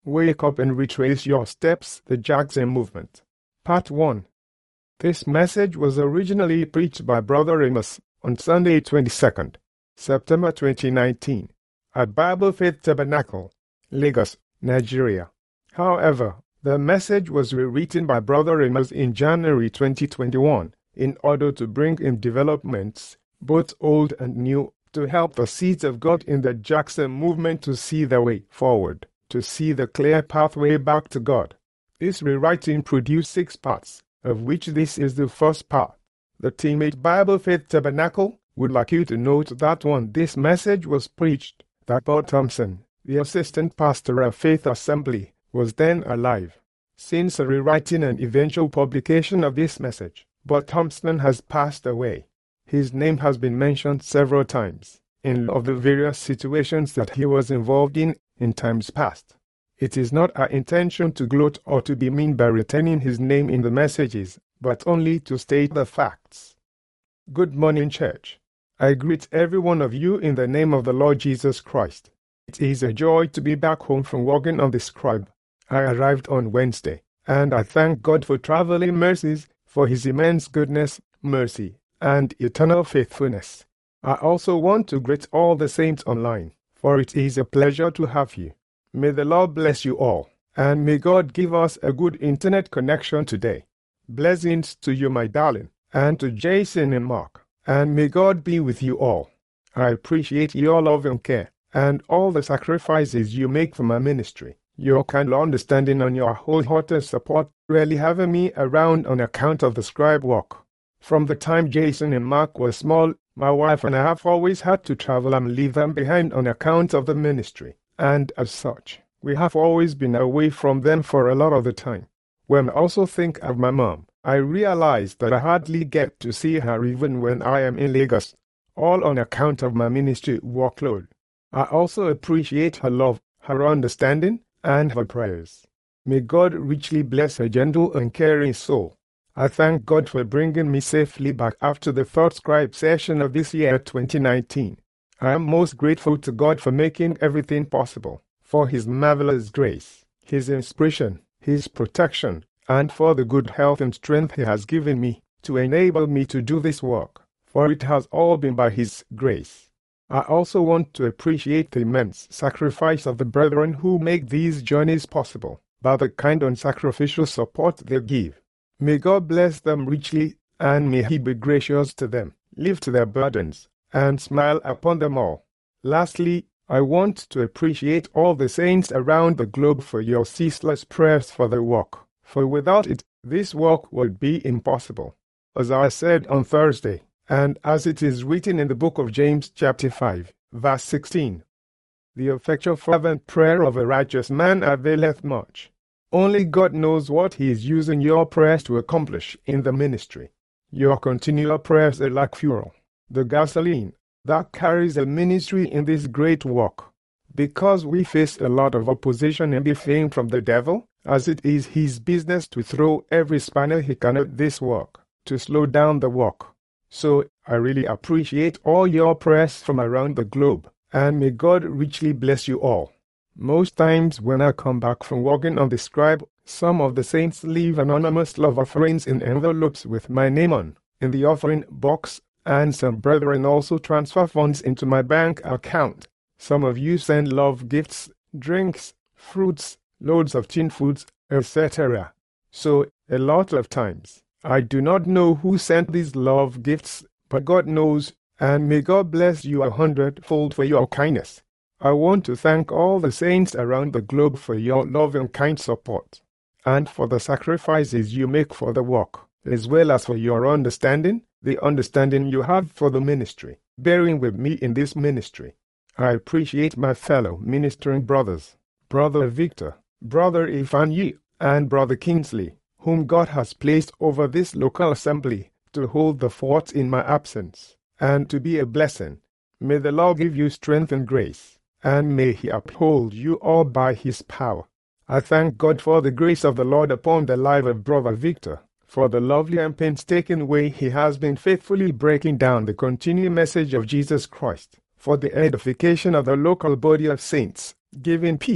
Wake up and retrace your steps. The Jackson Movement. Part 1. This message was originally preached by Brother Amos on Sunday 22nd, September 2019, at Bible Faith Tabernacle, Lagos, Nigeria. However, the message was rewritten by Brother Amos in January 2021 in order to bring in developments, both old and new, to help the seeds of God in the Jackson Movement to see the way forward, to see the clear pathway back to God. This rewriting produced 6 parts, of which this is the first part. The team at Bible Faith Tabernacle would like you to note that when this message was preached, that Paul Thompson, the assistant pastor of Faith Assembly, was then alive. Since the rewriting and eventual publication of this message, Paul Thompson has passed away. His name has been mentioned several times in of the various situations that he was involved in times past. It is not our intention to gloat or to be mean by retaining his name in the messages, but only to state the facts. Good morning, church. I greet every one of you in the name of the Lord Jesus Christ. It is a joy to be back home from working on the scribe. I arrived on Wednesday, and I thank God for traveling mercies, for his immense goodness, mercy, and eternal faithfulness. I also want to greet all the saints online, for it is a pleasure to have you. May the Lord bless you all, and may God give us a good internet connection today. Blessings to you, my darling, and to Jason and Mark, and may God be with you all. I appreciate your love and care, and all the sacrifices you make for my ministry. Your kind understanding and your wholehearted support really having me around on account of the scribe work. From the time Jason and Mark were small, my wife and I have always had to travel and leave them behind on account of the ministry. And as such, we have always been away from them for a lot of the time. When I also think of my mom, I realize that I hardly get to see her even when I am in Lagos, all on account of my ministry workload. I also appreciate her love, her understanding, and her prayers. May God richly bless her gentle and caring soul. I thank God for bringing me safely back after the third scribe session of this year 2019. I am most grateful to God for making everything possible, for his marvelous grace, his inspiration, his protection, and for the good health and strength he has given me to enable me to do this work, for it has all been by his grace. I also want to appreciate the immense sacrifice of the brethren who make these journeys possible, by the kind and sacrificial support they give. May God bless them richly, and may he be gracious to them, lift their burdens, and smile upon them all. Lastly, I want to appreciate all the saints around the globe for your ceaseless prayers for the work, for without it, this work would be impossible. As I said on Thursday, and as it is written in the book of James chapter 5, verse 16, the effectual fervent prayer of a righteous man availeth much. Only God knows what he is using your prayers to accomplish in the ministry. Your continual prayers are like fuel, the gasoline that carries the ministry in this great work. Because we face a lot of opposition and defame from the devil, as it is his business to throw every spanner he can at this work, to slow down the work. So, I really appreciate all your prayers from around the globe, and may God richly bless you all. Most times when I come back from working on the scribe, some of the saints leave anonymous love offerings in envelopes with my name on, in the offering box, and some brethren also transfer funds into my bank account. Some of you send love gifts, drinks, fruits, loads of tin foods, etc. So, a lot of times, I do not know who sent these love gifts, but God knows, and may God bless you 100-fold for your kindness. I want to thank all the saints around the globe for your love and kind support, and for the sacrifices you make for the work, as well as for your understanding, the understanding you have for the ministry, bearing with me in this ministry. I appreciate my fellow ministering brothers, Brother Victor, Brother Ifanye, and Brother Kingsley, whom God has placed over this local assembly to hold the fort in my absence, and to be a blessing. May the Lord give you strength and grace, and may he uphold you all by his power. I thank God for the grace of the Lord upon the life of Brother Victor, for the lovely and painstaking way he has been faithfully breaking down the continuing message of Jesus Christ, for the edification of the local body of saints, giving peace,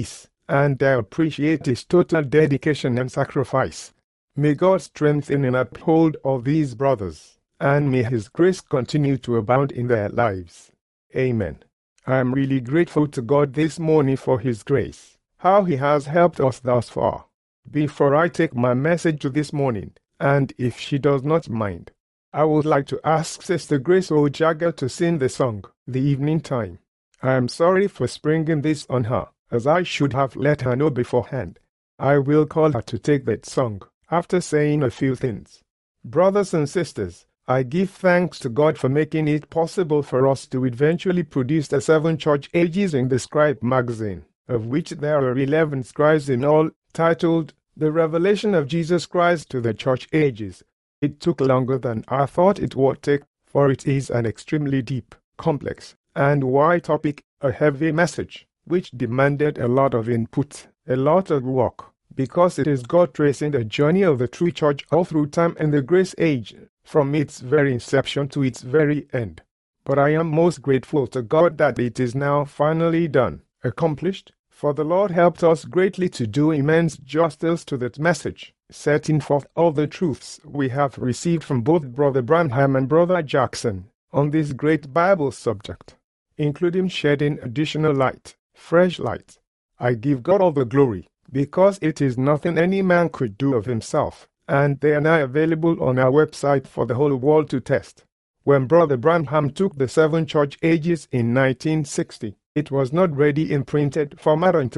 and I appreciate his total dedication and sacrifice. May God strengthen and uphold all these brothers, and may his grace continue to abound in their lives. Amen. I am really grateful to God this morning for his grace, how he has helped us thus far. Before I take my message this morning, and if she does not mind, I would like to ask Sister Grace Ojaga to sing the song, The Evening Time. I am sorry for springing this on her, as I should have let her know beforehand. I will call her to take that song, after saying a few things. Brothers and sisters, I give thanks to God for making it possible for us to eventually produce the 7 church ages in the Scribe magazine, of which there are 11 scribes in all, titled The Revelation of Jesus Christ to the Church Ages. It took longer than I thought it would take, for it is an extremely deep, complex, and wide topic, a heavy message, which demanded a lot of input, a lot of work, because it is God tracing the journey of the true church all through time and the grace age, from its very inception to its very end. But I am most grateful to God that it is now finally done, accomplished, for the Lord helped us greatly to do immense justice to that message, setting forth all the truths we have received from both Brother Branham and Brother Jackson on this great Bible subject, including shedding additional light, fresh light. I give God all the glory, because it is nothing any man could do of himself, and they are now available on our website for the whole world to test. When Brother Branham took the 7 church ages in 1960, it was not ready in printed format until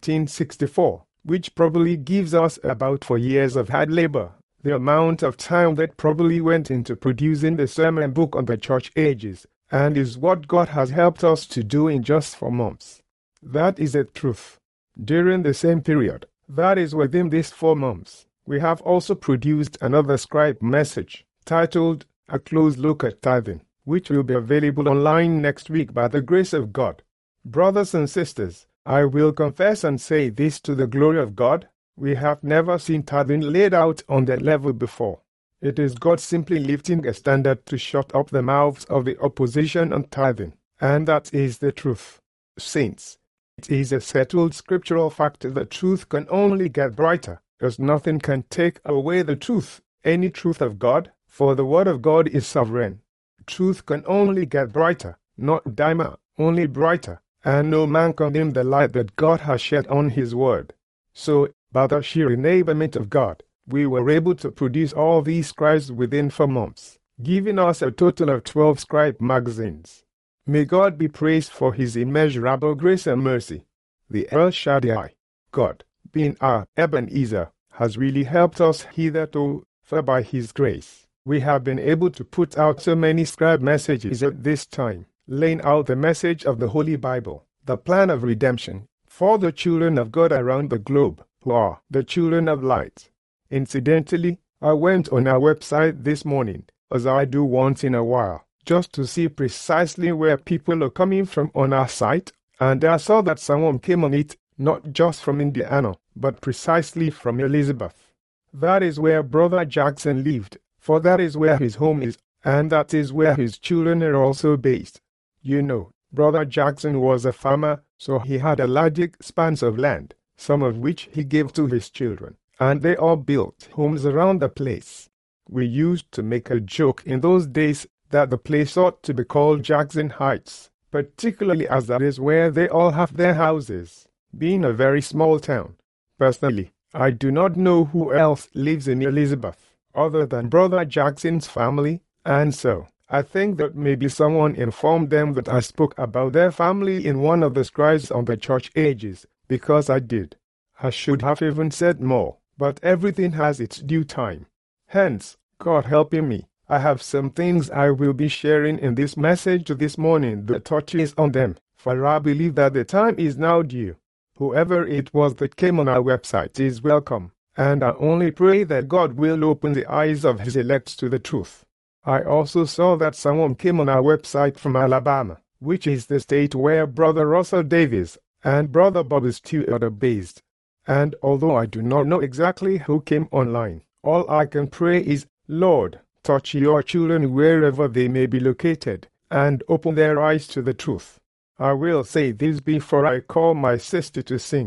1964, which probably gives us about 4 years of hard labor, the amount of time that probably went into producing the sermon book on the church ages, and is what God has helped us to do in just 4 months. That is the truth. During the same period, that is within these 4 months, we have also produced another scribe message, titled A Close Look at Tithing, which will be available online next week by the grace of God. Brothers and sisters, I will confess and say this to the glory of God, we have never seen tithing laid out on that level before. It is God simply lifting a standard to shut up the mouths of the opposition on tithing, and that is the truth. Saints, it is a settled scriptural fact that the truth can only get brighter, as nothing can take away the truth, any truth of God, for the word of God is sovereign. Truth can only get brighter, not dimmer, only brighter, and no man can dim the light that God has shed on his word. So, by the sheer enablement of God, we were able to produce all these scribes within 4 months, giving us a total of 12 scribe magazines. May God be praised for his immeasurable grace and mercy. The El Shaddai, God, being our Ebenezer, has really helped us hitherto, for by his grace, we have been able to put out so many scribe messages at this time, laying out the message of the Holy Bible, the plan of redemption, for the children of God around the globe, who are the children of light. Incidentally, I went on our website this morning, as I do once in a while, just to see precisely where people are coming from on our site, and I saw that someone came on it, not just from Indiana, but precisely from Elizabeth. That is where Brother Jackson lived, for that is where his home is, and that is where his children are also based. You know, Brother Jackson was a farmer, so he had a large expanse of land, some of which he gave to his children, and they all built homes around the place. We used to make a joke in those days that the place ought to be called Jackson Heights, particularly as that is where they all have their houses, being a very small town. Personally, I do not know who else lives in Elizabeth, other than Brother Jackson's family, and so I think that maybe someone informed them that I spoke about their family in one of the scribes on the church ages, because I did. I should have even said more, but everything has its due time. Hence, God helping me, I have some things I will be sharing in this message this morning that touches on them, for I believe that the time is now due. Whoever it was that came on our website is welcome, and I only pray that God will open the eyes of his elect to the truth. I also saw that someone came on our website from Alabama, which is the state where Brother Russell Davis and Brother Bobby Stewart are based. And although I do not know exactly who came online, all I can pray is, Lord, touch your children wherever they may be located, and open their eyes to the truth. I will say this before I call my sister to sing.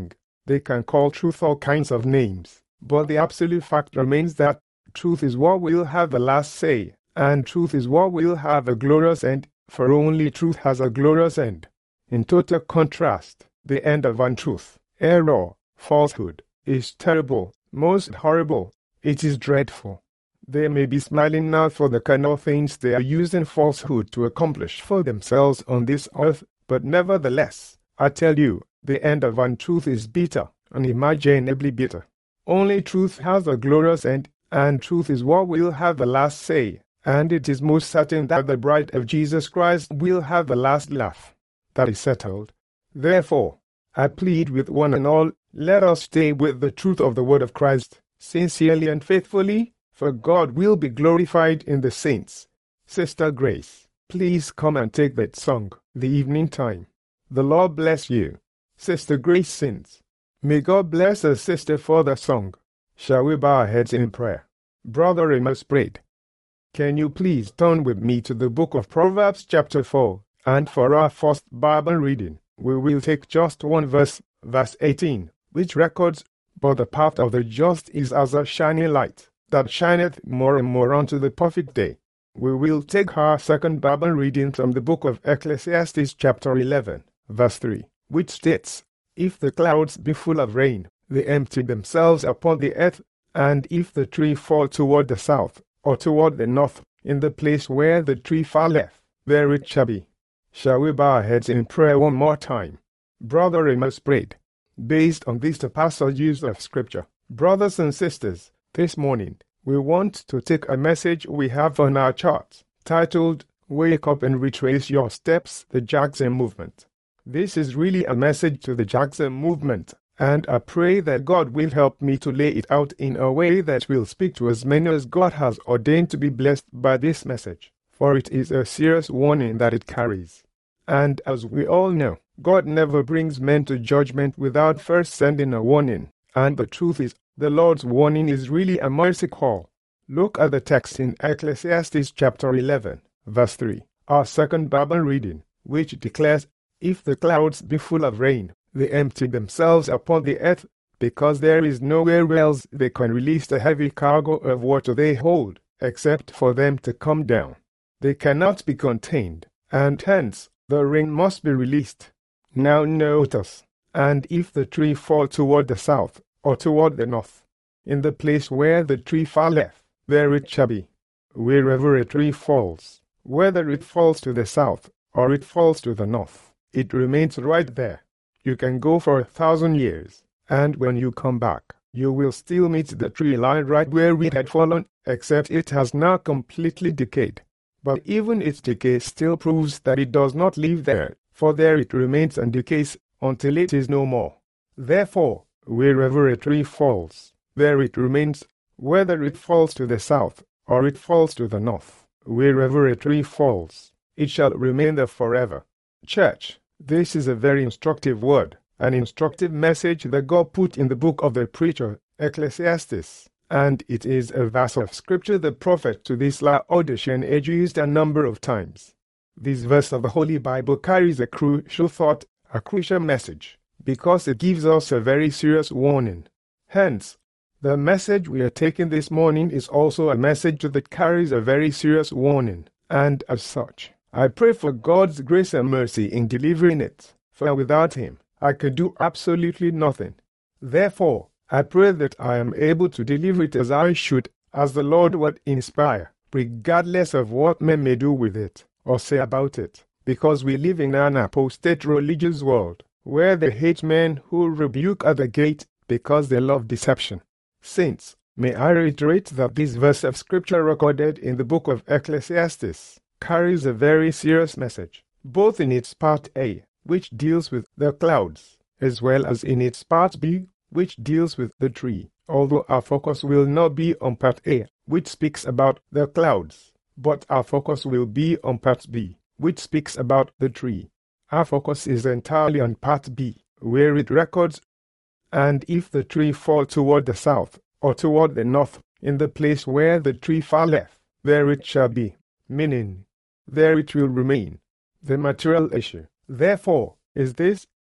They can call truth all kinds of names, but the absolute fact remains that truth is what will have the last say, and truth is what will have a glorious end, for only truth has a glorious end. In total contrast, the end of untruth, error, falsehood, is terrible, most horrible. It is dreadful. They may be smiling now for the kind of things they are using falsehood to accomplish for themselves on this earth, but nevertheless, I tell you, the end of untruth is bitter, unimaginably bitter. Only truth has a glorious end, and truth is what will have the last say, and it is most certain that the bride of Jesus Christ will have the last laugh. That is settled. Therefore, I plead with one and all, let us stay with the truth of the word of Christ, sincerely and faithfully, for God will be glorified in the saints. Sister Grace, please come and take that song, The Evening Time. The Lord bless you. Sister Grace sings. May God bless us, sister, for the song. Shall we bow our heads in prayer? Brother Amos prayed. Can you please turn with me to the book of Proverbs chapter 4, and for our first Bible reading, we will take just one verse, verse 18, which records, But the path of the just is as a shining light, that shineth more and more unto the perfect day. We will take our second Bible reading from the book of Ecclesiastes chapter 11, verse 3, which states, If the clouds be full of rain, they empty themselves upon the earth, and if the tree fall toward the south, or toward the north, in the place where the tree falleth, there it shall be. Shall we bow our heads in prayer one more time? Brother Amos prayed. Based on these two passages of Scripture, brothers and sisters, this morning, we want to take a message we have on our charts, titled, Wake Up and Retrace Your Steps, the Jackson Movement. This is really a message to the Jackson Movement, and I pray that God will help me to lay it out in a way that will speak to as many as God has ordained to be blessed by this message, for it is a serious warning that it carries. And as we all know, God never brings men to judgment without first sending a warning, and the truth is, the Lord's warning is really a mercy call. Look at the text in Ecclesiastes chapter 11, verse 3, our second Bible reading, which declares, If the clouds be full of rain, they empty themselves upon the earth, because there is nowhere else they can release the heavy cargo of water they hold, except for them to come down. They cannot be contained, and hence the rain must be released. Now notice, and if the tree fall toward the south, or toward the north, in the place where the tree falleth, there it shall be. Wherever a tree falls, whether it falls to the south, or it falls to the north, it remains right there. You can go for 1,000 years, and when you come back, you will still meet the tree lying right where it had fallen, except it has now completely decayed. But even its decay still proves that it does not live there, for there it remains and decays until it is no more. Therefore, wherever a tree falls, there it remains, whether it falls to the south, or it falls to the north. Wherever a tree falls, it shall remain there forever. Church, this is a very instructive word, an instructive message that God put in the book of the preacher, Ecclesiastes, and it is a verse of Scripture the prophet to this Laodicean age used a number of times. This verse of the Holy Bible carries a crucial thought, a crucial message, because it gives us a very serious warning. Hence, the message we are taking this morning is also a message that carries a very serious warning, and as such, I pray for God's grace and mercy in delivering it, for without Him, I could do absolutely nothing. Therefore, I pray that I am able to deliver it as I should, as the Lord would inspire, regardless of what men may do with it, or say about it, because we live in an apostate religious world, where they hate men who rebuke at the gate because they love deception. Saints, may I reiterate that this verse of Scripture recorded in the book of Ecclesiastes carries a very serious message, both in its part A, which deals with the clouds, as well as in its part B, which deals with the tree, although our focus will not be on part A, which speaks about the clouds, but our focus will be on part B, which speaks about the tree. Our focus is entirely on part B, where it records, and if the tree fall toward the south, or toward the north, in the place where the tree falleth, there it shall be, meaning, there it will remain. The material issue, therefore, is this: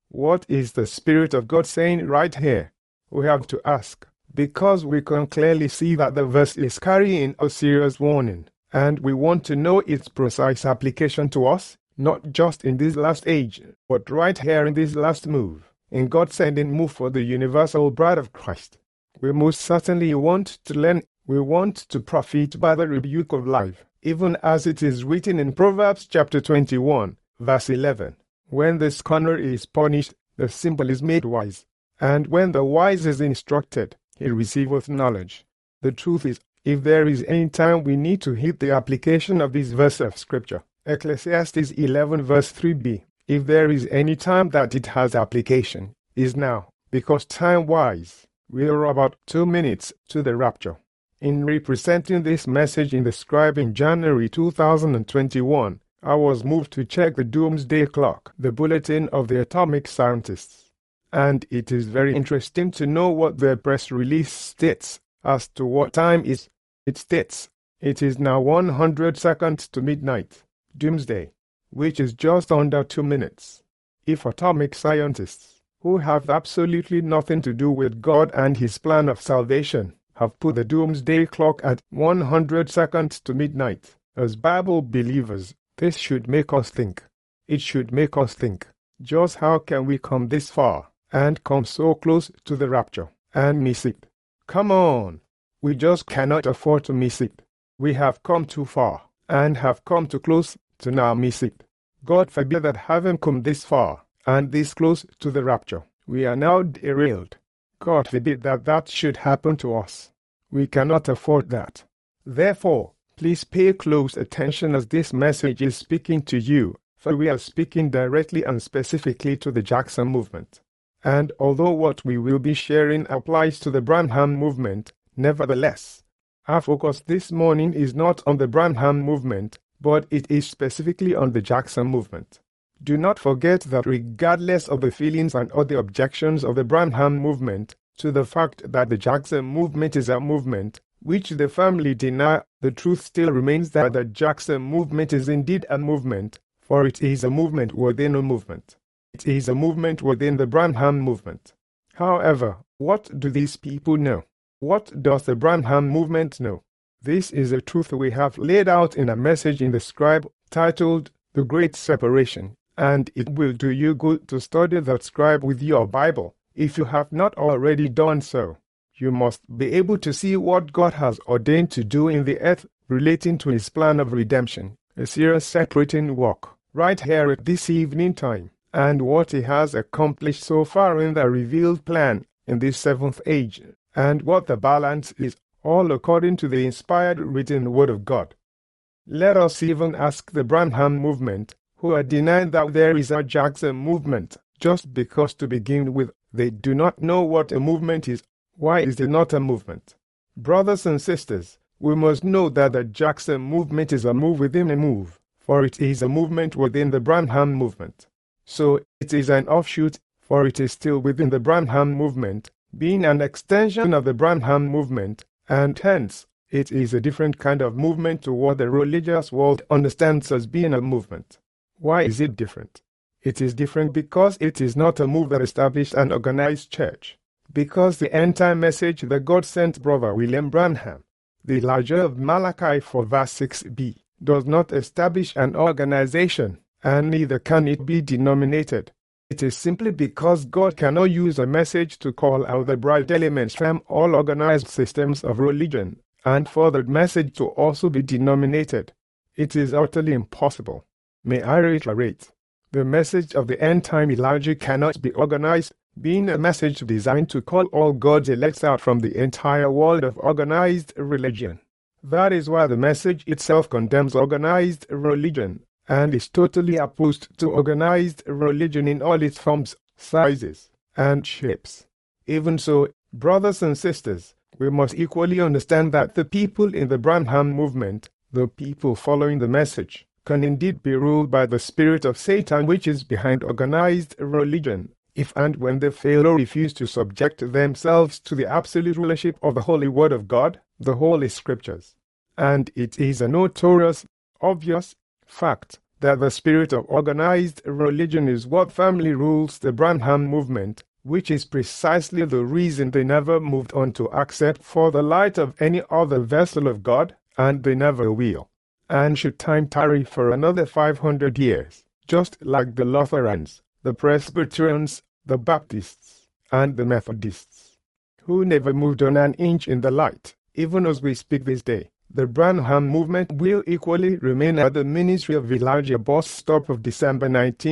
What is the Spirit of God saying right here? We have to ask, because we can clearly see that the verse is carrying a serious warning, and we want to know its precise application to us, not just in this last age, but right here in this last move, in God's sending move for the universal bride of Christ. We most certainly want to learn, we want to profit by the rebuke of life, even as it is written in Proverbs chapter 21, verse 11. When the scorner is punished, the simple is made wise, and when the wise is instructed, he receiveth knowledge. The truth is, if there is any time we need to hit the application of this verse of Scripture, Ecclesiastes 11 verse 3b, if there is any time that it has application, is now, because time-wise, we are about 2 minutes to the rapture. In representing this message in the Scribe in January 2021, I was moved to check the Doomsday Clock, the bulletin of the atomic scientists. And it is very interesting to know what their press release states as to what time is. It states, it is now 100 seconds to midnight, Doomsday, which is just under 2 minutes. If atomic scientists, who have absolutely nothing to do with God and His plan of salvation, have put the Doomsday Clock at 100 seconds to midnight, as Bible believers, this should make us think. It should make us think, just how can we come this far, and come so close to the rapture, and miss it? Come on! We just cannot afford to miss it. We have come too far, and have come too close to now miss it. God forbid that having come this far, and this close to the rapture, we are now derailed. God forbid that that should happen to us. We cannot afford that. Therefore, please pay close attention as this message is speaking to you, for we are speaking directly and specifically to the Jackson movement. And although what we will be sharing applies to the Branham movement, nevertheless, our focus this morning is not on the Branham movement, but it is specifically on the Jackson movement. Do not forget that regardless of the feelings and other objections of the Branham movement to the fact that the Jackson movement is a movement, which they firmly deny, the truth still remains that the Jackson movement is indeed a movement, for it is a movement within a movement. It is a movement within the Branham movement. However, what do these people know? What does the Branham movement know? This is a truth we have laid out in a message in the Scribe titled The Great Separation, and it will do you good to study that Scribe with your Bible, if you have not already done so. You must be able to see what God has ordained to do in the earth relating to His plan of redemption, a serious separating work, right here at this evening time, and what He has accomplished so far in the revealed plan in this seventh age, and what the balance is, all according to the inspired written Word of God. Let us even ask the Branham movement, who are denying that there is a Jackson movement, just because to begin with, they do not know what a movement is. Why is it not a movement? Brothers and sisters, we must know that the Jackson movement is a move within a move, for it is a movement within the Branham movement. So it is an offshoot, for it is still within the Branham movement, being an extension of the Branham movement, and hence, it is a different kind of movement to what the religious world understands as being a movement. Why is it different? It is different because it is not a move that established an organized church. Because the end-time message that God sent Brother William Branham, the Elijah of Malachi 4 verse 6b, does not establish an organization, and neither can it be denominated. It is simply because God cannot use a message to call out the bright elements from all organized systems of religion, and for that message to also be denominated. It is utterly impossible. May I reiterate? The message of the end-time Elijah cannot be organized, being a message designed to call all God's elects out from the entire world of organized religion. That is why the message itself condemns organized religion, and is totally opposed to organized religion in all its forms, sizes, and shapes. Even so, brothers and sisters, we must equally understand that the people in the Branham movement, the people following the message, can indeed be ruled by the spirit of Satan which is behind organized religion, if and when they fail or refuse to subject themselves to the absolute rulership of the Holy Word of God, the Holy Scriptures. And it is a notorious, obvious fact that the spirit of organized religion is what firmly rules the Branham movement, which is precisely the reason they never moved on to accept for the light of any other vessel of God, and they never will. And should time tarry for another 500 years, just like the Lutherans, the Presbyterians, the Baptists, and the Methodists, who never moved on an inch in the light, even as we speak this day, the Branham movement will equally remain at the ministry of Elijah Bostock of December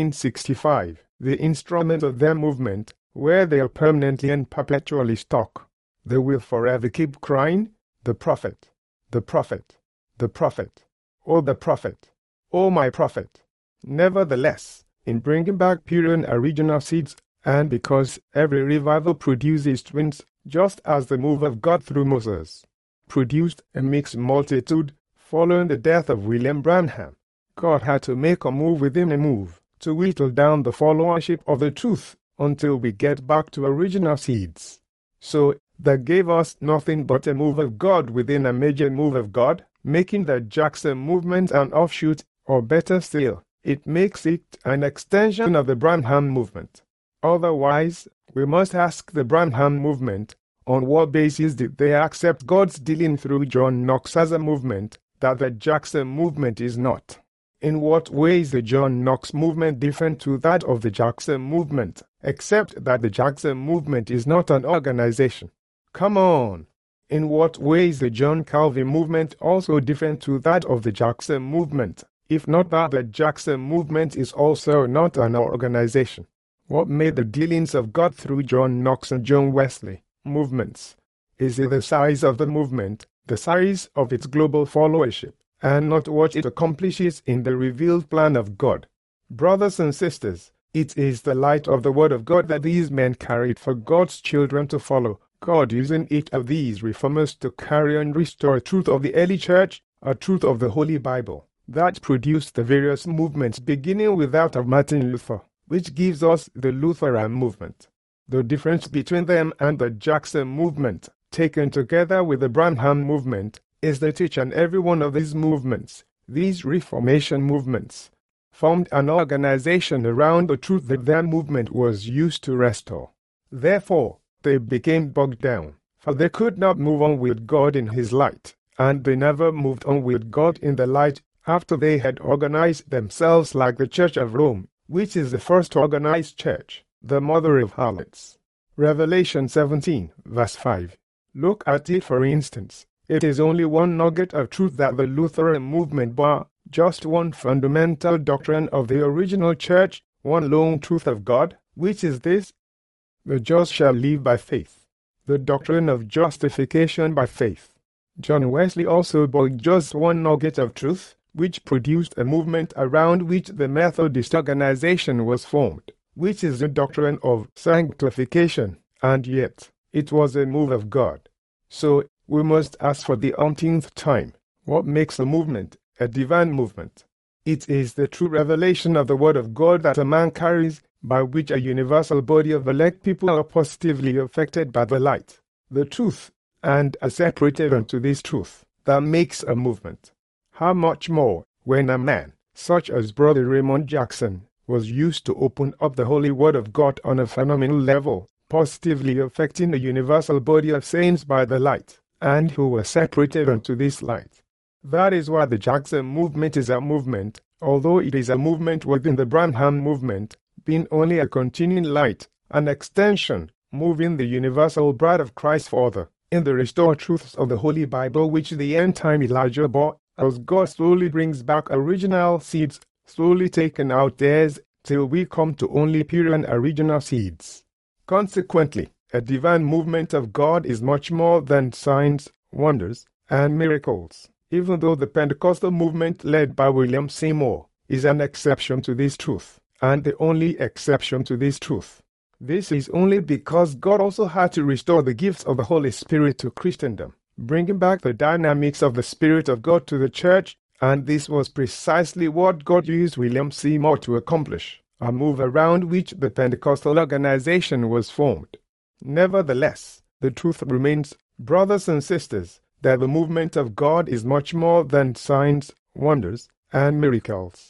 1965, the instrument of their movement, where they are permanently and perpetually stuck. They will forever keep crying, "The prophet, the prophet, the prophet, oh the prophet, oh my prophet." Nevertheless, in bringing back pure and original seeds, and because every revival produces twins, just as the move of God through Moses produced a mixed multitude, following the death of William Branham, God had to make a move within a move, to whittle down the followership of the truth, until we get back to original seeds. So, that gave us nothing but a move of God within a major move of God, making the Jackson movement an offshoot, or better still, it makes it an extension of the Branham movement. Otherwise, we must ask the Branham movement, on what basis did they accept God's dealing through John Knox as a movement, that the Jackson movement is not? In what way is the John Knox movement different to that of the Jackson movement, except that the Jackson movement is not an organization? Come on! In what way is the John Calvin movement also different to that of the Jackson movement, if not that the Jackson movement is also not an organization? What made the dealings of God through John Knox and John Wesley movements? Is it the size of the movement, the size of its global followership, and not what it accomplishes in the revealed plan of God? Brothers and sisters, it is the light of the Word of God that these men carried for God's children to follow, God using each of these reformers to carry and restore a truth of the early church, a truth of the Holy Bible, that produced the various movements beginning with that of Martin Luther, which gives us the Lutheran movement. The difference between them and the Jackson movement, taken together with the Branham movement, is that each and every one of these movements, these Reformation movements, formed an organization around the truth that their movement was used to restore. Therefore, they became bogged down, for they could not move on with God in His light, and they never moved on with God in the light after they had organized themselves like the Church of Rome, which is the first organized church, the mother of harlots. Revelation 17, verse 5. Look at it for instance. It is only one nugget of truth that the Lutheran movement bore, just one fundamental doctrine of the original church, one lone truth of God, which is this: the just shall live by faith. The doctrine of justification by faith. John Wesley also bore just one nugget of truth, which produced a movement around which the Methodist organization was formed, which is the doctrine of sanctification, and yet it was a move of God. So, we must ask for the umpteenth time, what makes a movement a divine movement? It is the true revelation of the Word of God that a man carries, by which a universal body of elect people are positively affected by the light, the truth, and are separated unto this truth, that makes a movement. How much more, when a man, such as Brother Raymond Jackson, was used to open up the Holy Word of God on a phenomenal level, positively affecting a universal body of saints by the light, and who were separated unto this light. That is why the Jackson movement is a movement, although it is a movement within the Branham movement, being only a continuing light, an extension, moving the universal bride of Christ further, in the restored truths of the Holy Bible which the end-time Elijah bore, as God slowly brings back original seeds, slowly taken out theirs, till we come to only pure and original seeds. Consequently, a divine movement of God is much more than signs, wonders, and miracles, even though the Pentecostal movement led by William Seymour is an exception to this truth, and the only exception to this truth. This is only because God also had to restore the gifts of the Holy Spirit to Christendom, bringing back the dynamics of the Spirit of God to the church, and this was precisely what God used William Seymour to accomplish, a move around which the Pentecostal organization was formed. Nevertheless, the truth remains, brothers and sisters, that the movement of God is much more than signs, wonders, and miracles.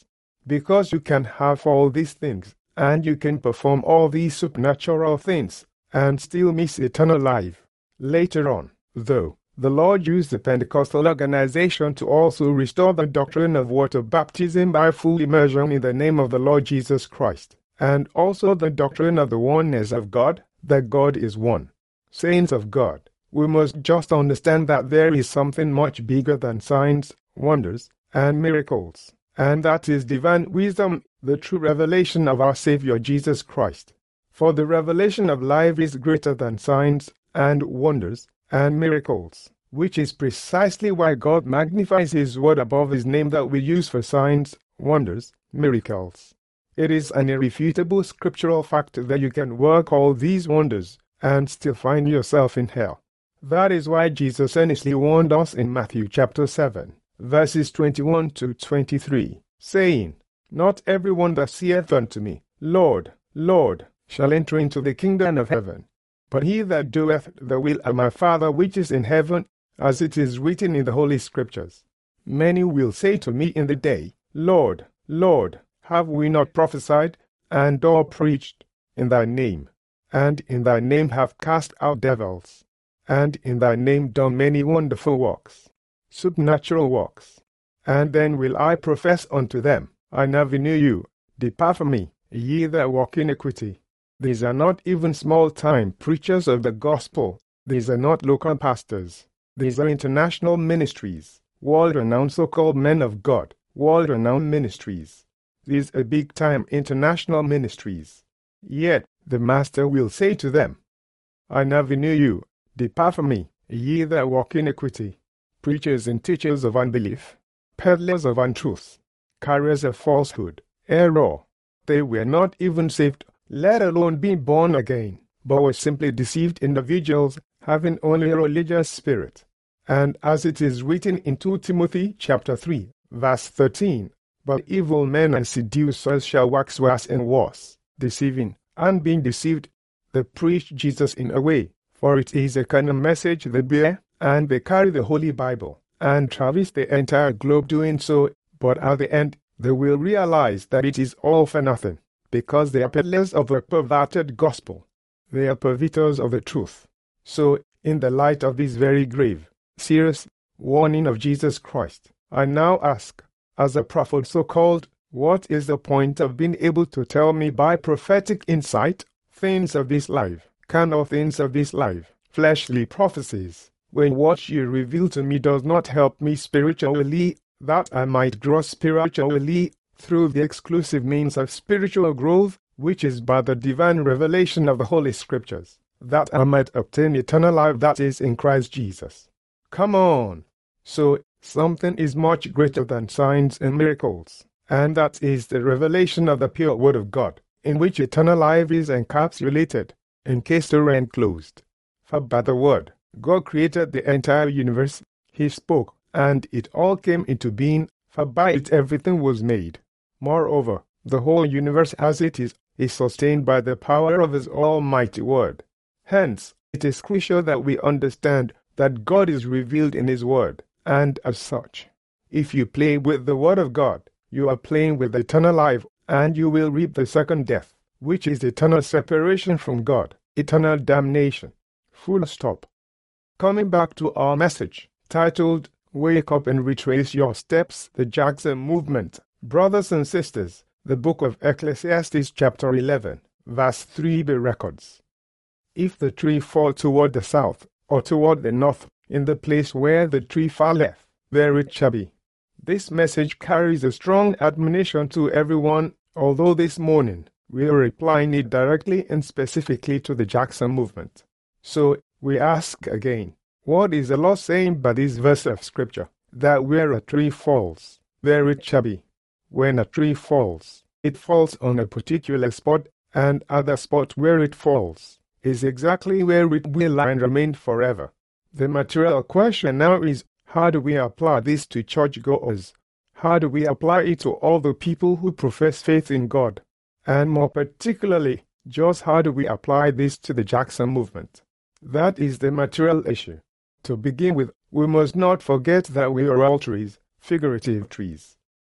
because you can have all these things, and you can perform all these supernatural things, and still miss eternal life. Later on, though, the Lord used the Pentecostal organization to also restore the doctrine of water baptism by full immersion in the name of the Lord Jesus Christ, and also the doctrine of the oneness of God, that God is one. Saints of God, we must just understand that there is something much bigger than signs, wonders, and miracles, and that is divine wisdom, the true revelation of our Savior Jesus Christ. For the revelation of life is greater than signs, and wonders, and miracles, which is precisely why God magnifies His word above His name that we use for signs, wonders, miracles. It is an irrefutable scriptural fact that you can work all these wonders and still find yourself in hell. That is why Jesus earnestly warned us in Matthew chapter 7, verses 21 to 23, saying, "Not everyone that saith unto me, Lord, Lord, shall enter into the kingdom of heaven, but he that doeth the will of my Father which is in heaven, as it is written in the Holy Scriptures. Many will say to me in the day, Lord, Lord, have we not prophesied, and or preached in thy name, and in thy name have cast out devils, and in thy name done many wonderful works, supernatural works? And then will I profess unto them, I never knew you, depart from me, ye that walk in iniquity." These are not even small-time preachers of the gospel. These are not local pastors. These are international ministries, world-renowned so-called men of God, world-renowned ministries. These are big-time international ministries. Yet the Master will say to them, "I never knew you. Depart from me, ye that walk in iniquity." Preachers and teachers of unbelief, peddlers of untruth, carriers of falsehood, error. They were not even saved, let alone being born again, but were simply deceived individuals having only a religious spirit. And as it is written in 2 Timothy chapter 3, verse 13, "But evil men and seducers shall wax worse and worse, deceiving, and being deceived. They preach Jesus in a way, for it is a kind of message they bear, and they carry the Holy Bible, and traverse the entire globe doing so, but at the end, they will realize that it is all for nothing, because they are peddlers of a perverted gospel. They are perverters of the truth." So, in the light of this very grave, serious warning of Jesus Christ, I now ask, as a prophet so-called, what is the point of being able to tell me by prophetic insight things of this life, carnal things of this life, fleshly prophecies, when what you reveal to me does not help me spiritually, that I might grow spiritually through the exclusive means of spiritual growth, which is by the divine revelation of the Holy Scriptures, that I might obtain eternal life that is in Christ Jesus. Come on! So, something is much greater than signs and miracles, and that is the revelation of the pure Word of God, in which eternal life is encapsulated, encased or enclosed. For by the Word, God created the entire universe. He spoke, and it all came into being, for by it everything was made. Moreover, the whole universe as it is sustained by the power of His almighty word. Hence, it is crucial that we understand that God is revealed in His word, and as such, if you play with the word of God, you are playing with eternal life, and you will reap the second death, which is eternal separation from God, eternal damnation. Full stop. Coming back to our message, titled, "Wake Up and Retrace Your Steps, the Jackson Movement." Brothers and sisters, the book of Ecclesiastes chapter 11, verse 3b records, "If the tree fall toward the south, or toward the north, in the place where the tree falleth, there it shall be." This message carries a strong admonition to everyone, although this morning we are applying it directly and specifically to the Jackson movement. So, we ask again, what is the Lord saying by this verse of Scripture? That where a tree falls, there it shall be. When a tree falls, it falls on a particular spot, and at the spot where it falls is exactly where it will lie and remain forever. The material question now is, how do we apply this to churchgoers? How do we apply it to all the people who profess faith in God? And more particularly, just how do we apply this to the Jackson movement? That is the material issue. To begin with, we must not forget that we are all trees, figurative trees.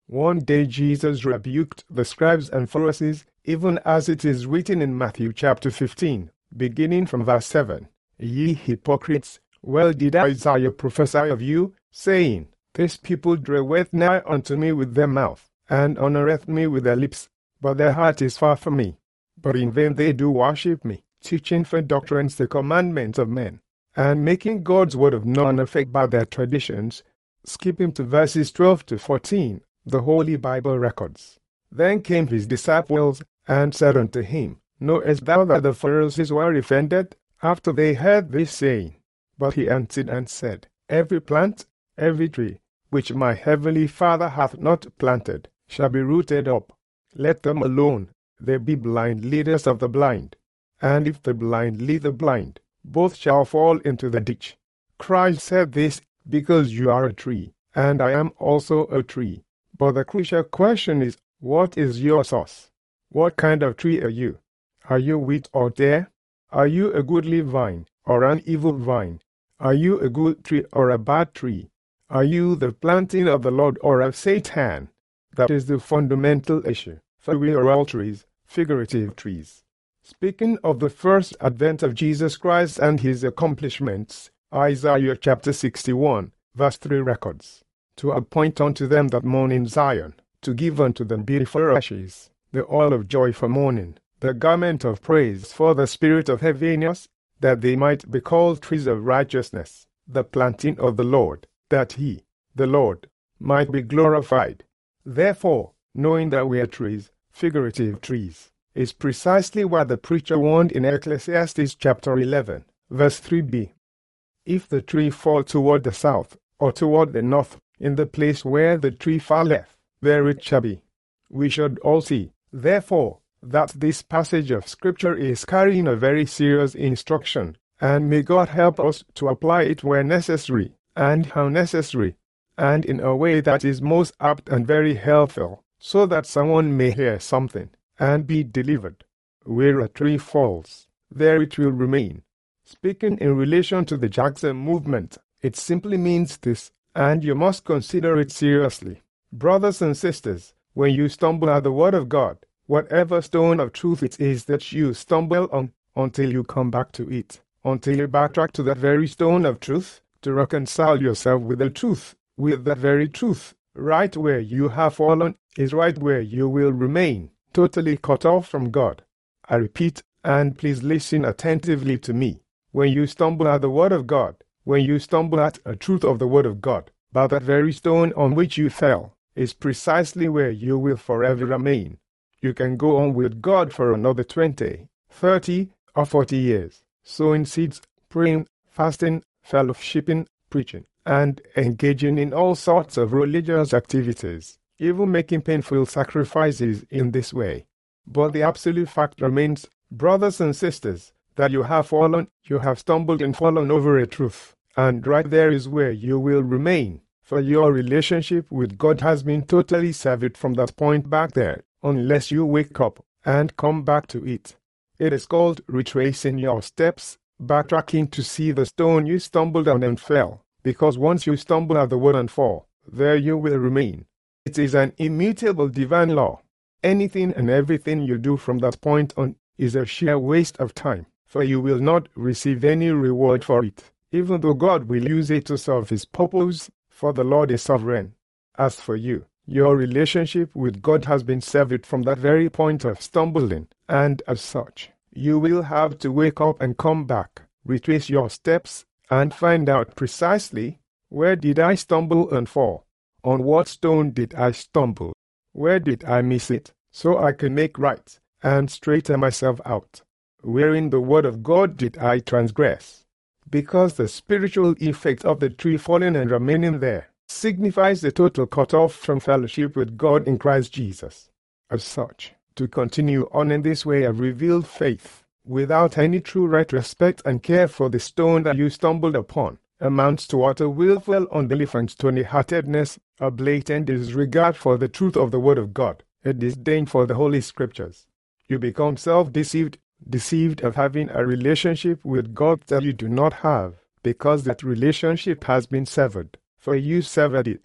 One day Jesus rebuked the scribes and Pharisees, even as it is written in Matthew chapter 15, beginning from verse 7. Ye hypocrites, well did Isaiah prophesy of you, saying, This people draweth nigh unto me with their mouth, and honoureth me with their lips, but their heart is far from me. But in vain they do worship me, teaching for doctrines the commandments of men, and making God's word of none effect by their traditions. Skipping to verses 12 to 14, the Holy Bible records. Then came his disciples, and said unto him, Knowest thou that the Pharisees were offended after they heard this saying? But he answered and said, Every plant, every tree, which my heavenly Father hath not planted, shall be rooted up. Let them alone, they be blind leaders of the blind. And if the blind lead the blind, both shall fall into the ditch. Christ said this because you are a tree, and I am also a tree. But the crucial question is, what is your source? What kind of tree are you? Are you wheat or tare? Are you a goodly vine or an evil vine? Are you a good tree or a bad tree? Are you the planting of the Lord or of Satan? That is the fundamental issue, for we are all trees, figurative trees. Speaking of the first advent of Jesus Christ and his accomplishments, Isaiah chapter 61, verse 3 records, To appoint unto them that mourn in Zion, to give unto them beautiful ashes, the oil of joy for mourning, the garment of praise for the spirit of heaviness, that they might be called trees of righteousness, the planting of the Lord, that he, the Lord, might be glorified. Therefore, knowing that we are trees, figurative trees, is precisely what the preacher warned in Ecclesiastes chapter 11, verse 3b. If the tree fall toward the south, or toward the north, in the place where the tree falleth, there it shall be. We should all see, therefore, that this passage of Scripture is carrying a very serious instruction, and may God help us to apply it where necessary, and how necessary, and in a way that is most apt and very helpful, so that someone may hear something, and be delivered. Where a tree falls, there it will remain. Speaking in relation to the Jackson movement, it simply means this, and you must consider it seriously. Brothers and sisters, when you stumble at the Word of God, whatever stone of truth it is that you stumble on, until you come back to it, until you backtrack to that very stone of truth, to reconcile yourself with the truth, with that very truth, right where you have fallen, is right where you will remain, totally cut off from God. I repeat, and please listen attentively to me. When you stumble at the Word of God, when you stumble at a truth of the Word of God, by that very stone on which you fell, is precisely where you will forever remain. You can go on with God for another 20, 30, or 40 years, sowing seeds, praying, fasting, fellowshipping, preaching, and engaging in all sorts of religious activities, even making painful sacrifices in this way. But the absolute fact remains, brothers and sisters, that you have fallen, you have stumbled and fallen over a truth, and right there is where you will remain, for your relationship with God has been totally severed from that point back there, unless you wake up and come back to it. It is called retracing your steps, backtracking to see the stone you stumbled on and fell, because once you stumble at the Word and fall, there you will remain. It is an immutable divine law. Anything and everything you do from that point on is a sheer waste of time, for you will not receive any reward for it, even though God will use it to serve his purpose, for the Lord is sovereign. As for you, your relationship with God has been severed from that very point of stumbling, and as such, you will have to wake up and come back, retrace your steps, and find out precisely, where did I stumble and fall? On what stone did I stumble? Where did I miss it, so I can make right, and straighten myself out? Where in the Word of God did I transgress? Because the spiritual effect of the tree falling and remaining there signifies the total cut-off from fellowship with God in Christ Jesus. As such, to continue on in this way of revealed faith, without any true right respect and care for the stone that you stumbled upon, amounts to utter willful unbelief and stony-heartedness, a blatant disregard for the truth of the Word of God, a disdain for the Holy Scriptures. You become self-deceived, deceived of having a relationship with God that you do not have, because that relationship has been severed, for you severed it.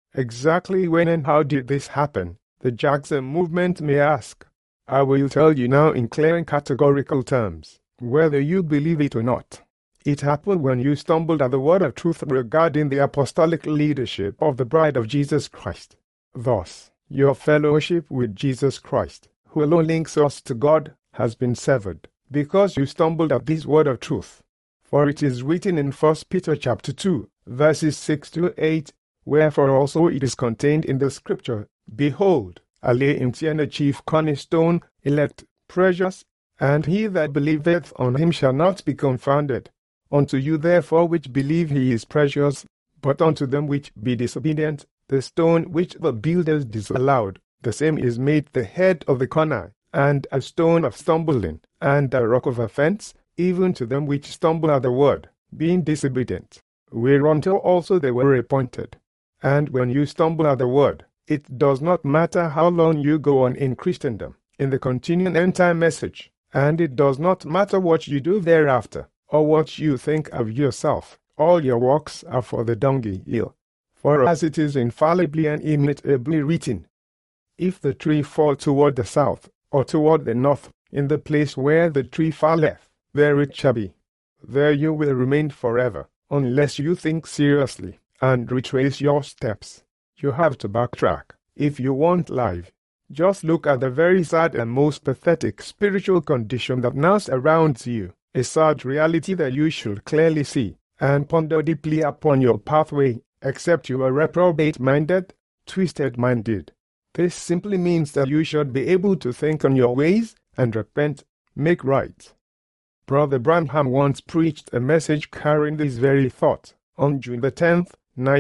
Exactly when and how did this happen? The Jackson Movement may ask. I will tell you now in clear and categorical terms, whether you believe it or not. It happened when you stumbled at the word of truth regarding the apostolic leadership of the Bride of Jesus Christ. Thus, your fellowship with Jesus Christ, who alone links us to God, has been severed, because you stumbled at this word of truth. For it is written in 1 Peter chapter 2, verses 6-8, wherefore also it is contained in the scripture, Behold, I lay in Zion a chief cornerstone, elect, precious, and he that believeth on him shall not be confounded. Unto you therefore which believe he is precious, but unto them which be disobedient, the stone which the builders disallowed, the same is made the head of the corner, and a stone of stumbling, and a rock of offense, even to them which stumble at the word, being disobedient, whereunto also they were appointed. And when you stumble at the word, it does not matter how long you go on in Christendom, in the continuing end-time message, and it does not matter what you do thereafter, or what you think of yourself. All your works are for the dunghill. For as it is infallibly and immutably written, if the tree fall toward the south, or toward the north, in the place where the tree falleth, there it shall be. There you will remain forever, unless you think seriously, and retrace your steps. You have to backtrack, if you want life. Just look at the very sad and most pathetic spiritual condition that now surrounds you, a sad reality that you should clearly see, and ponder deeply upon your pathway, except you are reprobate-minded, twisted-minded. This simply means that you should be able to think on your ways, and repent, make right. Brother Branham once preached a message carrying this very thought, on June the 10th,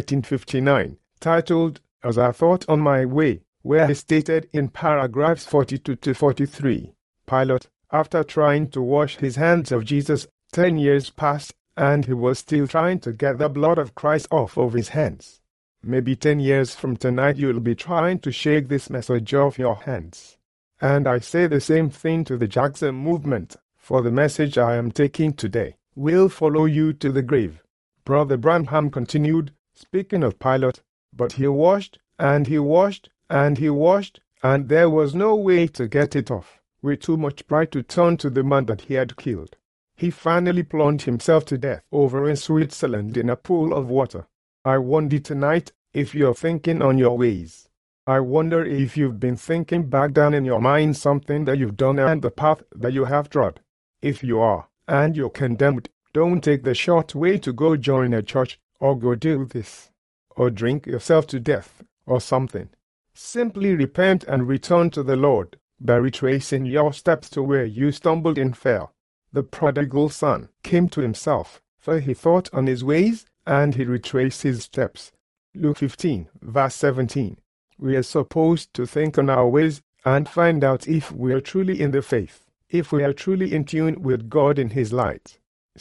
1959, titled, As I Thought on My Way, where he stated in paragraphs 42-43, Pilate, after trying to wash his hands of Jesus, 10 years passed, and he was still trying to get the blood of Christ off of his hands. Maybe 10 years from tonight you'll be trying to shake this message off your hands. And I say the same thing to the Jackson Movement, for the message I am taking today will follow you to the grave. Brother Branham continued, speaking of Pilate, but he washed, and he washed, and he washed, and there was no way to get it off, with too much pride to turn to the man that he had killed. He finally plunged himself to death over in Switzerland in a pool of water. I wonder tonight if you're thinking on your ways. I wonder if you've been thinking back down in your mind something that you've done and the path that you have trod. If you are, and you're condemned, don't take the short way to go join a church, or go do this, or drink yourself to death, or something. Simply repent and return to the Lord, by retracing your steps to where you stumbled and fell. The prodigal son came to himself, for he thought on his ways, and he retraced his steps. Luke 15, verse 17. We are supposed to think on our ways, and find out if we are truly in the faith, if we are truly in tune with God in his light.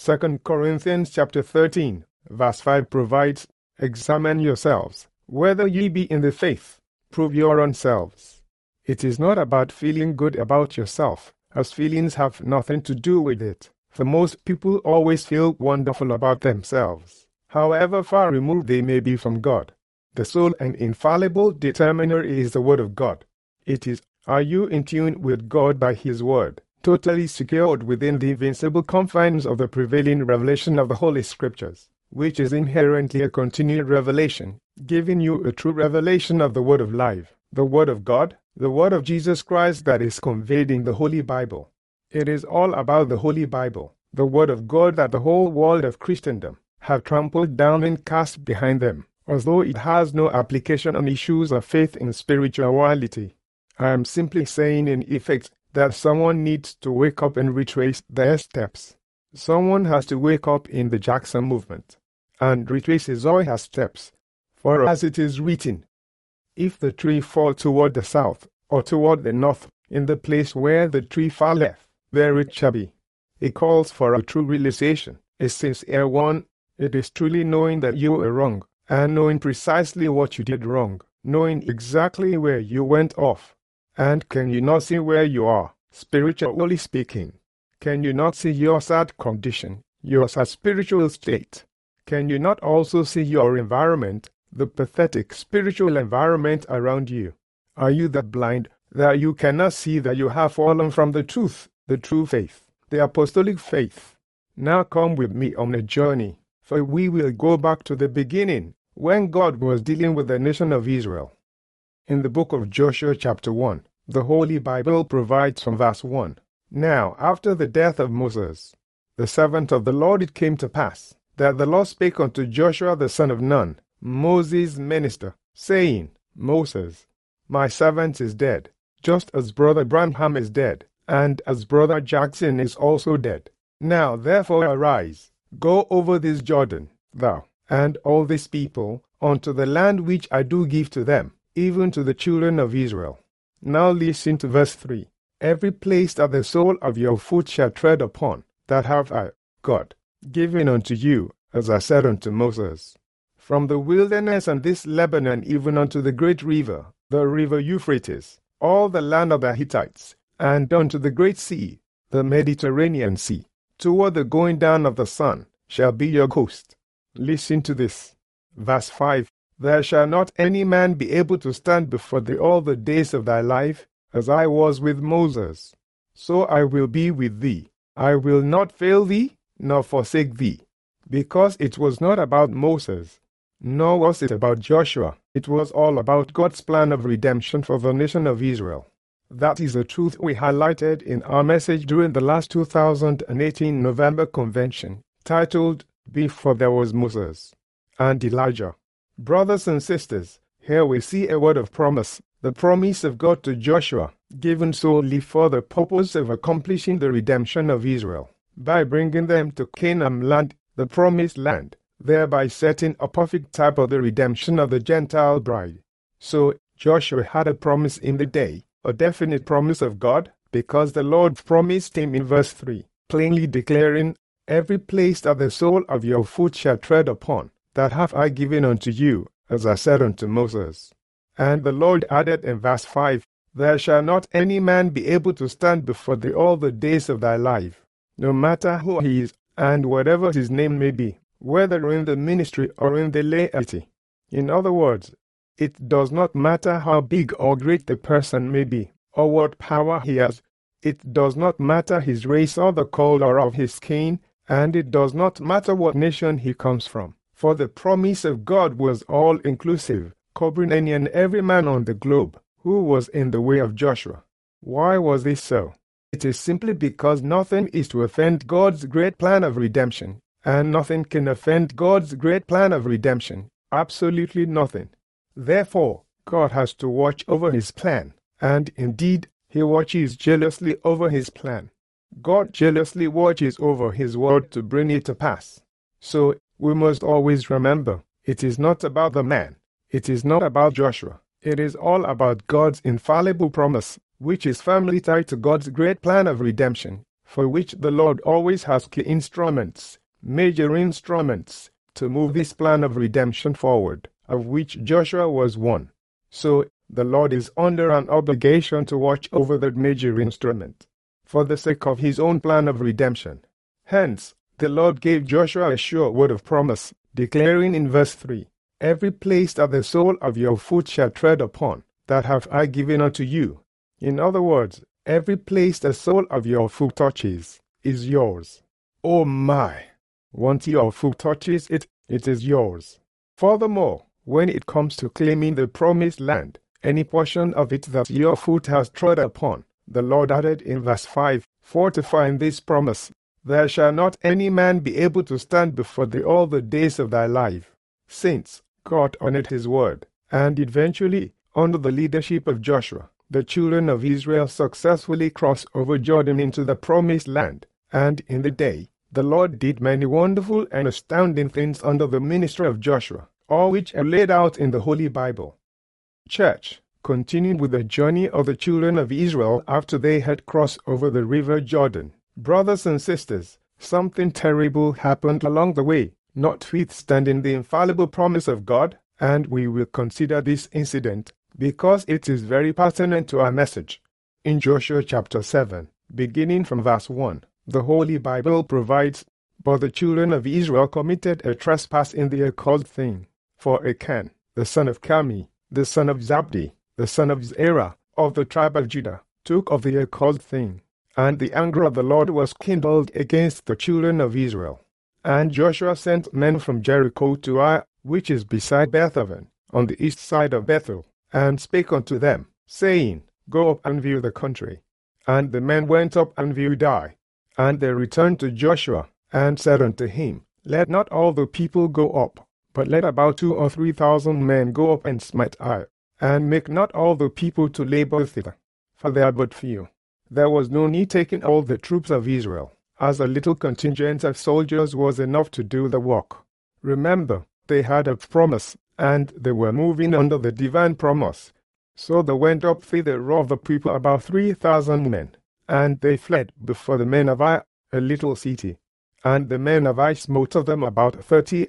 2 Corinthians chapter 13, verse 5 provides, Examine yourselves, whether ye be in the faith, prove your own selves. It is not about feeling good about yourself, as feelings have nothing to do with it, for most people always feel wonderful about themselves, however far removed they may be from God. The sole and infallible determiner is the Word of God. It is, are you in tune with God by His Word, totally secured within the invincible confines of the prevailing revelation of the Holy Scriptures, which is inherently a continued revelation, giving you a true revelation of the Word of life, the Word of God, the Word of Jesus Christ that is conveyed in the Holy Bible. It is all about the Holy Bible, the Word of God that the whole world of Christendom have trampled down and cast behind them, as though it has no application on issues of faith and spirituality. I am simply saying in effect that someone needs to wake up and retrace their steps. Someone has to wake up in the Jackson Movement and retrace his or her steps. For as it is written, if the tree fall toward the south, or toward the north, in the place where the tree falleth, there it shall be. It calls for a true realization, a sincere one. It is truly knowing that you were wrong, and knowing precisely what you did wrong, knowing exactly where you went off. And can you not see where you are, spiritually speaking? Can you not see your sad condition, your sad spiritual state? Can you not also see your environment, the pathetic spiritual environment around you? Are you that blind that you cannot see that you have fallen from the truth, the true faith, the apostolic faith? Now come with me on a journey, for we will go back to the beginning, when God was dealing with the nation of Israel. In the book of Joshua chapter 1, the Holy Bible provides from verse 1, Now after the death of Moses, the servant of the Lord, it came to pass, that the Lord spake unto Joshua the son of Nun, Moses' minister, saying, Moses, my servant is dead, just as brother Branham is dead, and as brother Jackson is also dead. Now therefore arise, go over this Jordan, thou and all this people, unto the land which I do give to them, even to the children of Israel. Now listen to verse 3. Every place that the sole of your foot shall tread upon, that have I, God, given unto you, as I said unto Moses. From the wilderness and this Lebanon even unto the great river, the river Euphrates, all the land of the Hittites, and unto the great sea, the Mediterranean Sea, toward the going down of the sun, shall be your coast. Listen to this. Verse 5. There shall not any man be able to stand before thee all the days of thy life, as I was with Moses. So I will be with thee. I will not fail thee, nor forsake thee. Because it was not about Moses, nor was it about Joshua. It was all about God's plan of redemption for the nation of Israel. That is the truth we highlighted in our message during the last 2018 November convention, titled, Before There Was Moses and Elijah. Brothers and sisters, here we see a word of promise, the promise of God to Joshua, given solely for the purpose of accomplishing the redemption of Israel, by bringing them to Canaan land, the promised land, thereby setting a perfect type of the redemption of the Gentile bride. So Joshua had a promise in the day, a definite promise of God, because the Lord promised him in verse 3, plainly declaring, Every place that the sole of your foot shall tread upon, that have I given unto you, as I said unto Moses. And the Lord added in verse 5, There shall not any man be able to stand before thee all the days of thy life, no matter who he is, and whatever his name may be, whether in the ministry or in the laity. In other words, it does not matter how big or great the person may be, or what power he has. It does not matter his race or the color of his skin, and it does not matter what nation he comes from. For the promise of God was all-inclusive, covering any and every man on the globe who was in the way of Joshua. Why was this so? It is simply because nothing is to offend God's great plan of redemption, and nothing can offend God's great plan of redemption. Absolutely nothing. Therefore, God has to watch over his plan, and indeed, he watches jealously over his plan. God jealously watches over his word to bring it to pass. So, we must always remember, it is not about the man. It is not about Joshua. It is all about God's infallible promise, which is firmly tied to God's great plan of redemption, for which the Lord always has key instruments, major instruments, to move this plan of redemption forward, of which Joshua was one. So, the Lord is under an obligation to watch over that major instrument, for the sake of his own plan of redemption. Hence, the Lord gave Joshua a sure word of promise, declaring in verse 3, Every place that the sole of your foot shall tread upon, that have I given unto you. In other words, every place the sole of your foot touches is yours. Oh my! Once your foot touches it, it is yours. Furthermore, when it comes to claiming the promised land, any portion of it that your foot has trod upon, the Lord added in verse 5, fortifying this promise, There shall not any man be able to stand before thee all the days of thy life. Since God honored his word, and eventually, under the leadership of Joshua, the children of Israel successfully crossed over Jordan into the promised land, and in the day, the Lord did many wonderful and astounding things under the ministry of Joshua, all which are laid out in the Holy Bible. Church, continuing with the journey of the children of Israel after they had crossed over the river Jordan. Brothers and sisters, something terrible happened along the way, notwithstanding the infallible promise of God, and we will consider this incident because it is very pertinent to our message. In Joshua chapter 7, beginning from verse 1, the Holy Bible provides, But the children of Israel committed a trespass in the occult thing. For Achan, the son of Carmi, the son of Zabdi, the son of Zerah, of the tribe of Judah, took of the accursed thing. And the anger of the Lord was kindled against the children of Israel. And Joshua sent men from Jericho to Ai, which is beside Bethaven, on the east side of Bethel, and spake unto them, saying, Go up and view the country. And the men went up and viewed Ai. And they returned to Joshua, and said unto him, Let not all the people go up, but let about 2,000 or 3,000 men go up and smite Ai, and make not all the people to labor thither, for they are but few. There was no need taking all the troops of Israel, as a little contingent of soldiers was enough to do the work. Remember, they had a promise, and they were moving under the divine promise. So they went up thither of the people about 3,000 men, and they fled before the men of Ai, a little city. And the men of Ai smote of them about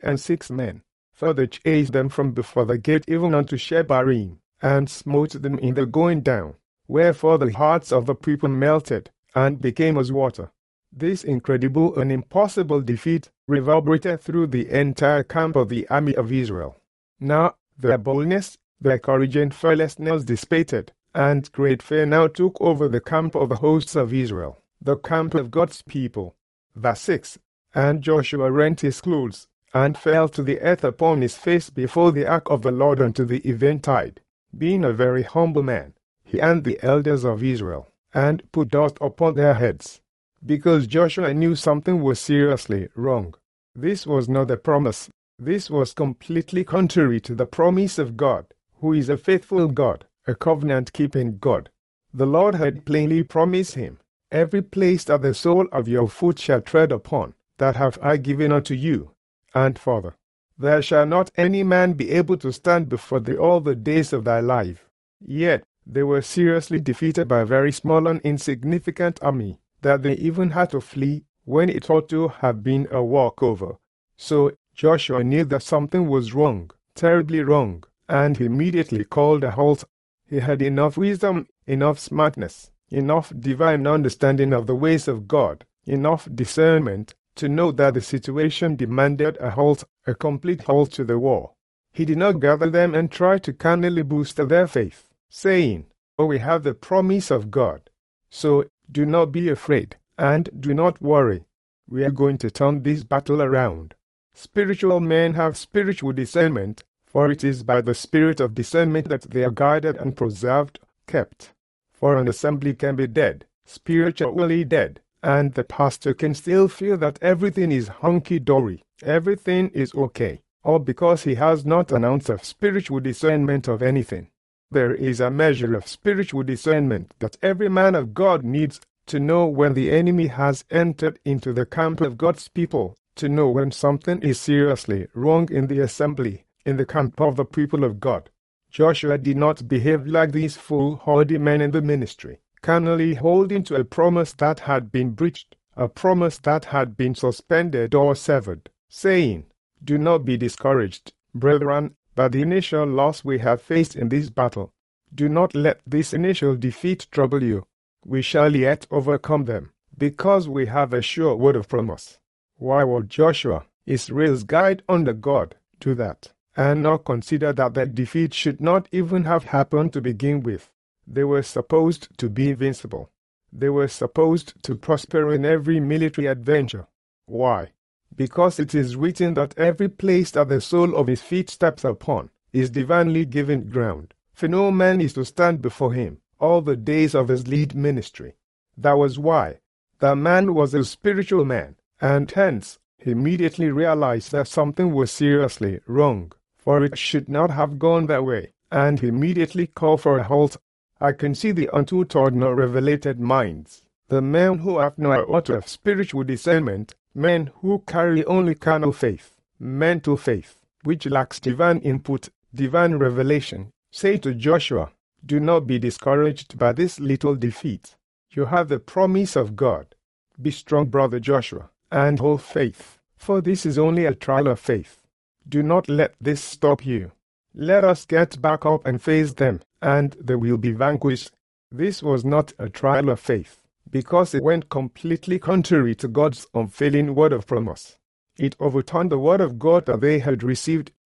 36 men, for they chased them from before the gate even unto Shebarim, and smote them in the going down. Wherefore the hearts of the people melted, and became as water. This incredible and impossible defeat reverberated through the entire camp of the army of Israel. Now their boldness, their courage and fearlessness dissipated, and great fear now took over the camp of the hosts of Israel, the camp of God's people. Verse 6. And Joshua rent his clothes, and fell to the earth upon his face before the ark of the Lord unto the eventide, being a very humble man, he and the elders of Israel, and put dust upon their heads, because Joshua knew something was seriously wrong. This was not the promise. This was completely contrary to the promise of God, who is a faithful God, a covenant-keeping God. The Lord had plainly promised him, Every place that the sole of your foot shall tread upon, that have I given unto you. And further, there shall not any man be able to stand before thee all the days of thy life. Yet they were seriously defeated by a very small and insignificant army, that they even had to flee when it ought to have been a walkover. So Joshua knew that something was wrong, terribly wrong, and he immediately called a halt. He had enough wisdom, enough smartness, enough divine understanding of the ways of God, enough discernment to know that the situation demanded a halt, a complete halt to the war. He did not gather them and try to carnally boost their faith, saying, Oh, we have the promise of God. So do not be afraid, and do not worry. We are going to turn this battle around. Spiritual men have spiritual discernment, for it is by the spirit of discernment that they are guided and preserved, kept. For an assembly can be dead, spiritually dead, and the pastor can still feel that everything is hunky-dory, everything is okay, all because he has not an ounce of spiritual discernment of anything. There is a measure of spiritual discernment that every man of God needs to know when the enemy has entered into the camp of God's people, to know when something is seriously wrong in the assembly, in the camp of the people of God. Joshua did not behave like these foolhardy men in the ministry, carnally holding to a promise that had been breached, a promise that had been suspended or severed, saying, Do not be discouraged, brethren, by the initial loss we have faced in this battle. Do not let this initial defeat trouble you. We shall yet overcome them, because we have a sure word of promise. Why would Joshua, Israel's guide under God, do that, and not consider that the defeat should not even have happened to begin with? They were supposed to be invincible. They were supposed to prosper in every military adventure. Why? Because it is written that every place that the sole of his feet steps upon is divinely given ground, for no man is to stand before him all the days of his lead ministry. That was why the man was a spiritual man, and hence he immediately realized that something was seriously wrong, for it should not have gone that way, and he immediately called for a halt. I can see the untutored nor revelated minds, the men who have no iota of spiritual discernment, men who carry only carnal faith, mental faith, which lacks divine input, divine revelation, say to Joshua, Do not be discouraged by this little defeat. You have the promise of God. Be strong, brother Joshua, and hold faith, for this is only a trial of faith. Do not let this stop you. Let us get back up and face them, and they will be vanquished. This was not a trial of faith, because it went completely contrary to God's unfailing word of promise. It overturned the word of God that they had received,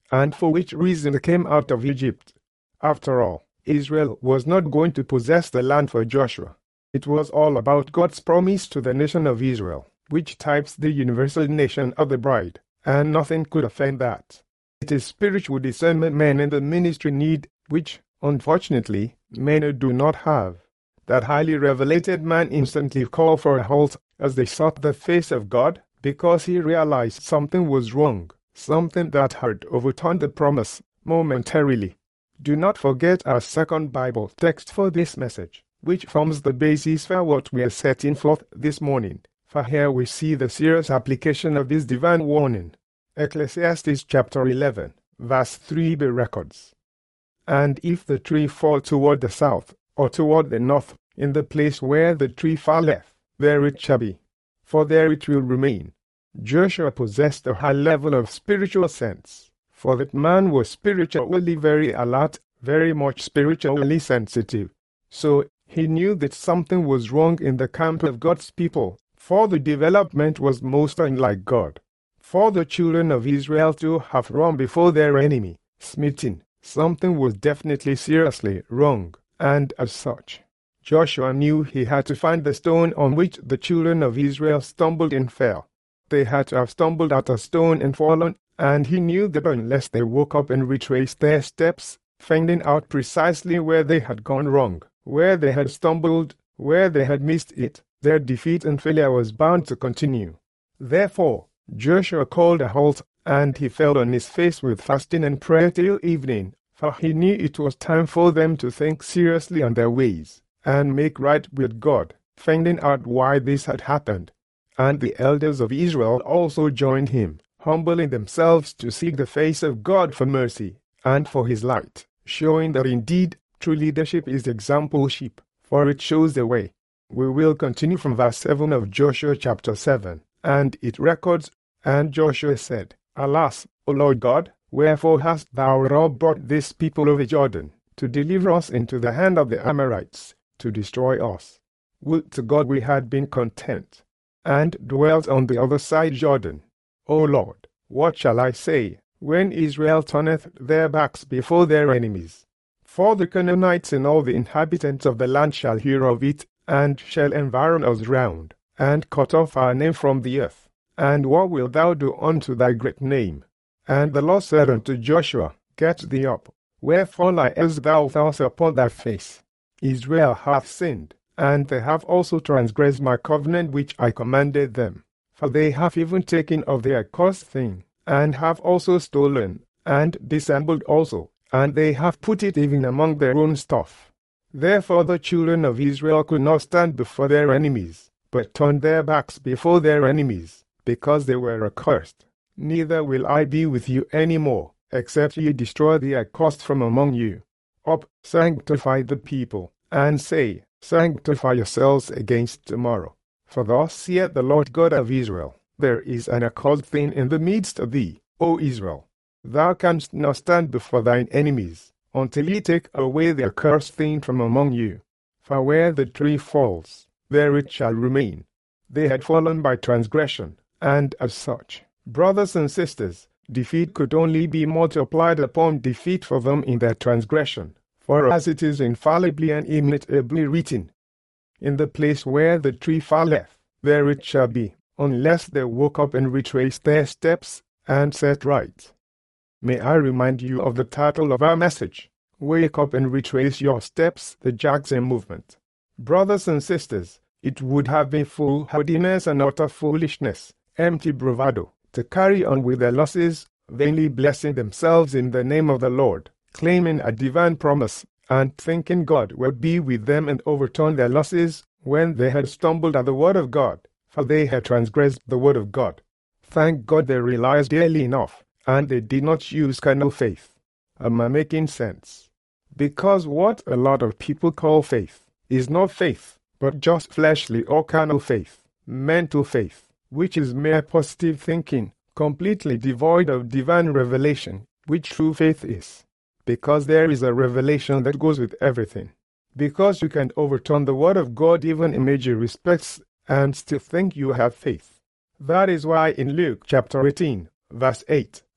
and for which reason they came out of Egypt. After all, Israel was not going to possess the land for Joshua. It was all about God's promise to the nation of Israel, which types the universal nation of the bride, and nothing could offend that. It is spiritual discernment men in the ministry need, which, unfortunately, many do not have. That highly revelated man instantly called for a halt as they sought the face of God, because he realized something was wrong, something that had overturned the promise momentarily. Do not forget our second Bible text for this message, which forms the basis for what we are setting forth this morning, for here we see the serious application of this divine warning. Ecclesiastes chapter 11, verse 3b records, "And if the tree fall toward the south, or toward the north, in the place where the tree falleth, there it shall be, for there it will remain." Joshua possessed a high level of spiritual sense, for that man was spiritually very alert, very much spiritually sensitive. So, he knew that something was wrong in the camp of God's people, for the development was most unlike God. For the children of Israel to have run before their enemy, smitten, something was definitely seriously wrong, and as such, Joshua knew he had to find the stone on which the children of Israel stumbled and fell. They had to have stumbled at a stone and fallen, and he knew that unless they woke up and retraced their steps, finding out precisely where they had gone wrong, where they had stumbled, where they had missed it, their defeat and failure was bound to continue. Therefore, Joshua called a halt, and he fell on his face with fasting and prayer till evening, for he knew it was time for them to think seriously on their ways, and make right with God, finding out why this had happened. And the elders of Israel also joined him, humbling themselves to seek the face of God for mercy, and for his light, showing that indeed, true leadership is exampleship, for it shows the way. We will continue from verse 7 of Joshua chapter 7, and it records, "And Joshua said, Alas, O Lord God, wherefore hast thou brought this people over Jordan, to deliver us into the hand of the Amorites, to destroy us? Would to God we had been content, and dwelt on the other side Jordan. O Lord, what shall I say, when Israel turneth their backs before their enemies? For the Canaanites and all the inhabitants of the land shall hear of it, and shall environ us round, and cut off our name from the earth. And what wilt thou do unto thy great name? And the Lord said unto Joshua, Get thee up, wherefore liest thou thus upon thy face? Israel hath sinned, and they have also transgressed my covenant which I commanded them. For they have even taken of the accursed thing, and have also stolen, and dissembled also, and they have put it even among their own stuff. Therefore the children of Israel could not stand before their enemies, but turned their backs before their enemies, because they were accursed. Neither will I be with you any more, except ye destroy the accursed from among you. Up, sanctify the people, and say, Sanctify yourselves against tomorrow. For thus saith the Lord God of Israel, There is an accursed thing in the midst of thee, O Israel. Thou canst not stand before thine enemies, until ye take away the accursed thing from among you. For where the tree falls, there it shall remain. They had fallen by transgression, and as such, brothers and sisters, defeat could only be multiplied upon defeat for them in their transgression. For as it is infallibly and immutably written, In the place where the tree falleth, there it shall be, unless they woke up and retraced their steps, and set right. May I remind you of the title of our message, Wake Up and Retrace Your Steps, the Jackson Movement. Brothers and sisters, it would have been foolhardiness and utter foolishness, empty bravado, to carry on with their losses, vainly blessing themselves in the name of the Lord, claiming a divine promise, and thinking God would be with them and overturn their losses, when they had stumbled at the word of God, for they had transgressed the word of God. Thank God they realized daily enough, and they did not use carnal faith. Am I making sense? Because what a lot of people call faith is not faith, but just fleshly or carnal faith, mental faith, which is mere positive thinking, completely devoid of divine revelation, which true faith is. Because there is a revelation that goes with everything. Because you can overturn the word of God even in major respects, and still think you have faith. That is why in Luke chapter 18, verse 8,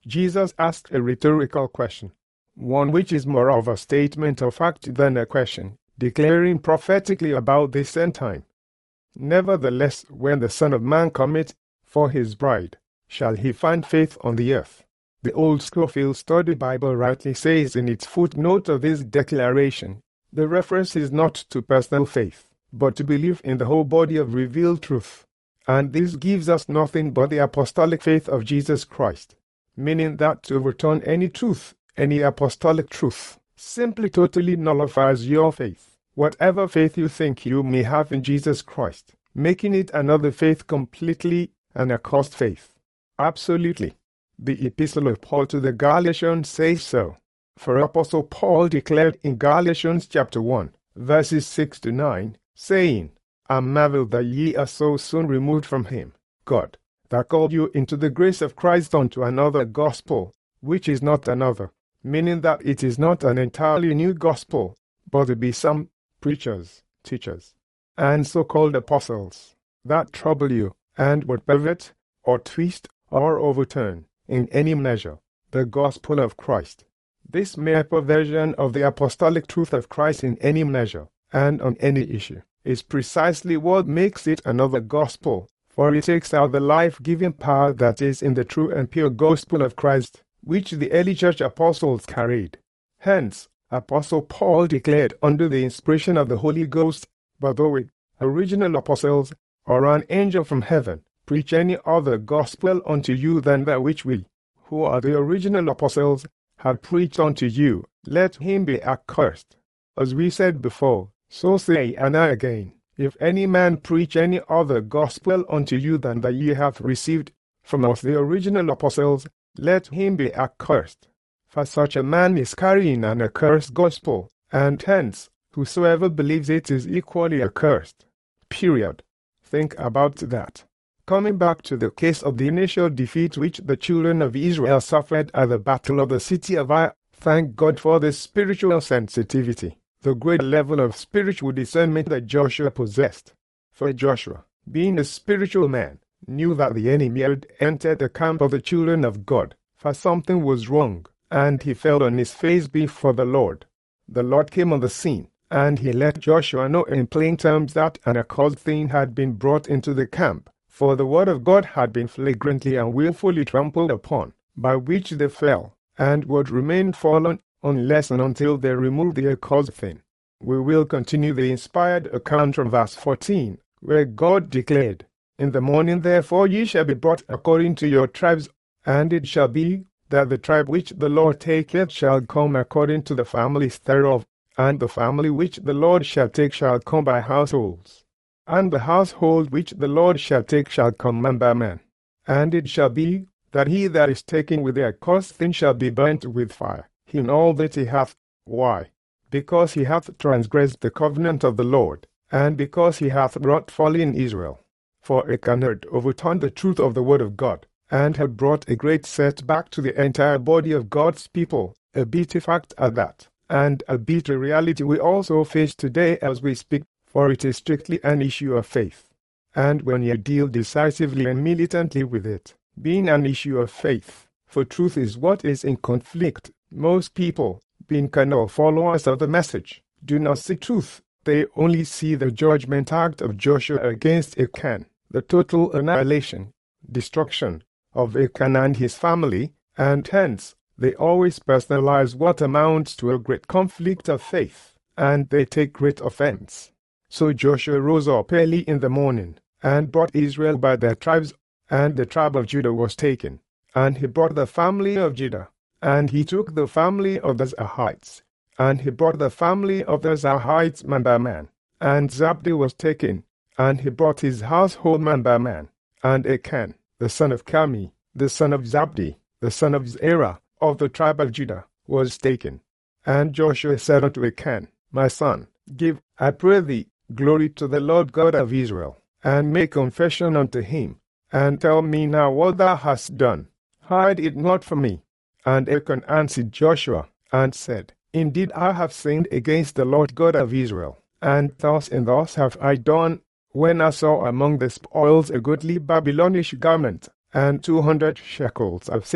Jesus asked a rhetorical question, one which is more of a statement of fact than a question, declaring prophetically about this end time. Nevertheless, when the Son of Man cometh for his bride, shall he find faith on the earth? The Old Scofield Study Bible rightly says in its footnote of this declaration, the reference is not to personal faith, but to believe in the whole body of revealed truth. And this gives us nothing but the apostolic faith of Jesus Christ, meaning that to overturn any truth, any apostolic truth, simply totally nullifies your faith, whatever faith you think you may have in Jesus Christ, making it another faith completely an accursed faith. Absolutely. The Epistle of Paul to the Galatians says so. For Apostle Paul declared in Galatians chapter 1, verses 6 to 9, saying, I marvel that ye are so soon removed from him, God, that called you into the grace of Christ unto another gospel, which is not another, meaning that it is not an entirely new gospel, but to be some preachers, teachers, and so-called apostles, that trouble you, and would pervert, or twist, or overturn, in any measure, the gospel of Christ. This mere perversion of the apostolic truth of Christ in any measure, and on any issue, is precisely what makes it another gospel, for it takes out the life-giving power that is in the true and pure gospel of Christ, which the early church apostles carried. Hence, Apostle Paul declared under the inspiration of the Holy Ghost, but though we, original apostles, or an angel from heaven, preach any other gospel unto you than that which we, who are the original apostles, have preached unto you, let him be accursed. As we said before, so say and I again, if any man preach any other gospel unto you than that ye have received from us the original apostles, let him be accursed. For such a man is carrying an accursed gospel, and hence, whosoever believes it is equally accursed. Period. Think about that. Coming back to the case of the initial defeat which the children of Israel suffered at the battle of the city of Ai, thank God for this spiritual sensitivity, the great level of spiritual discernment that Joshua possessed. For Joshua, being a spiritual man, knew that the enemy had entered the camp of the children of God, for something was wrong, and he fell on his face before the Lord. The Lord came on the scene, and he let Joshua know in plain terms that an accursed thing had been brought into the camp, for the word of God had been flagrantly and willfully trampled upon, by which they fell, and would remain fallen unless and until they removed the accursed thing. We will continue the inspired account from verse 14, where God declared, In the morning therefore ye shall be brought according to your tribes, and it shall be, that the tribe which the Lord taketh shall come according to the families thereof, and the family which the Lord shall take shall come by households. And the household which the Lord shall take shall come man by man. And it shall be, that he that is taken with the accursed thing shall be burnt with fire, he and all that he hath. Why? Because he hath transgressed the covenant of the Lord, and because he hath wrought folly in Israel. For Achan had overturned the truth of the word of God, and had brought a great setback to the entire body of God's people, a bitter fact at that, and a bitter reality we also face today as we speak, for it is strictly an issue of faith. And when you deal decisively and militantly with it, being an issue of faith, for truth is what is in conflict, most people, being carnal followers of the message, do not see truth. They only see the judgment act of Joshua against Achan, the total annihilation, destruction of Achan and his family, and hence they always personalize what amounts to a great conflict of faith, and they take great offense. So Joshua rose up early in the morning, and brought Israel by their tribes, and the tribe of Judah was taken. And he brought the family of Judah, and he took the family of the Zarhites, and he brought the family of the Zarhites man by man. And Zabdi was taken, and he brought his household man by man. And Achan, the son of Carmi, the son of Zabdi, the son of Zerah, of the tribe of Judah, was taken. And Joshua said unto Achan, My son, give, I pray thee, glory to the Lord God of Israel, and make confession unto him, and tell me now what thou hast done. Hide it not from me. And Achan answered Joshua, and said, Indeed I have sinned against the Lord God of Israel, and thus have I done, when I saw among the spoils a goodly Babylonish garment, and 200 shekels of silver,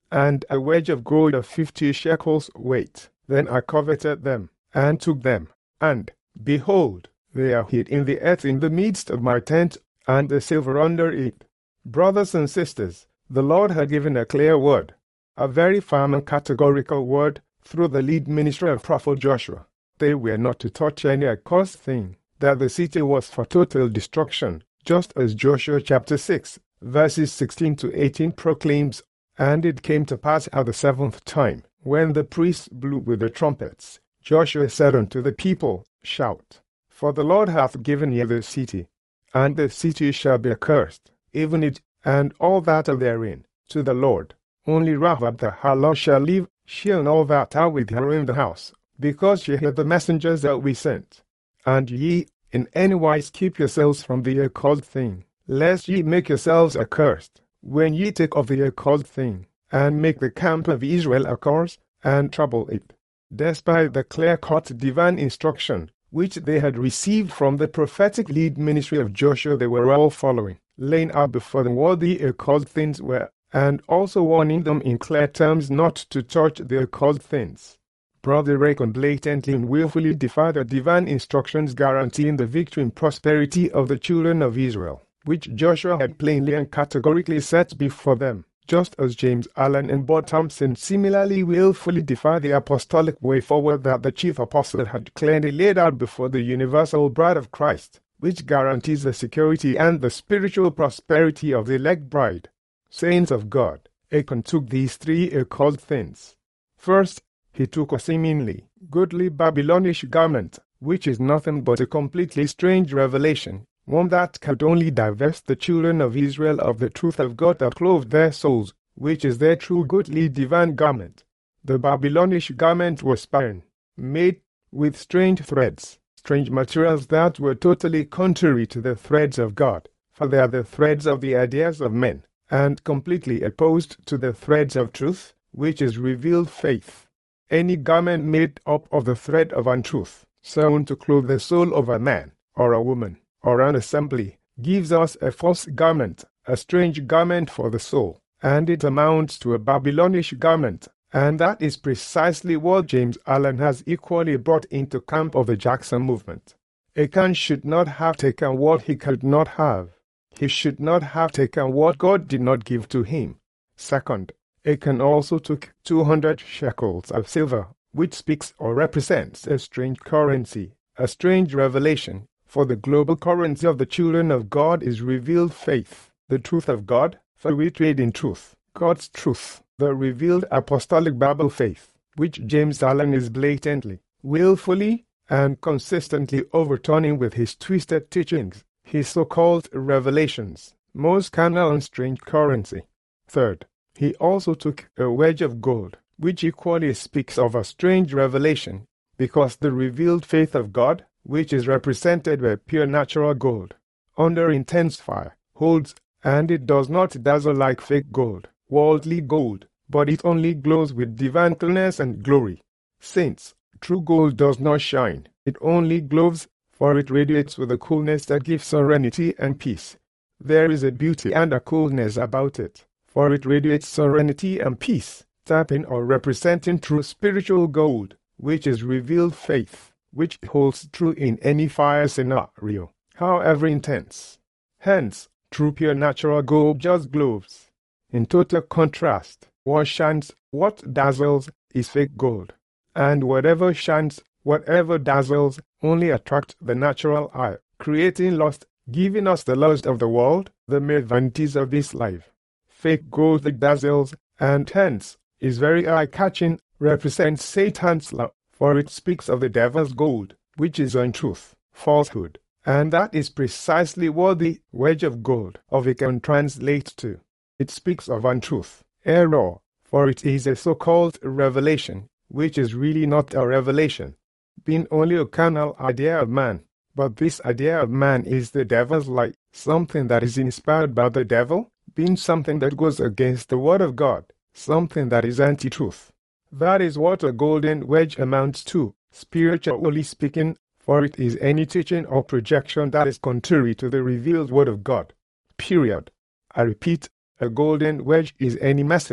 and a wedge of gold of 50 shekels weight. Then I coveted them, and took them, and, behold, they are hid in the earth in the midst of my tent, and the silver under it. Brothers and sisters, the Lord had given a clear word, a very firm and categorical word, through the lead ministry of Prophet Joshua. They were not to touch any accursed thing, that the city was for total destruction, just as Joshua chapter 6, verses 16 to 18 proclaims. And it came to pass at the 7th time, when the priests blew with the trumpets, Joshua said unto the people, Shout, for the Lord hath given you the city, and the city shall be accursed, even it, and all that are therein, to the Lord. Only Rahab the harlot shall live, she and all that are with her in the house, because she heard the messengers that we sent. And ye, in any wise keep yourselves from the occult thing, lest ye make yourselves accursed, when ye take of the occult thing, and make the camp of Israel a curse, and trouble it. Despite the clear-cut divine instruction, which they had received from the prophetic lead ministry of Joshua, they were all following, laying out before them what the occult things were, and also warning them in clear terms not to touch the occult things. Brother Racon blatantly and willfully defied the divine instructions guaranteeing the victory and prosperity of the children of Israel, which Joshua had plainly and categorically set before them, just as James Allen and Bob Thompson similarly willfully defied the apostolic way forward that the chief apostle had clearly laid out before the universal bride of Christ, which guarantees the security and the spiritual prosperity of the elect bride. Saints of God, Achan took these three occult things. First, he took a seemingly goodly Babylonish garment, which is nothing but a completely strange revelation, one that could only divest the children of Israel of the truth of God that clothed their souls, which is their true goodly divine garment. The Babylonish garment was spun, made with strange threads, strange materials that were totally contrary to the threads of God, for they are the threads of the ideas of men, and completely opposed to the threads of truth, which is revealed faith. Any garment made up of the thread of untruth, sewn to clothe the soul of a man, or a woman, or an assembly, gives us a false garment, a strange garment for the soul, and it amounts to a Babylonish garment, and that is precisely what James Allen has equally brought into camp of the Jackson movement. Achan should not have taken what he could not have. He should not have taken what God did not give to him. Second, Achan also took 200 shekels of silver, which speaks or represents a strange currency, a strange revelation, for the global currency of the children of God is revealed faith, the truth of God, for we trade in truth, God's truth, the revealed apostolic Bible faith, which James Allen is blatantly, willfully, and consistently overturning with his twisted teachings, his so-called revelations, most carnal and strange currency. Third, he also took a wedge of gold, which equally speaks of a strange revelation, because the revealed faith of God, which is represented by pure natural gold, under intense fire, holds, and it does not dazzle like fake gold, worldly gold, but it only glows with divine clearness and glory. Saints, true gold does not shine, it only glows, for it radiates with a coolness that gives serenity and peace. There is a beauty and a coolness about it, for it radiates serenity and peace, tapping or representing true spiritual gold, which is revealed faith, which holds true in any fire scenario, however intense. Hence, true pure natural gold just glows. In total contrast, what shines, what dazzles, is fake gold. And whatever shines, whatever dazzles, only attract the natural eye, creating lust, giving us the lust of the world, the mere vanities of this life. Fake gold that dazzles, and hence, is very eye-catching, represents Satan's love, for it speaks of the devil's gold, which is untruth, falsehood, and that is precisely what the wedge of gold of Achan translates to. It speaks of untruth, error, for it is a so-called revelation, which is really not a revelation, being only a carnal idea of man. But this idea of man is the devil's lie, something that is inspired by the devil, being something that goes against the word of God, something that is anti-truth. That is what a golden wedge amounts to, spiritually speaking, for it is any teaching or projection that is contrary to the revealed word of God. Period. I repeat, a golden wedge is any message,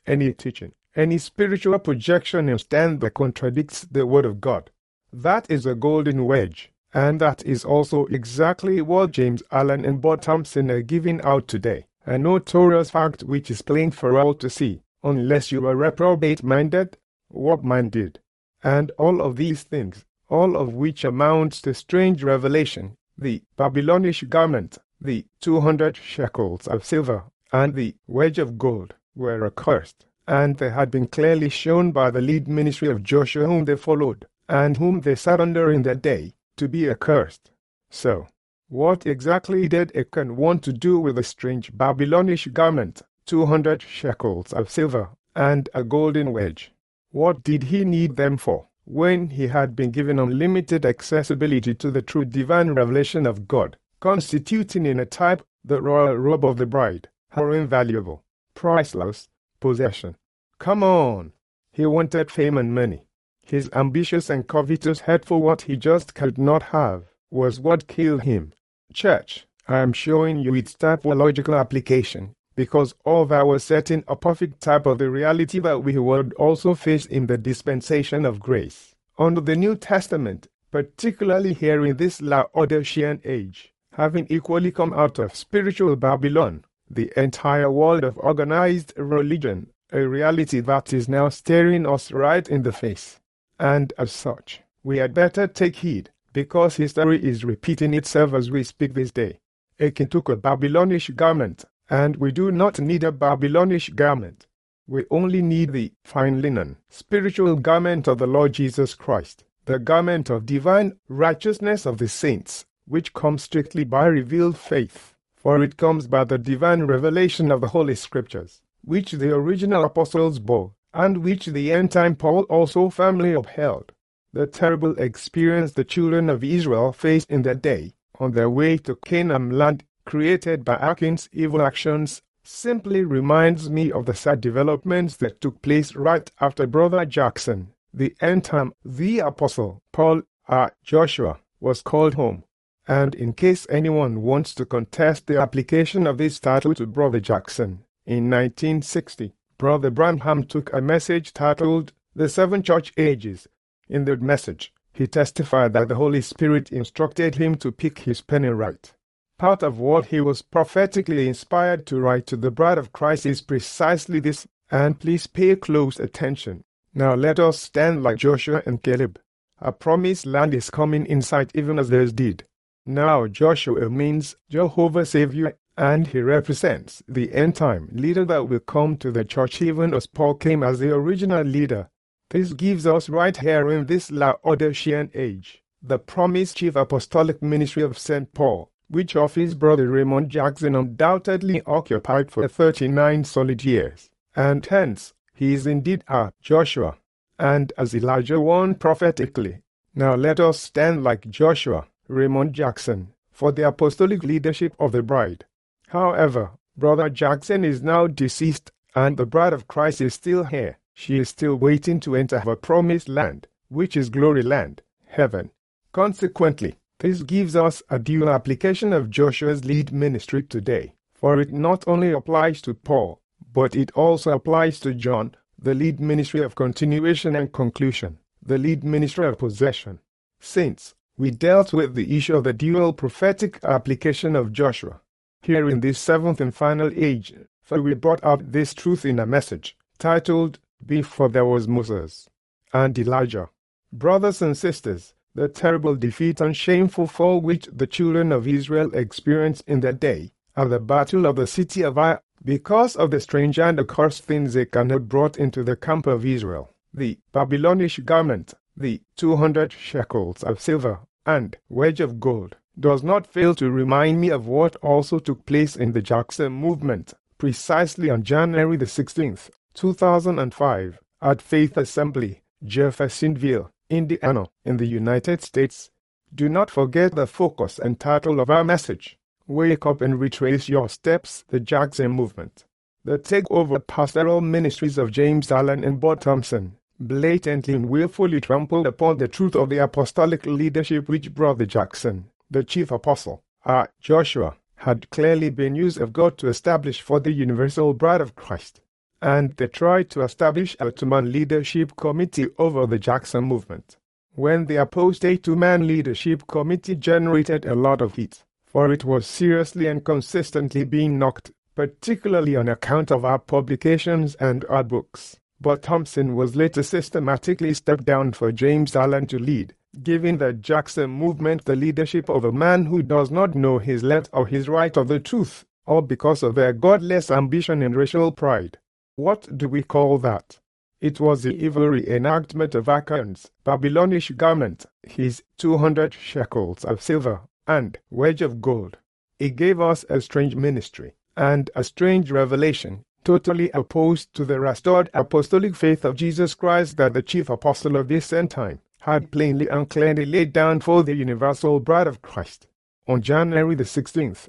any teaching, any spiritual projection instead that contradicts the Word of God. That is a golden wedge, and that is also exactly what James Allen and Bob Thompson are giving out today, a notorious fact which is plain for all to see, unless you are reprobate-minded, warp-minded. And all of these things, all of which amounts to strange revelation, the Babylonish garment, the 200 shekels of silver, and the wedge of gold, were accursed, and they had been clearly shown by the lead ministry of Joshua whom they followed, and whom they sat under in that day, to be accursed. So, what exactly did Achan want to do with a strange Babylonish garment, 200 shekels of silver, and a golden wedge? What did he need them for, when he had been given unlimited accessibility to the true divine revelation of God, constituting in a type the royal robe of the bride, her invaluable, priceless possession? Come on! He wanted fame and money. His ambitious and covetous head for what he just could not have was what killed him. Church, I am showing you its typological application, because all that was setting a perfect type of the reality that we would also face in the dispensation of grace. Under the New Testament, particularly here in this Laodicean age, having equally come out of spiritual Babylon, the entire world of organized religion, a reality that is now staring us right in the face. And as such, we had better take heed, because history is repeating itself as we speak this day. Achan took a Babylonish garment, and we do not need a Babylonish garment. We only need the fine linen, spiritual garment of the Lord Jesus Christ, the garment of divine righteousness of the saints, which comes strictly by revealed faith, for it comes by the divine revelation of the Holy Scriptures, which the original apostles bore, and which the end-time Paul also firmly upheld. The terrible experience the children of Israel faced in that day, on their way to Canaan land, created by Achan's evil actions, simply reminds me of the sad developments that took place right after Brother Jackson, the end-time, the apostle, Paul, Joshua, was called home. And in case anyone wants to contest the application of this title to Brother Jackson, in 1960, Brother Branham took a message titled The Seven Church Ages. In that message, he testified that the Holy Spirit instructed him to pick his pen and write. Part of what he was prophetically inspired to write to the bride of Christ is precisely this, and please pay close attention. Now let us stand like Joshua and Caleb. A promised land is coming in sight even as theirs did. Now Joshua means Jehovah Savior, and he represents the end-time leader that will come to the church even as Paul came as the original leader. This gives us right here in this Laodicean age the promised chief apostolic ministry of St. Paul, which of his brother Raymond Jackson undoubtedly occupied for 39 solid years. And hence, he is indeed our Joshua, and as Elijah warned prophetically. Now let us stand like Joshua, Raymond Jackson, for the apostolic leadership of the bride. However, Brother Jackson is now deceased, and the bride of Christ is still here. She is still waiting to enter her promised land, which is glory land, heaven. Consequently, this gives us a dual application of Joshua's lead ministry today, for it not only applies to Paul, but it also applies to John, the lead ministry of continuation and conclusion, the lead ministry of possession. Saints, we dealt with the issue of the dual prophetic application of Joshua. Here in this seventh and final age, for we brought out this truth in a message, titled, Before There Was Moses and Elijah. Brothers and sisters, the terrible defeat and shameful fall which the children of Israel experienced in that day, at the battle of the city of Ai, because of the strange and accursed things Achan had brought into the camp of Israel, the Babylonish garment, the 200 shekels of silver, and wedge of gold, does not fail to remind me of what also took place in the Jackson movement, precisely on January the 16th, 2005, at Faith Assembly, Jeffersonville, Indiana, in the United States. Do not forget the focus and title of our message. Wake up and retrace your steps, the Jackson movement. The takeover pastoral ministries of James Allen and Bob Thompson blatantly and willfully trampled upon the truth of the apostolic leadership which Brother Jackson, the chief apostle, Joshua, had clearly been used of God to establish for the universal bride of Christ. and they tried to establish a two-man leadership committee over the Jackson movement. When they opposed a two-man leadership committee generated a lot of heat, for it was seriously and consistently being knocked, particularly on account of our publications and our books. But Thompson was later systematically stepped down for James Allen to lead, giving the Jackson movement the leadership of a man who does not know his left or his right of the truth, all because of their godless ambition and racial pride. What do we call that? It was the evil reenactment of Achan's Babylonish garment, his 200 shekels of silver, and wedge of gold. It gave us a strange ministry, and a strange revelation, totally opposed to the restored apostolic faith of Jesus Christ that the chief apostle of this end time had plainly and clearly laid down for the universal bride of Christ. On January the 16th,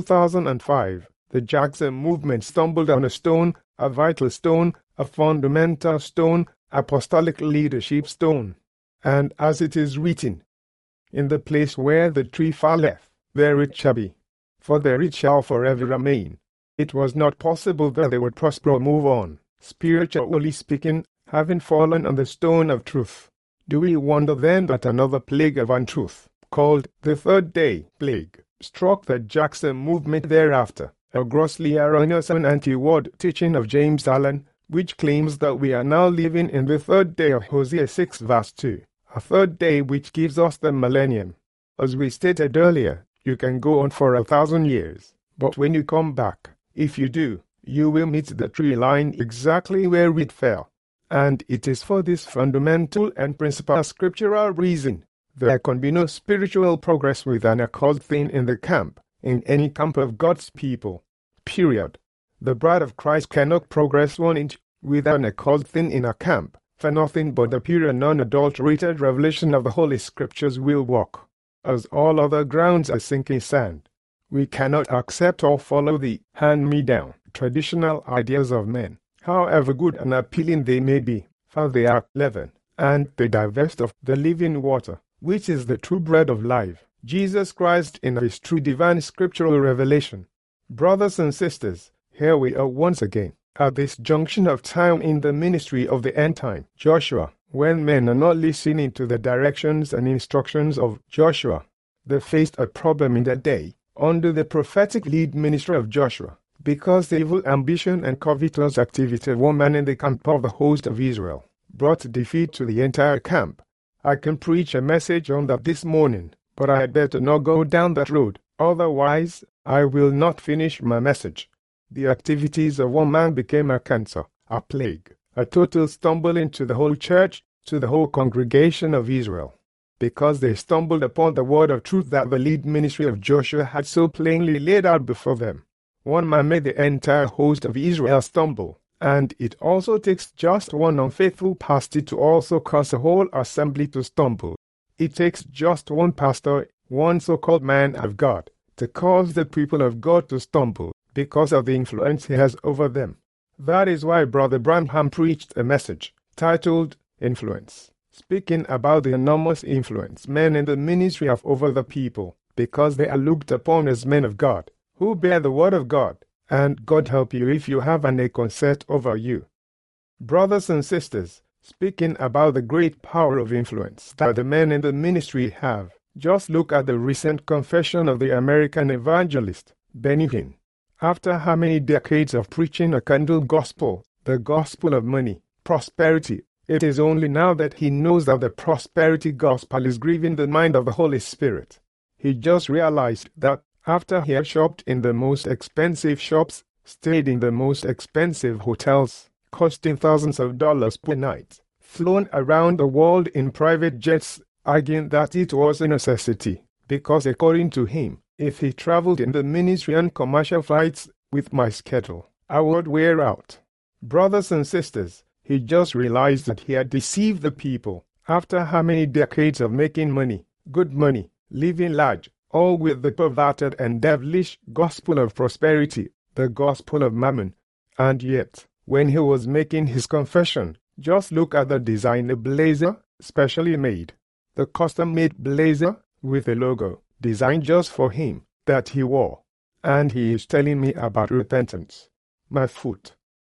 2005, the Jackson movement stumbled on a stone, a vital stone, a fundamental stone, apostolic leadership stone. And as it is written, in the place where the tree falleth, there it shall be, for there it shall forever remain. It was not possible that they would prosper or move on, spiritually speaking, having fallen on the stone of truth. Do we wonder then that another plague of untruth, called the Third Day Plague, struck the Jackson movement thereafter, a grossly erroneous and anti-word teaching of James Allen, which claims that we are now living in the third day of Hosea 6 verse 2, a third day which gives us the millennium. As we stated earlier, you can go on for 1,000 years, but when you come back, if you do, you will meet the tree line exactly where it fell. And it is for this fundamental and principal scriptural reason there can be no spiritual progress with an occult thing in the camp, in any camp of God's people. Period. The bride of Christ cannot progress 1 inch with an occult thing in a camp, for nothing but the pure and unadulterated revelation of the Holy Scriptures will work. As all other grounds are sinking sand, we cannot accept or follow the hand-me-down traditional ideas of men, however good and appealing they may be, for they are leaven, and they divest of the living water, which is the true bread of life, Jesus Christ in his true divine scriptural revelation. Brothers and sisters, here we are once again, at this junction of time in the ministry of the end time, Joshua, when men are not listening to the directions and instructions of Joshua. They faced a problem in that day, under the prophetic lead ministry of Joshua, because the evil ambition and covetous activity of one man in the camp of the host of Israel brought defeat to the entire camp. I can preach a message on that this morning, but I had better not go down that road, otherwise I will not finish my message. The activities of one man became a cancer, a plague, a total stumbling to the whole church, to the whole congregation of Israel, because they stumbled upon the word of truth that the lead ministry of Joshua had so plainly laid out before them. One man made the entire host of Israel stumble, and it also takes just one unfaithful pastor to also cause a whole assembly to stumble. It takes just one pastor, one so-called man of God, to cause the people of God to stumble, because of the influence he has over them. That is why Brother Branham preached a message titled Influence, speaking about the enormous influence men in the ministry have over the people, because they are looked upon as men of God, who bear the word of God, and God help you if you have an acorn set over you. Brothers and sisters, speaking about the great power of influence that the men in the ministry have, just look at the recent confession of the American evangelist, Benny Hinn. After how many decades of preaching a candle gospel, the gospel of money, prosperity, it is only now that he knows that the prosperity gospel is grieving the mind of the Holy Spirit. He just realized that after he had shopped in the most expensive shops, stayed in the most expensive hotels, costing thousands of dollars per night, flown around the world in private jets, arguing that it was a necessity, because according to him, if he traveled in the ministry on commercial flights with my schedule, I would wear out. Brothers and sisters, he just realized that he had deceived the people. After how many decades of making money, good money, living large, all with the perverted and devilish gospel of prosperity, the gospel of mammon. And yet, when he was making his confession, just look at the designer blazer, specially made. The custom-made blazer with a logo, designed just for him, that he wore. And he is telling me about repentance. My foot.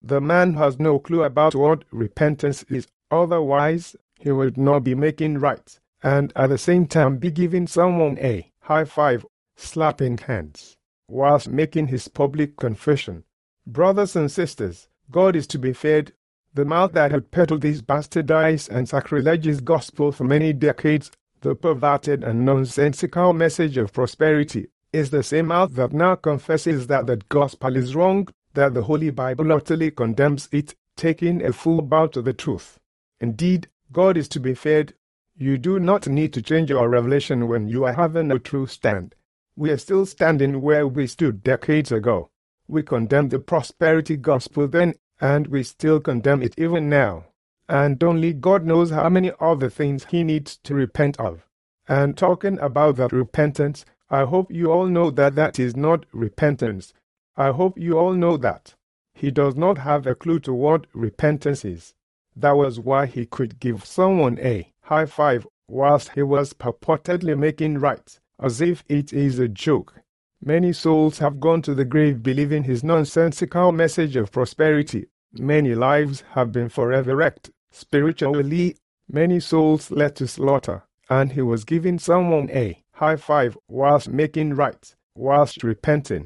The man has no clue about what repentance is, otherwise he would not be making right, and at the same time be giving someone a high five, slapping hands, whilst making his public confession. Brothers and sisters, God is to be feared. The mouth that had peddled this bastardized and sacrilegious gospel for many decades, the perverted and nonsensical message of prosperity, is the same mouth that now confesses that the gospel is wrong, that the Holy Bible utterly condemns it, taking a full bow to the truth. Indeed, God is to be feared. You do not need to change your revelation when you are having a true stand. We are still standing where we stood decades ago. We condemned the prosperity gospel then, and we still condemn it even now. And only God knows how many other things he needs to repent of. And talking about that repentance, I hope you all know that that is not repentance. I hope you all know that. He does not have a clue to what repentance is. That was why he could give someone a high five whilst he was purportedly making right, as if it is a joke. Many souls have gone to the grave believing his nonsensical message of prosperity. Many lives have been forever wrecked, spiritually. Many souls led to slaughter, and he was giving someone a high five whilst making right, whilst repenting.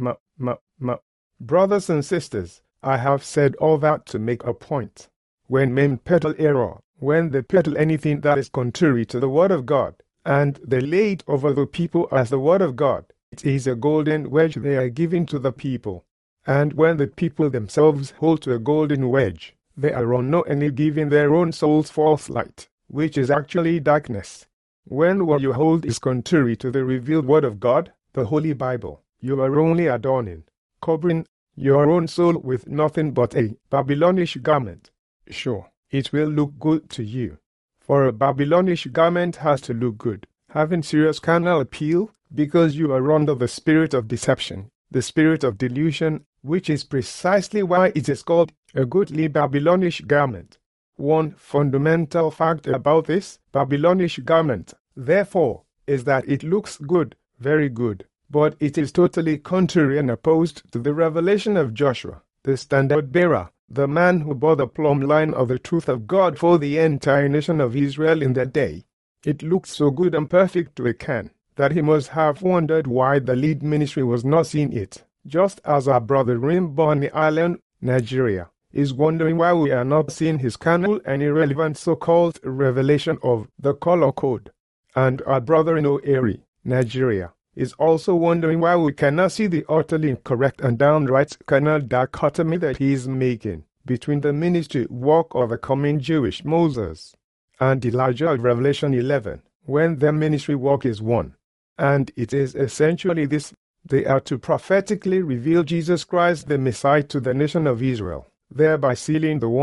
Brothers and sisters, I have said all that to make a point. When men peddle error, when they peddle anything that is contrary to the Word of God, and they lay it over the people as the Word of God, it is a golden wedge they are giving to the people. And when the people themselves hold to a golden wedge, they are unknowingly giving their own souls false light, which is actually darkness. When what you hold is contrary to the revealed Word of God, the Holy Bible, you are only adorning, covering your own soul with nothing but a Babylonish garment. Sure, it will look good to you. For a Babylonish garment has to look good, having serious carnal appeal, because you are under the spirit of deception, the spirit of delusion, which is precisely why it is called a goodly Babylonish garment. One fundamental fact about this Babylonish garment, therefore, is that it looks good, very good, but it is totally contrary and opposed to the revelation of Joshua, the standard bearer, the man who bore the plumb line of the truth of God for the entire nation of Israel in that day. It looked so good and perfect to Achan that he must have wondered why the lead ministry was not seeing it, just as our brother Rimbo Island, Nigeria, is wondering why we are not seeing his carnal and irrelevant so-called revelation of the color code. And our brother in Oeri, Nigeria, is also wondering why we cannot see the utterly incorrect and downright carnal dichotomy that he is making between the ministry work of the coming Jewish Moses and Elijah of Revelation 11, when their ministry work is one. And it is essentially this: they are to prophetically reveal Jesus Christ the Messiah to the nation of Israel, thereby sealing the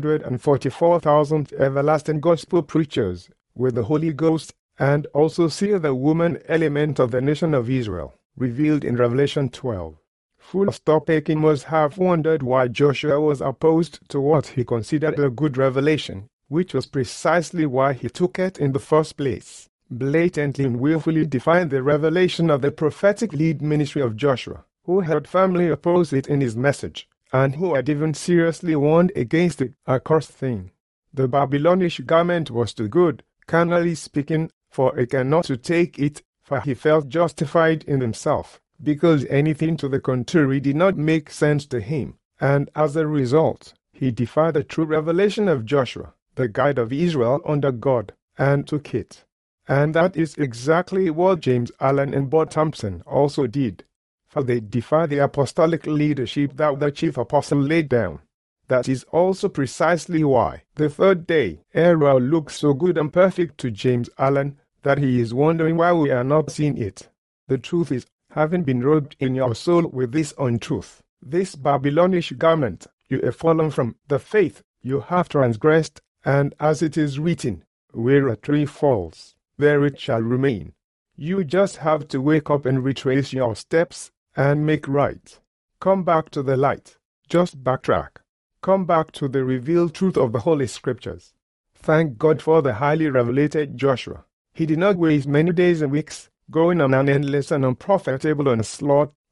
144,000 everlasting gospel preachers with the Holy Ghost, and also seal the woman element of the nation of Israel, revealed in Revelation 12. Full stop. Achan must have wondered why Joshua was opposed to what he considered a good revelation, which was precisely why he took it in the first place. Blatantly and willfully defied the revelation of the prophetic lead ministry of Joshua, who had firmly opposed it in his message, and who had even seriously warned against it, accursed thing. The Babylonish garment was too good, carnally speaking, for Achan not to take it, for he felt justified in himself, because anything to the contrary did not make sense to him, and as a result, he defied the true revelation of Joshua, the guide of Israel under God, and took it. And that is exactly what James Allen and Bob Thompson also did, for they defied the apostolic leadership that the chief apostle laid down. That is also precisely why the third day era looks so good and perfect to James Allen that he is wondering why we are not seeing it. The truth is, having been robed in your soul with this untruth, this Babylonish garment, you have fallen from the faith, you have transgressed, and as it is written, where a tree falls, there it shall remain. You just have to wake up and retrace your steps and make right. Come back to the light. Just backtrack. Come back to the revealed truth of the Holy Scriptures. Thank God for the highly revelated Joshua. He did not waste many days and weeks going on an endless and unprofitable onslaught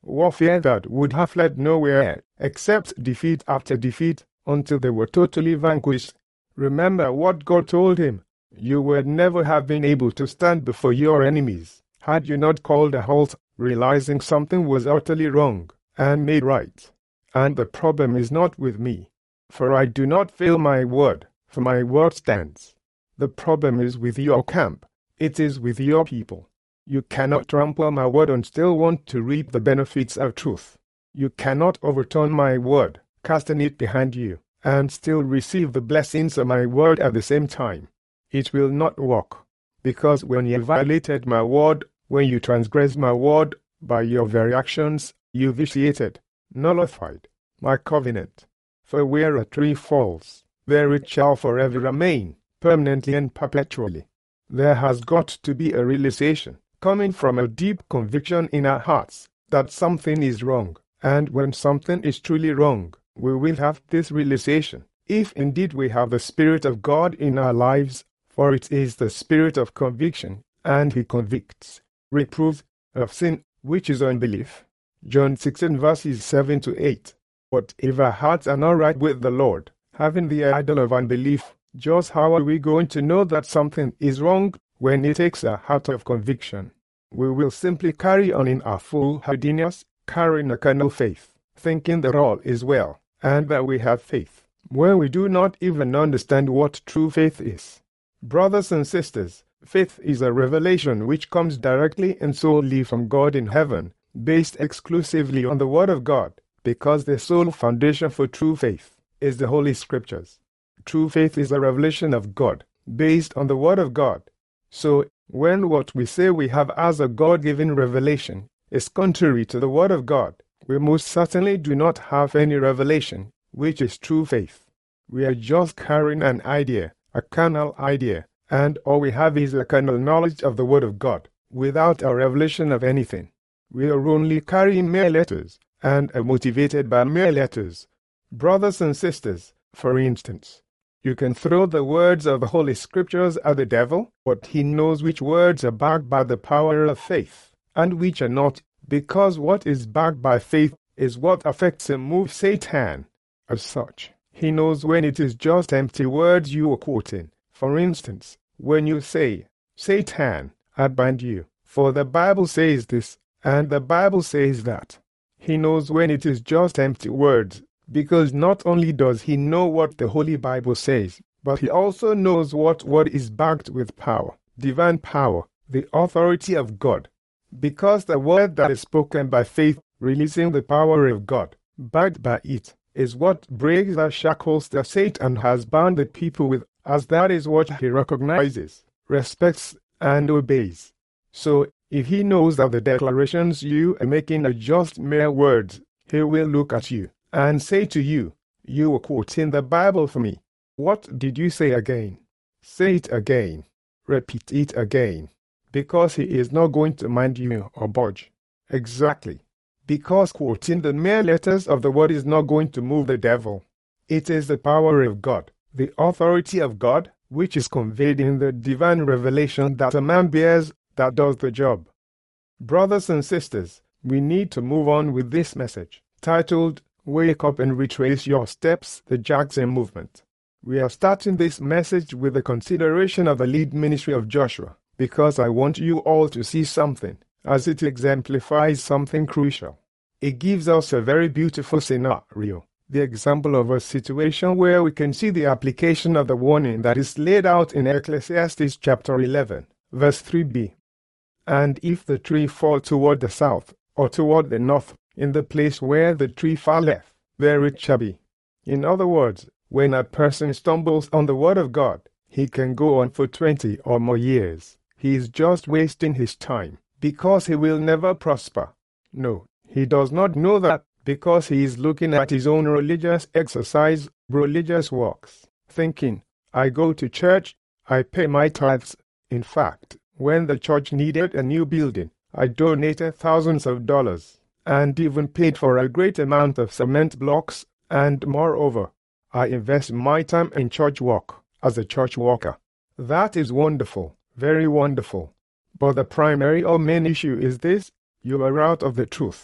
warfare that would have led nowhere except defeat after defeat until they were totally vanquished. Remember what God told him. You would never have been able to stand before your enemies had you not called a halt, realizing something was utterly wrong, and made right. And the problem is not with me, for I do not fail my word, for my word stands. The problem is with your camp. It is with your people. You cannot trample my word and still want to reap the benefits of truth. You cannot overturn my word, casting it behind you, and still receive the blessings of my word at the same time. It will not work, because when you violated my word, when you transgressed my word, by your very actions, you vitiated, nullified, my covenant. For where a tree falls, there it shall forever remain, permanently and perpetually. There has got to be a realization, coming from a deep conviction in our hearts, that something is wrong, and when something is truly wrong, we will have this realization, if indeed we have the Spirit of God in our lives, for it is the spirit of conviction, and he convicts, reproves, of sin, which is unbelief. John 16 verses 7 to 8. Whatever hearts are not right with the Lord, having the idol of unbelief, just how are we going to know that something is wrong when it takes a heart of conviction? We will simply carry on in our foolhardiness, carrying a carnal faith, thinking that all is well, and that we have faith, when we do not even understand what true faith is. Brothers and sisters, faith is a revelation which comes directly and solely from God in heaven, based exclusively on the Word of God, because the sole foundation for true faith is the Holy Scriptures. True faith is a revelation of God, based on the Word of God. So, when what we say we have as a God-given revelation is contrary to the Word of God, we most certainly do not have any revelation, which is true faith. We are just carrying an idea, a carnal idea, and all we have is a carnal knowledge of the Word of God, without a revelation of anything. We are only carrying mere letters, and are motivated by mere letters. Brothers and sisters, for instance, you can throw the words of the Holy Scriptures at the devil, but he knows which words are backed by the power of faith, and which are not, because what is backed by faith is what affects and moves Satan. As such, he knows when it is just empty words you are quoting. For instance, when you say, Satan, I bind you, for the Bible says this, and the Bible says that. He knows when it is just empty words, because not only does he know what the Holy Bible says, but he also knows what word is backed with power, divine power, the authority of God. Because the word that is spoken by faith, releasing the power of God, backed by it, is what breaks the shackles that Satan has bound the people with, as that is what he recognizes, respects, and obeys. So, if he knows that the declarations you are making are just mere words, he will look at you and say to you, you were quoting the Bible for me. What did you say again? Say it again. Repeat it again. Because he is not going to mind you or budge. Exactly. Because quoting the mere letters of the word is not going to move the devil. It is the power of God, the authority of God, which is conveyed in the divine revelation that a man bears, that does the job. Brothers and sisters, we need to move on with this message, titled, Wake Up and Retrace Your Steps, the Jackson Movement. We are starting this message with a consideration of the lead ministry of Joshua, because I want you all to see something, as it exemplifies something crucial. It gives us a very beautiful scenario, the example of a situation where we can see the application of the warning that is laid out in Ecclesiastes chapter 11, verse 3b. And if the tree fall toward the south, or toward the north, in the place where the tree falleth, there it shall be. In other words, when a person stumbles on the word of God, he can go on for 20 or more years. He is just wasting his time, because he will never prosper. No, he does not know that, because he is looking at his own religious exercise, religious works, thinking, I go to church, I pay my tithes. In fact, when the church needed a new building, I donated thousands of dollars, and even paid for a great amount of cement blocks, and moreover, I invest my time in church work, as a church worker. That is wonderful, very wonderful. But the primary or main issue is this: you are out of the truth.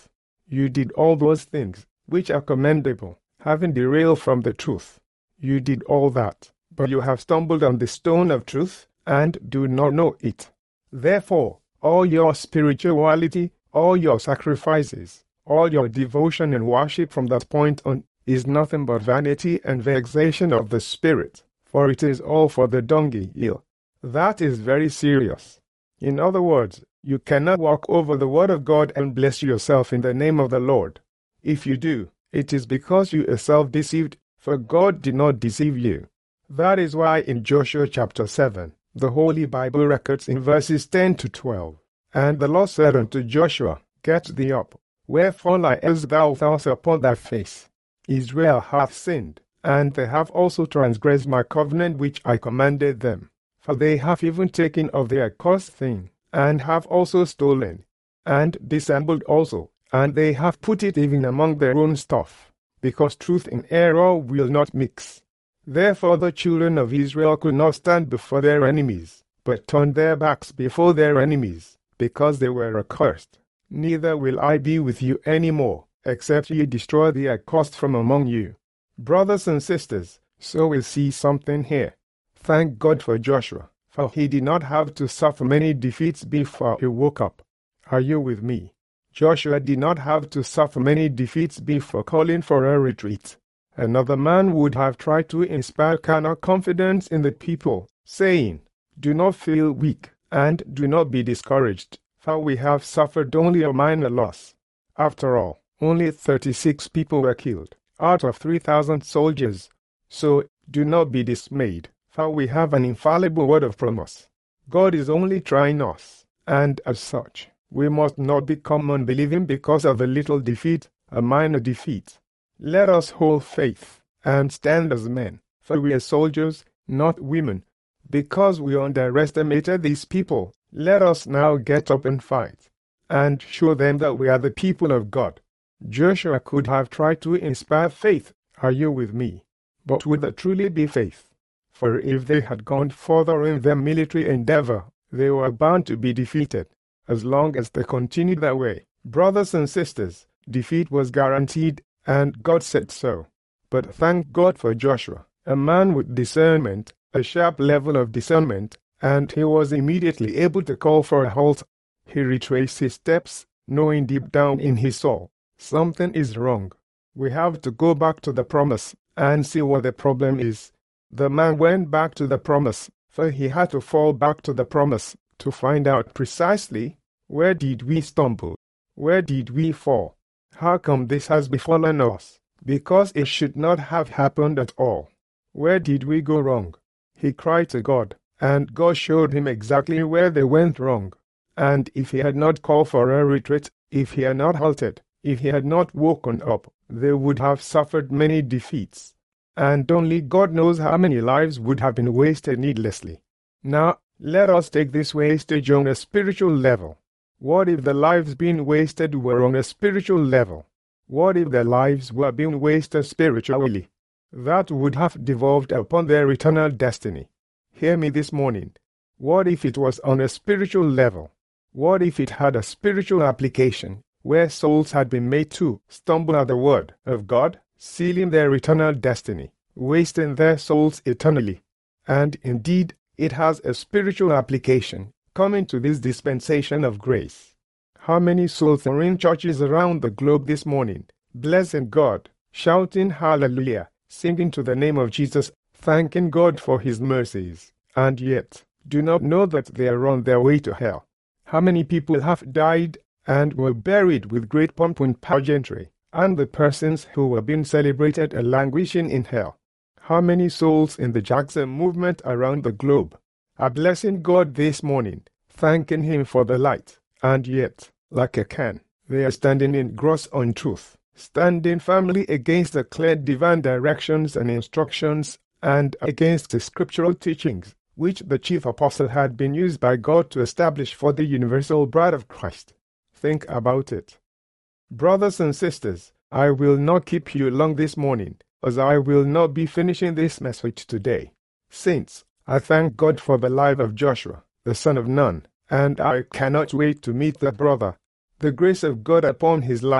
You did all those things, which are commendable, having derailed from the truth. You did all that, but you have stumbled on the stone of truth, and do not know it. Therefore, all your spirituality, all your sacrifices, all your devotion and worship from that point on, is nothing but vanity and vexation of the spirit, for it is all for the dunghill. That is very serious. In other words, you cannot walk over the word of God and bless yourself in the name of the Lord. If you do, it is because you are self-deceived, for God did not deceive you. That is why in Joshua chapter 7, the Holy Bible records in verses 10 to 12, "And the Lord said unto Joshua, Get thee up, wherefore liest thou thus upon thy face? Israel hath sinned, and they have also transgressed my covenant which I commanded them. For they have even taken of their accursed thing, and have also stolen, and dissembled also, and they have put it even among their own stuff, because truth and error will not mix. Therefore the children of Israel could not stand before their enemies, but turned their backs before their enemies, because they were accursed. Neither will I be with you any more, except ye destroy the accursed from among you." Brothers and sisters, so we see something here. Thank God for Joshua, for he did not have to suffer many defeats before he woke up. Are you with me? Joshua did not have to suffer many defeats before calling for a retreat. Another man would have tried to inspire carnal confidence in the people, saying, "Do not feel weak, and do not be discouraged, for we have suffered only a minor loss." After all, only 36 people were killed, out of 3,000 soldiers. So, do not be dismayed, for we have an infallible word of promise. God is only trying us, and as such, we must not become unbelieving because of a little defeat, a minor defeat. Let us hold faith, and stand as men, for we are soldiers, not women. Because we underestimated these people, let us now get up and fight, and show them that we are the people of God. Joshua could have tried to inspire faith, are you with me? But would that truly be faith? For if they had gone further in their military endeavor, they were bound to be defeated. As long as they continued that way, brothers and sisters, defeat was guaranteed, and God said so. But thank God for Joshua, a man with discernment, a sharp level of discernment, and he was immediately able to call for a halt. He retraced his steps, knowing deep down in his soul, something is wrong. We have to go back to the promise and see what the problem is. The man went back to the promise, for he had to fall back to the promise to find out precisely, where did we stumble? Where did we fall? How come this has befallen us? Because it should not have happened at all. Where did we go wrong? He cried to God, and God showed him exactly where they went wrong. And if he had not called for a retreat, if he had not halted, if he had not woken up, they would have suffered many defeats. And only God knows how many lives would have been wasted needlessly. Now, let us take this wastage on a spiritual level. What if the lives being wasted were on a spiritual level? What if their lives were being wasted spiritually? That would have devolved upon their eternal destiny. Hear me this morning. What if it was on a spiritual level? What if it had a spiritual application, where souls had been made to stumble at the word of God, sealing their eternal destiny, wasting their souls eternally? And indeed, it has a spiritual application, coming to this dispensation of grace. How many souls are in churches around the globe this morning, blessing God, shouting hallelujah, singing to the name of Jesus, thanking God for his mercies, and yet do not know that they are on their way to hell? How many people have died and were buried with great pomp and pageantry, and the persons who were being celebrated are languishing in hell? How many souls in the Jackson movement around the globe are blessing God this morning, thanking him for the light, and yet, like a can, they are standing in gross untruth, standing firmly against the clear divine directions and instructions, and against the scriptural teachings, which the chief apostle had been used by God to establish for the universal bride of Christ. Think about it. Brothers and sisters, I will not keep you long this morning, as I will not be finishing this message today. Saints, I thank God for the life of Joshua, the son of Nun, and I cannot wait to meet that brother. The grace of God upon his life,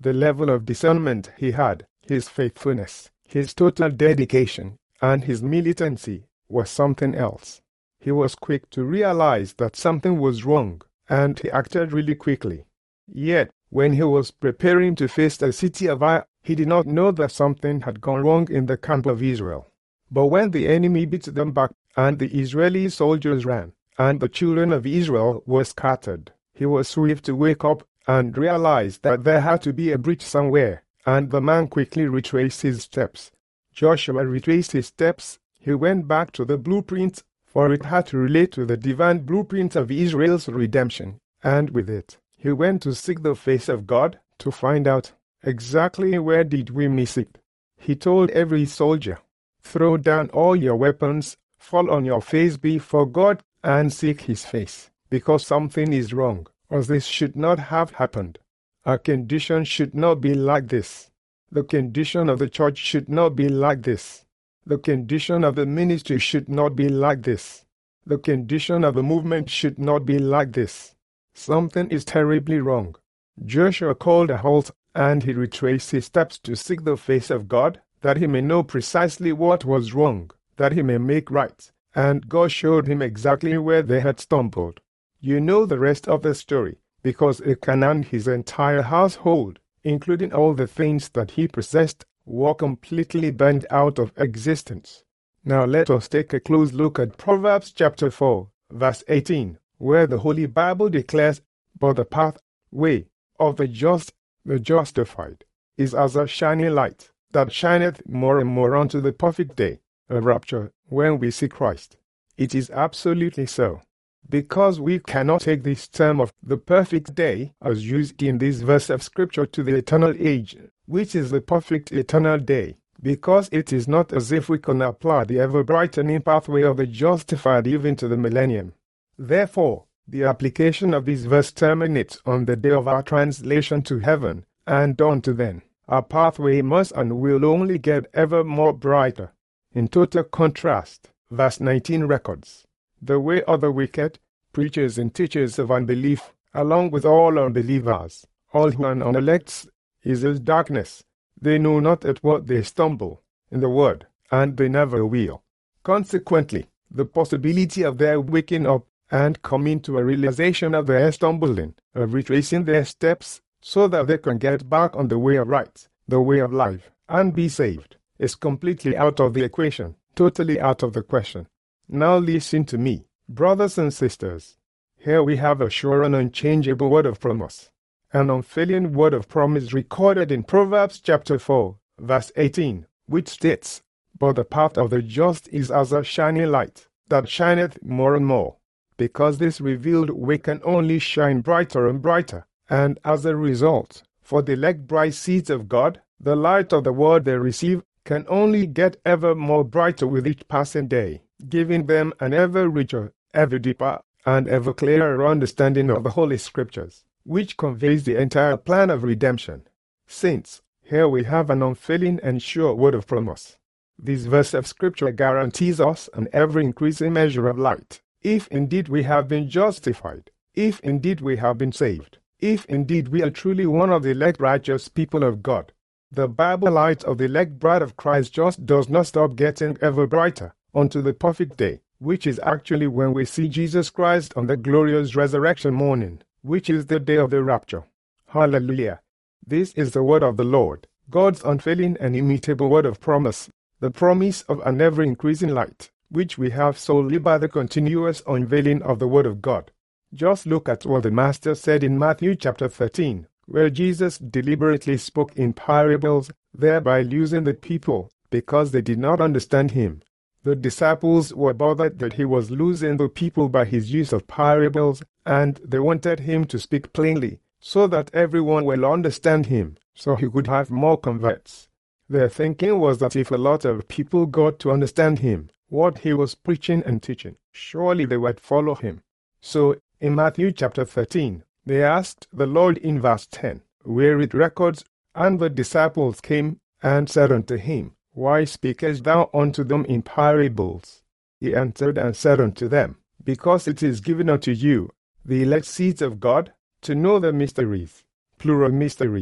The level of discernment he had, his faithfulness, his total dedication, and his militancy was something else. He was quick to realize that something was wrong, and he acted really quickly. Yet, when he was preparing to face the city of Ai, he did not know that something had gone wrong in the camp of Israel. But when the enemy beat them back, and the Israeli soldiers ran, and the children of Israel were scattered, he was swift to wake up and realize that there had to be a breach somewhere, and the man quickly retraced his steps. Joshua retraced his steps. He went back to the blueprint, for it had to relate to the divine blueprint of Israel's redemption, and with it, he went to seek the face of God to find out exactly where did we miss it. He told every soldier, "Throw down all your weapons, fall on your face before God, and seek his face, because something is wrong, or this should not have happened. Our condition should not be like this. The condition of the church should not be like this. The condition of the ministry should not be like this. The condition of the movement should not be like this. Something is terribly wrong." Joshua called a halt, and he retraced his steps to seek the face of God, that he may know precisely what was wrong, that he may make right, and God showed him exactly where they had stumbled. You know the rest of the story, because Achan and his entire household, including all the things that he possessed, were completely burned out of existence. Now let us take a close look at Proverbs chapter 4, verse 18, where the Holy Bible declares, "But the pathway of the just, the justified, is as a shining light, that shineth more and more unto the perfect day," a rapture, when we see Christ. It is absolutely so. Because we cannot take this term of the perfect day as used in this verse of Scripture to the eternal age, which is the perfect eternal day, because it is not as if we can apply the ever-brightening pathway of the justified even to the millennium. Therefore, the application of this verse terminates on the day of our translation to heaven, and unto then, our pathway must and will only get ever more brighter. In total contrast, verse 19 records, "The way of the wicked, preachers and teachers of unbelief, along with all unbelievers, all who are unelect, is as darkness. They know not at what they stumble in the word, and they never will." Consequently, the possibility of their waking up and coming to a realization of their stumbling, of retracing their steps so that they can get back on the way of right, the way of life, and be saved, is completely out of the equation, totally out of the question. Now listen to me, brothers and sisters. Here we have a sure and unchangeable word of promise, an unfailing word of promise recorded in Proverbs chapter 4, verse 18, which states, "But the path of the just is as a shining light, that shineth more and more." Because this revealed way can only shine brighter and brighter, and as a result, for the elect bright seeds of God, the light of the word they receive can only get ever more brighter with each passing day, giving them an ever richer, ever deeper, and ever clearer understanding of the Holy Scriptures, which conveys the entire plan of redemption. Saints, here we have an unfailing and sure word of promise. This verse of Scripture guarantees us an ever-increasing measure of light, if indeed we have been justified, if indeed we have been saved, if indeed we are truly one of the elect righteous people of God. The Bible light of the elect bride of Christ just does not stop getting ever brighter unto the perfect day, which is actually when we see Jesus Christ on the glorious resurrection morning, which is the day of the rapture. Hallelujah! This is the word of the Lord, God's unfailing and immutable word of promise, the promise of an ever-increasing light, which we have solely by the continuous unveiling of the word of God. Just look at what the Master said in Matthew chapter 13, where Jesus deliberately spoke in parables, thereby losing the people, because they did not understand him. The disciples were bothered that he was losing the people by his use of parables, and they wanted him to speak plainly, so that everyone will understand him, so he could have more converts. Their thinking was that if a lot of people got to understand him, what he was preaching and teaching, surely they would follow him. So, in Matthew chapter 13, they asked the Lord in verse 10, where it records, "And the disciples came and said unto him, Why speakest thou unto them in parables? He answered and said unto them, Because it is given unto you, the elect seeds of God, to know the mysteries," plural mysteries,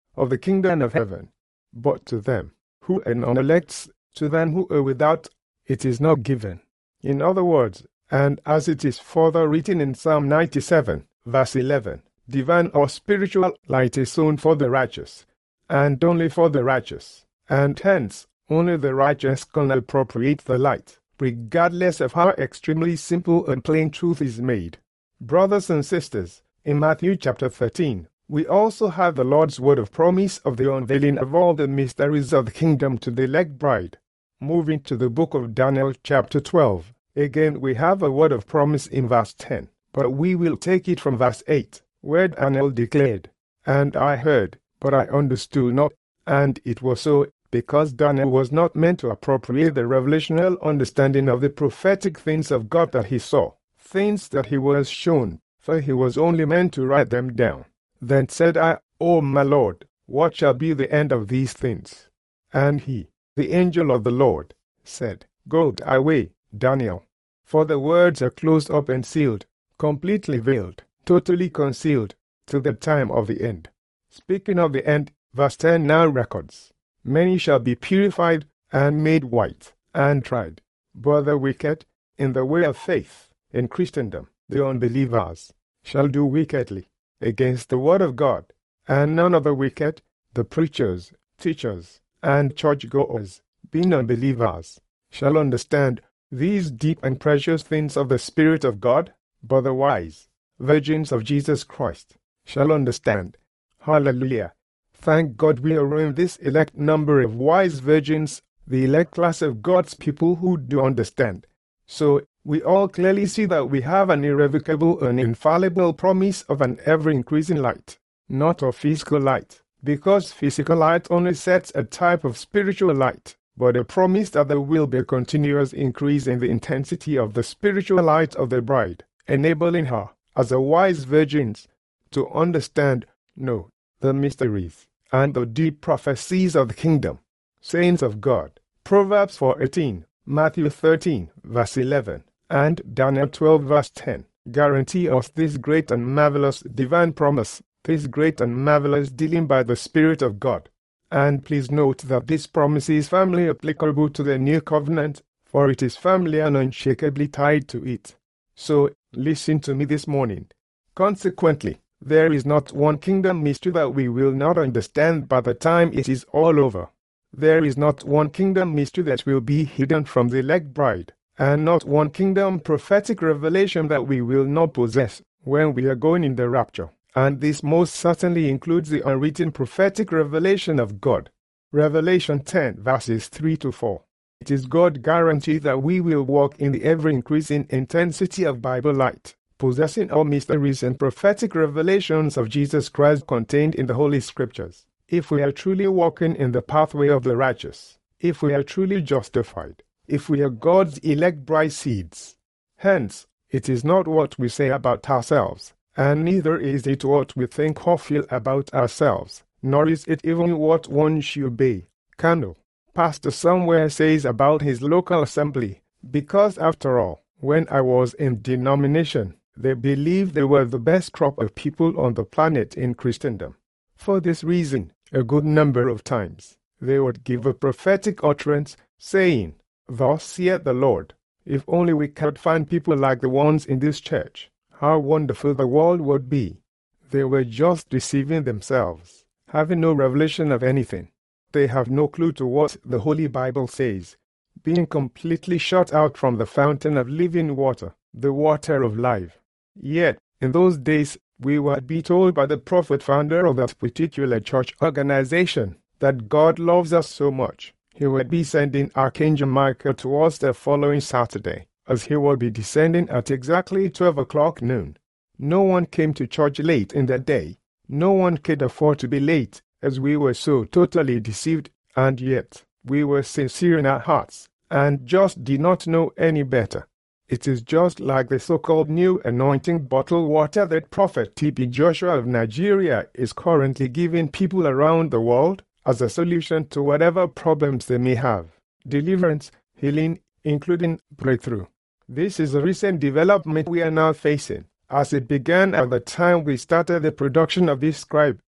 of the kingdom of heaven. But to them who are non-elects, to them who are without, it is not given. In other words, and as it is further written in Psalm 97, verse 11, divine or spiritual light is sown for the righteous, and only for the righteous, and hence only the righteous can appropriate the light, regardless of how extremely simple and plain truth is made. Brothers and sisters, in Matthew chapter 13, we also have the Lord's word of promise of the unveiling of all the mysteries of the kingdom to the elect bride. Moving to the book of Daniel chapter 12, again we have a word of promise in verse 10, but we will take it from verse 8, where Daniel declared, "And I heard, but I understood not, and it was so, because Daniel was not meant to appropriate the revelational understanding of the prophetic things of God that he saw, things that he was shown, for he was only meant to write them down. Then said I, O my Lord, what shall be the end of these things? And he, the angel of the Lord, said, Go thy way, Daniel, for the words are closed up and sealed, completely veiled, totally concealed, till the time of the end." Speaking of the end, verse 10 now records, "Many shall be purified and made white and tried, but the wicked, in the way of faith, in Christendom, the unbelievers, shall do wickedly against the word of God, and none of the wicked, the preachers, teachers, and churchgoers, being unbelievers, shall understand these deep and precious things of the Spirit of God, but the wise, virgins of Jesus Christ, shall understand." Hallelujah! Thank God we are in this elect number of wise virgins, the elect class of God's people who do understand. So, we all clearly see that we have an irrevocable and infallible promise of an ever-increasing light, not of physical light, because physical light only sets a type of spiritual light, but a promise that there will be a continuous increase in the intensity of the spiritual light of the bride, enabling her, as a wise virgin, to understand, know, the mysteries, and the deep prophecies of the kingdom. Saints of God, Proverbs 4:18, Matthew 13, verse 11, and Daniel 12, verse 10, guarantee us this great and marvelous divine promise, this great and marvelous dealing by the Spirit of God. And please note that this promise is firmly applicable to the new covenant, for it is firmly and unshakably tied to it. So, listen to me this morning. Consequently, there is not one kingdom mystery that we will not understand by the time it is all over. There is not one kingdom mystery that will be hidden from the elect bride, and not one kingdom prophetic revelation that we will not possess when we are going in the rapture. And this most certainly includes the unwritten prophetic revelation of God. Revelation 10, verses 3-4. It is God's guarantee that we will walk in the ever-increasing intensity of Bible light, possessing all mysteries and prophetic revelations of Jesus Christ contained in the Holy Scriptures. If we are truly walking in the pathway of the righteous, if we are truly justified, if we are God's elect bride seeds. Hence, it is not what we say about ourselves, and neither is it what we think or feel about ourselves, nor is it even what one should be. Candle. Pastor somewhere says about his local assembly, because after all, when I was in denomination, they believed they were the best crop of people on the planet in Christendom. For this reason, a good number of times, they would give a prophetic utterance, saying, "Thus saith the Lord, if only we could find people like the ones in this church, how wonderful the world would be." They were just deceiving themselves, having no revelation of anything. They have no clue to what the Holy Bible says, being completely shut out from the fountain of living water, the water of life. Yet, in those days, we would be told by the prophet founder of that particular church organization that God loves us so much, he would be sending Archangel Michael to us the following Saturday, as he would be descending at exactly 12 o'clock noon. No one came to church late in that day. No one could afford to be late, as we were so totally deceived, and yet we were sincere in our hearts, and just did not know any better. It is just like the so-called new anointing bottled water that Prophet T.B. Joshua of Nigeria is currently giving people around the world as a solution to whatever problems they may have. Deliverance, healing, including breakthrough. This is a recent development we are now facing, as it began at the time we started the production of this scribe,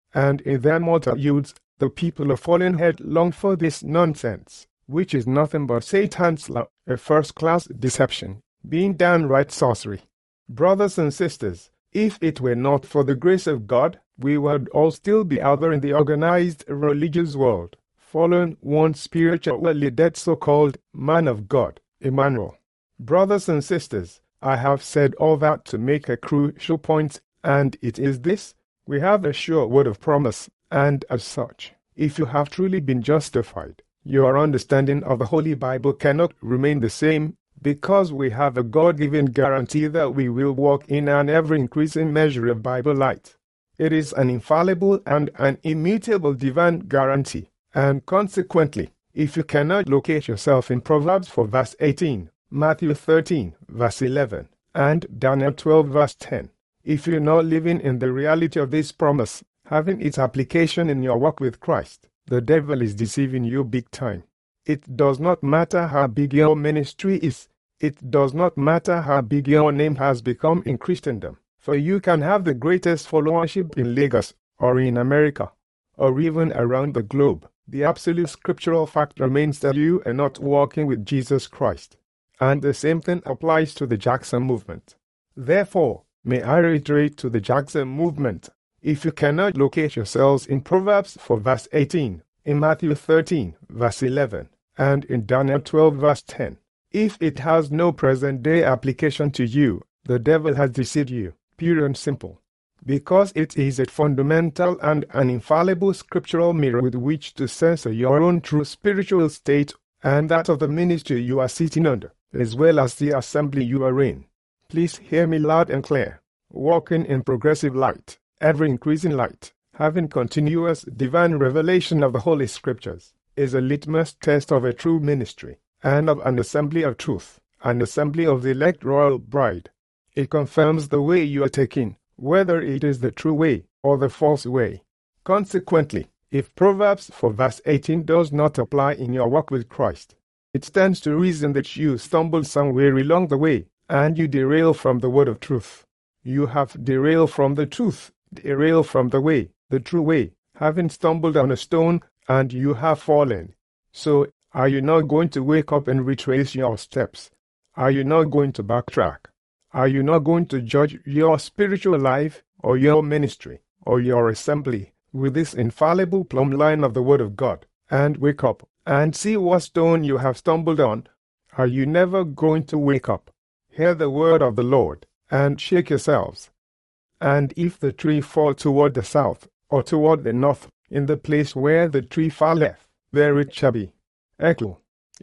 and in their multitudes the people are falling headlong for this nonsense, which is nothing but Satan's law, a first-class deception, being downright sorcery. Brothers and sisters, if it were not for the grace of God, we would all still be out there in the organized religious world, following one spiritually dead so-called man of God, Emmanuel. Brothers and sisters, I have said all that to make a crucial point, and it is this: we have a sure word of promise, and as such, if you have truly been justified, your understanding of the Holy Bible cannot remain the same, because we have a God-given guarantee that we will walk in an ever-increasing measure of Bible light. It is an infallible and an immutable divine guarantee, and consequently, if you cannot locate yourself in Proverbs 4 verse 18, Matthew 13 verse 11, and Daniel 12 verse 10, if you're not living in the reality of this promise, having its application in your walk with Christ, the devil is deceiving you big time. It does not matter how big your ministry is. It does not matter how big your name has become in Christendom. For you can have the greatest followership in Lagos, or in America, or even around the globe. The absolute scriptural fact remains that you are not walking with Jesus Christ. And the same thing applies to the Jackson movement. Therefore, may I reiterate to the Jackson movement, if you cannot locate yourselves in Proverbs 4 verse 18, in Matthew 13 verse 11, and in Daniel 12 verse 10, if it has no present-day application to you, the devil has deceived you, pure and simple, because it is a fundamental and an infallible scriptural mirror with which to censor your own true spiritual state and that of the ministry you are sitting under, as well as the assembly you are in. Please hear me loud and clear. Walking in progressive light, ever-increasing light, having continuous divine revelation of the Holy Scriptures, is a litmus test of a true ministry, and of an assembly of truth, an assembly of the elect royal bride. It confirms the way you are taking, whether it is the true way or the false way. Consequently, if Proverbs 4 verse 18 does not apply in your walk with Christ, it stands to reason that you stumbled somewhere along the way, and you derail from the word of truth. You have derailed from the truth, derailed from the way, the true way, having stumbled on a stone, and you have fallen. So, are you not going to wake up and retrace your steps? Are you not going to backtrack? Are you not going to judge your spiritual life, or your ministry, or your assembly, with this infallible plumb line of the Word of God, and wake up, and see what stone you have stumbled on? Are you never going to wake up, hear the word of the Lord, and shake yourselves? And if the tree fall toward the south, or toward the north, in the place where the tree falleth, there it shall be. Echo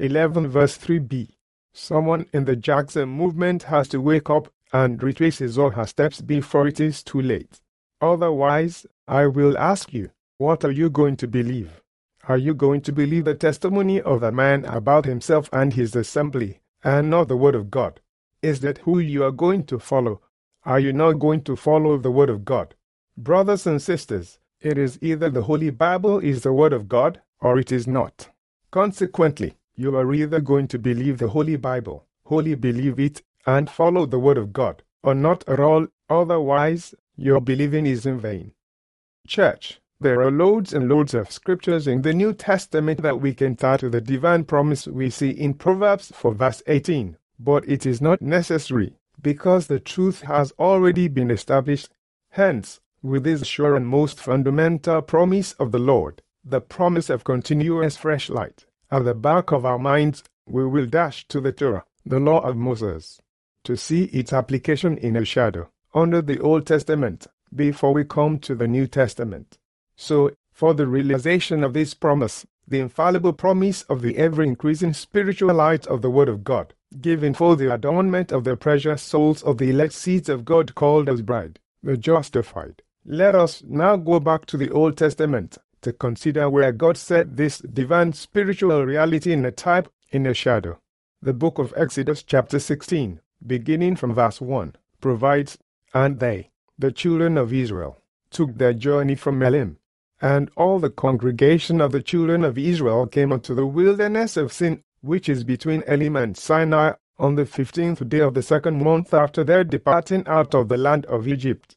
11 verse 3b. Someone in the Jackson movement has to wake up and retrace his or her steps before it is too late. Otherwise, I will ask you, what are you going to believe? Are you going to believe the testimony of a man about himself and his assembly, and not the word of God? Is that who you are going to follow? Are you not going to follow the word of God? Brothers and sisters, it is either the Holy Bible is the word of God, or it is not. Consequently, you are either going to believe the Holy Bible, wholly believe it, and follow the word of God, or not at all, otherwise, your believing is in vain. Church, there are loads and loads of scriptures in the New Testament that we can tie to the divine promise we see in Proverbs 4 verse 18, but it is not necessary, because the truth has already been established. Hence, with this sure and most fundamental promise of the Lord, the promise of continuous fresh light, at the back of our minds, we will dash to the Torah, the law of Moses, to see its application in a shadow, under the Old Testament, before we come to the New Testament. So, for the realization of this promise, the infallible promise of the ever-increasing spiritual light of the Word of God, given for the adornment of the precious souls of the elect seeds of God called as bride, the justified. Let us now go back to the Old Testament to consider where God set this divine spiritual reality in a type, in a shadow. The book of Exodus chapter 16, beginning from verse 1, provides, "And they, the children of Israel, took their journey from Elim, and all the congregation of the children of Israel came unto the wilderness of Sin, which is between Elim and Sinai, on the 15th day of the second month after their departing out of the land of Egypt.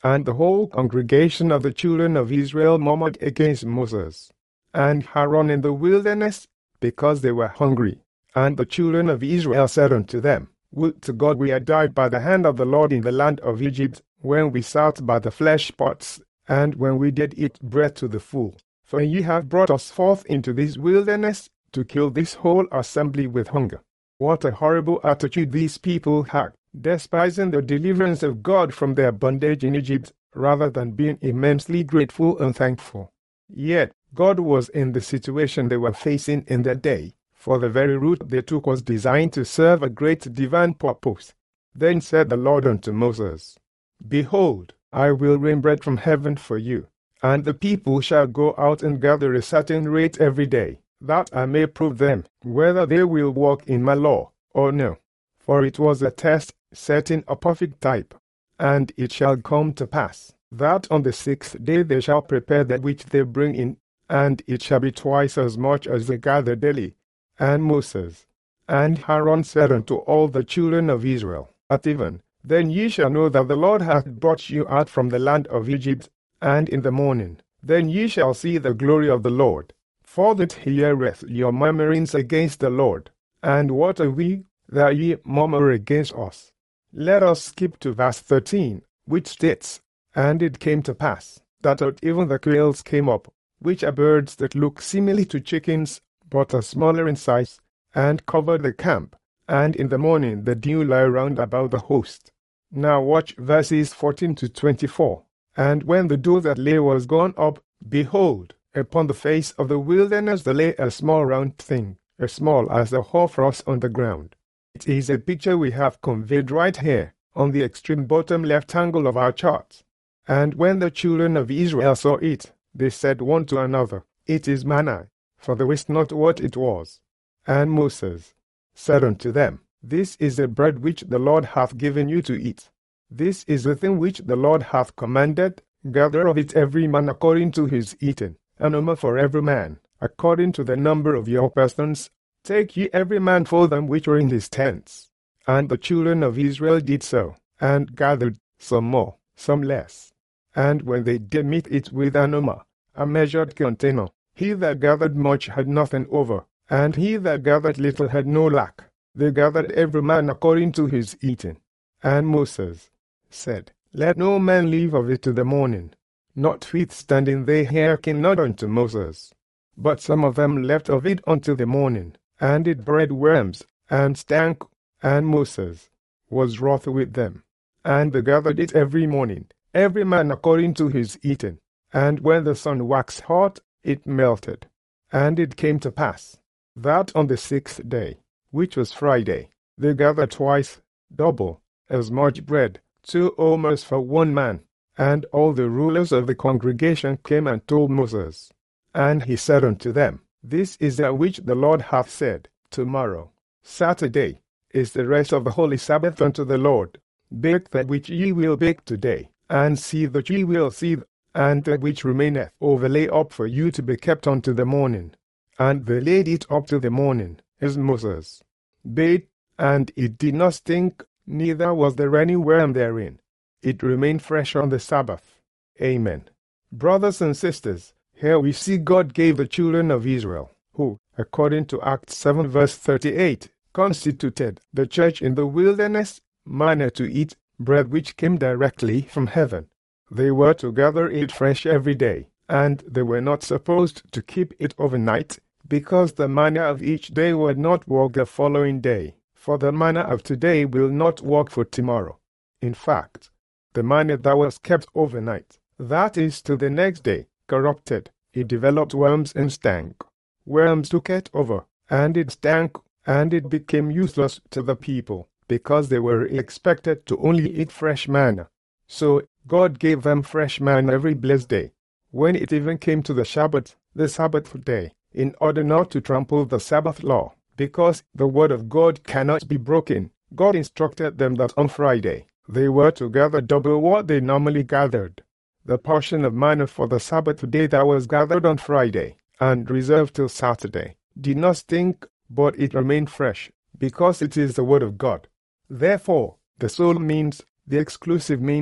And the whole congregation of the children of Israel murmured against Moses and Aaron in the wilderness, because they were hungry. And the children of Israel said unto them, Would to God we had died by the hand of the Lord in the land of Egypt, when we sat by the flesh pots, and when we did eat bread to the full. For ye have brought us forth into this wilderness, to kill this whole assembly with hunger. What a horrible attitude these people had, despising the deliverance of God from their bondage in Egypt, rather than being immensely grateful and thankful. Yet, God was in the situation they were facing in that day, for the very route they took was designed to serve a great divine purpose. Then said the Lord unto Moses, Behold, I will rain bread from heaven for you, and the people shall go out and gather a certain rate every day, that I may prove them, whether they will walk in my law, or no. For it was a test, setting a perfect type. And it shall come to pass, that on the 6th day they shall prepare that which they bring in, and it shall be twice as much as they gather daily. And Moses and Aaron said unto all the children of Israel, At even, then ye shall know that the Lord hath brought you out from the land of Egypt, and in the morning, then ye shall see the glory of the Lord. For that he heareth your murmurings against the Lord. And what are we, that ye murmur against us? Let us skip to verse 13, which states, And it came to pass, that out even the quails came up, which are birds that look similarly to chickens, but are smaller in size, and covered the camp. And in the morning the dew lay round about the host. Now watch verses 14 to 24. And when the dew that lay was gone up, behold, upon the face of the wilderness there lay a small round thing, as small as a hoarfrost on the ground. It is a picture we have conveyed right here, on the extreme bottom left angle of our chart. And when the children of Israel saw it, they said one to another, It is manna, for they wist not what it was. And Moses said unto them, This is the bread which the Lord hath given you to eat. This is the thing which the Lord hath commanded, gather of it every man according to his eating, an omer for every man, according to the number of your persons. Take ye every man for them which were in his tents. And the children of Israel did so, and gathered, some more, some less. And when they did meet it with an omer, a measured container, he that gathered much had nothing over, and he that gathered little had no lack. They gathered every man according to his eating. And Moses said, Let no man leave of it to the morning. Notwithstanding they hearkened not unto Moses. But some of them left of it until the morning, and it bred worms, and stank, and Moses was wroth with them. And they gathered it every morning, every man according to his eating. And when the sun waxed hot, it melted. And it came to pass, that on the 6th day, which was Friday, they gathered twice, double, as much bread, 2 omers for one man. And all the rulers of the congregation came and told Moses. And he said unto them, This is that which the Lord hath said, Tomorrow, Saturday, is the rest of the holy Sabbath unto the Lord. Bake that which ye will bake today, and seethe that ye will seethe, and that which remaineth overlay up for you to be kept unto the morning. And they laid it up to the morning, as Moses bade, and it did not stink, neither was there any worm therein. It remained fresh on the Sabbath. Amen. Brothers and sisters, here we see God gave the children of Israel, who, according to Acts 7 verse 38, constituted the church in the wilderness, manna to eat, bread which came directly from heaven. They were to gather it fresh every day, and they were not supposed to keep it overnight, because the manna of each day would not work the following day, for the manna of today will not work for tomorrow. In fact, the manna that was kept overnight, that is till the next day, corrupted. It developed worms and stank. Worms took it over, and it stank, and it became useless to the people, because they were expected to only eat fresh manna. So God gave them fresh manna every blessed day. When it even came to the Sabbath day, in order not to trample the Sabbath law, because the word of God cannot be broken, God instructed them that on Friday they were to gather double what they normally gathered. The portion of manna for the Sabbath day that was gathered on Friday, and reserved till Saturday, did not stink, but it remained fresh, because it is the word of God. Therefore, the sole means, the exclusive means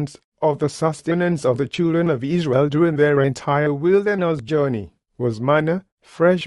of the sustenance of the children of Israel during their entire wilderness journey was manna, fresh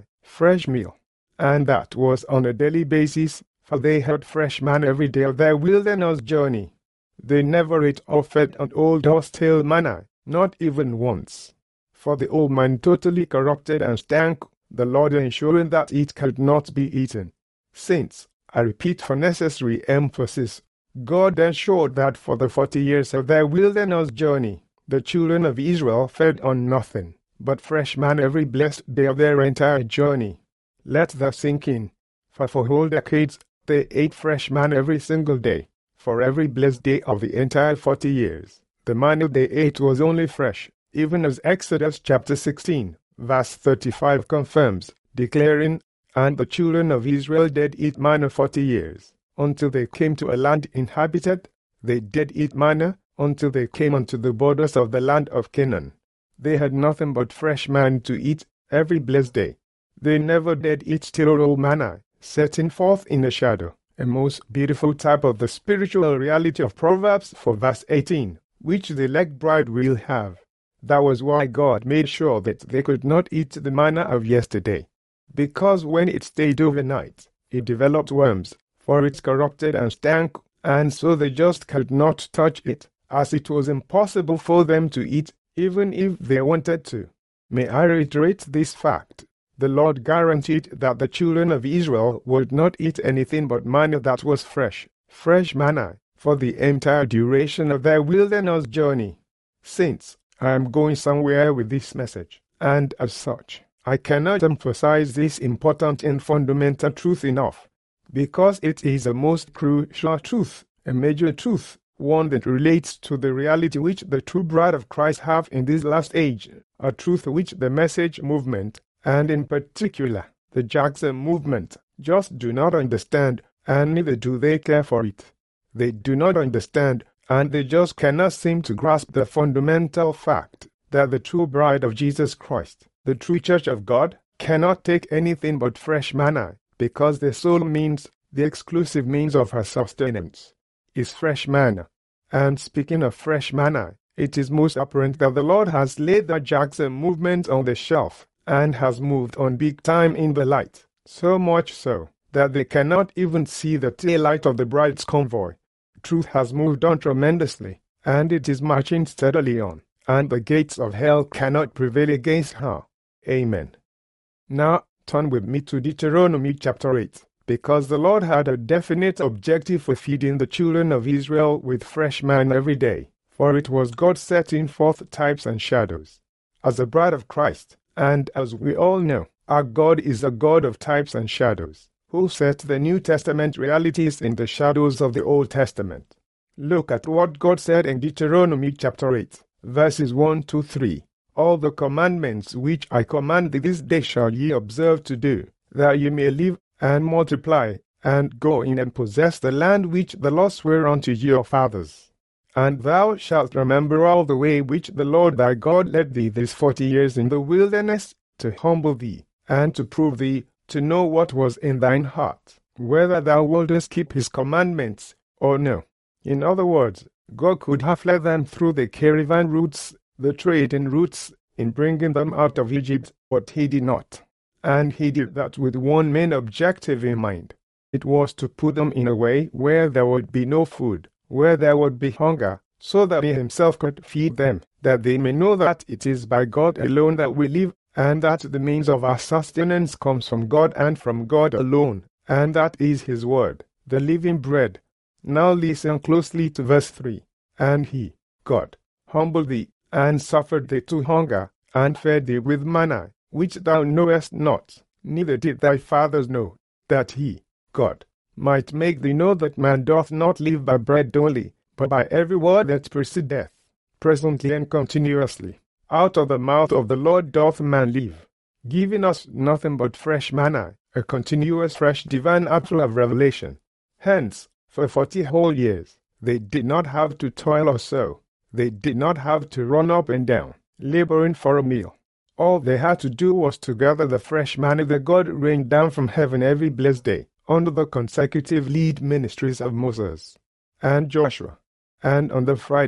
meal. And that was on a daily basis, for they had fresh manna every day of their wilderness journey. They never ate or fed on old or stale manna, not even once. For the old man totally corrupted and stank, the Lord ensuring that it could not be eaten. Saints, I repeat for necessary emphasis, God ensured that for the 40 years of their wilderness journey, the children of Israel fed on nothing but fresh manna every blessed day of their entire journey. Let that sink in. For whole decades, they ate fresh manna every single day. For every blessed day of the entire 40 years, the manna they ate was only fresh, even as Exodus chapter 16, verse 35 confirms, declaring, "And the children of Israel did eat manna 40 years, until they came to a land inhabited. They did eat manna, until they came unto the borders of the land of Canaan." They had nothing but fresh manna to eat every blessed day. They never did eat stale old manna, setting forth in a shadow, a most beautiful type of the spiritual reality of Proverbs 4 verse 18, which the elect bride will have. That was why God made sure that they could not eat the manna of yesterday, because when it stayed overnight, it developed worms, for it corrupted and stank, and so they just could not touch it, as it was impossible for them to eat, even if they wanted to. May I reiterate this fact? The Lord guaranteed that the children of Israel would not eat anything but manna that was fresh manna, for the entire duration of their wilderness journey. Saints, I am going somewhere with this message, and as such, I cannot emphasize this important and fundamental truth enough, because it is a most crucial truth, a major truth, one that relates to the reality which the true bride of Christ have in this last age, a truth which the message movement, and in particular, the Jackson movement, just do not understand, and neither do they care for it. They do not understand, and they just cannot seem to grasp the fundamental fact that the true bride of Jesus Christ, the true church of God, cannot take anything but fresh manna, because the sole means, the exclusive means of her sustenance, is fresh manna. And speaking of fresh manna, it is most apparent that the Lord has laid the Jackson movement on the shelf, and has moved on big time in the light, so much so that they cannot even see the tail light of the bride's convoy. Truth has moved on tremendously, and it is marching steadily on, and the gates of hell cannot prevail against her. Amen. Now, turn with me to Deuteronomy chapter 8, because the Lord had a definite objective for feeding the children of Israel with fresh manna every day, for it was God setting forth types and shadows. As the bride of Christ, and as we all know, our God is a God of types and shadows, who set the New Testament realities in the shadows of the Old Testament. Look at what God said in Deuteronomy chapter 8, verses 1 to 3. "All the commandments which I command thee this day shall ye observe to do, that ye may live and multiply, and go in and possess the land which the Lord sware unto your fathers. And thou shalt remember all the way which the Lord thy God led thee these 40 years in the wilderness, to humble thee, and to prove thee, to know what was in thine heart, whether thou wouldest keep his commandments, or no." In other words, God could have led them through the caravan routes, the trading routes, in bringing them out of Egypt, but he did not. And he did that with one main objective in mind. It was to put them in a way where there would be no food, where there would be hunger, so that he himself could feed them, that they may know that it is by God alone that we live, and that the means of our sustenance comes from God and from God alone, and that is his word, the living bread. Now listen closely to verse 3. "And he, God, humbled thee, and suffered thee to hunger, and fed thee with manna, which thou knowest not, neither did thy fathers know, that he, God, might make thee know that man doth not live by bread only, but by every word that proceedeth, presently and continuously, out of the mouth of the Lord doth man live, giving us nothing but fresh manna, a continuous fresh divine apple of revelation." Hence, for 40 whole years, they did not have to toil or sow. They did not have to run up and down, laboring for a meal. All they had to do was to gather the fresh manna that God rained down from heaven every blessed day, under the consecutive lead ministries of Moses and Joshua. And on the Fridays,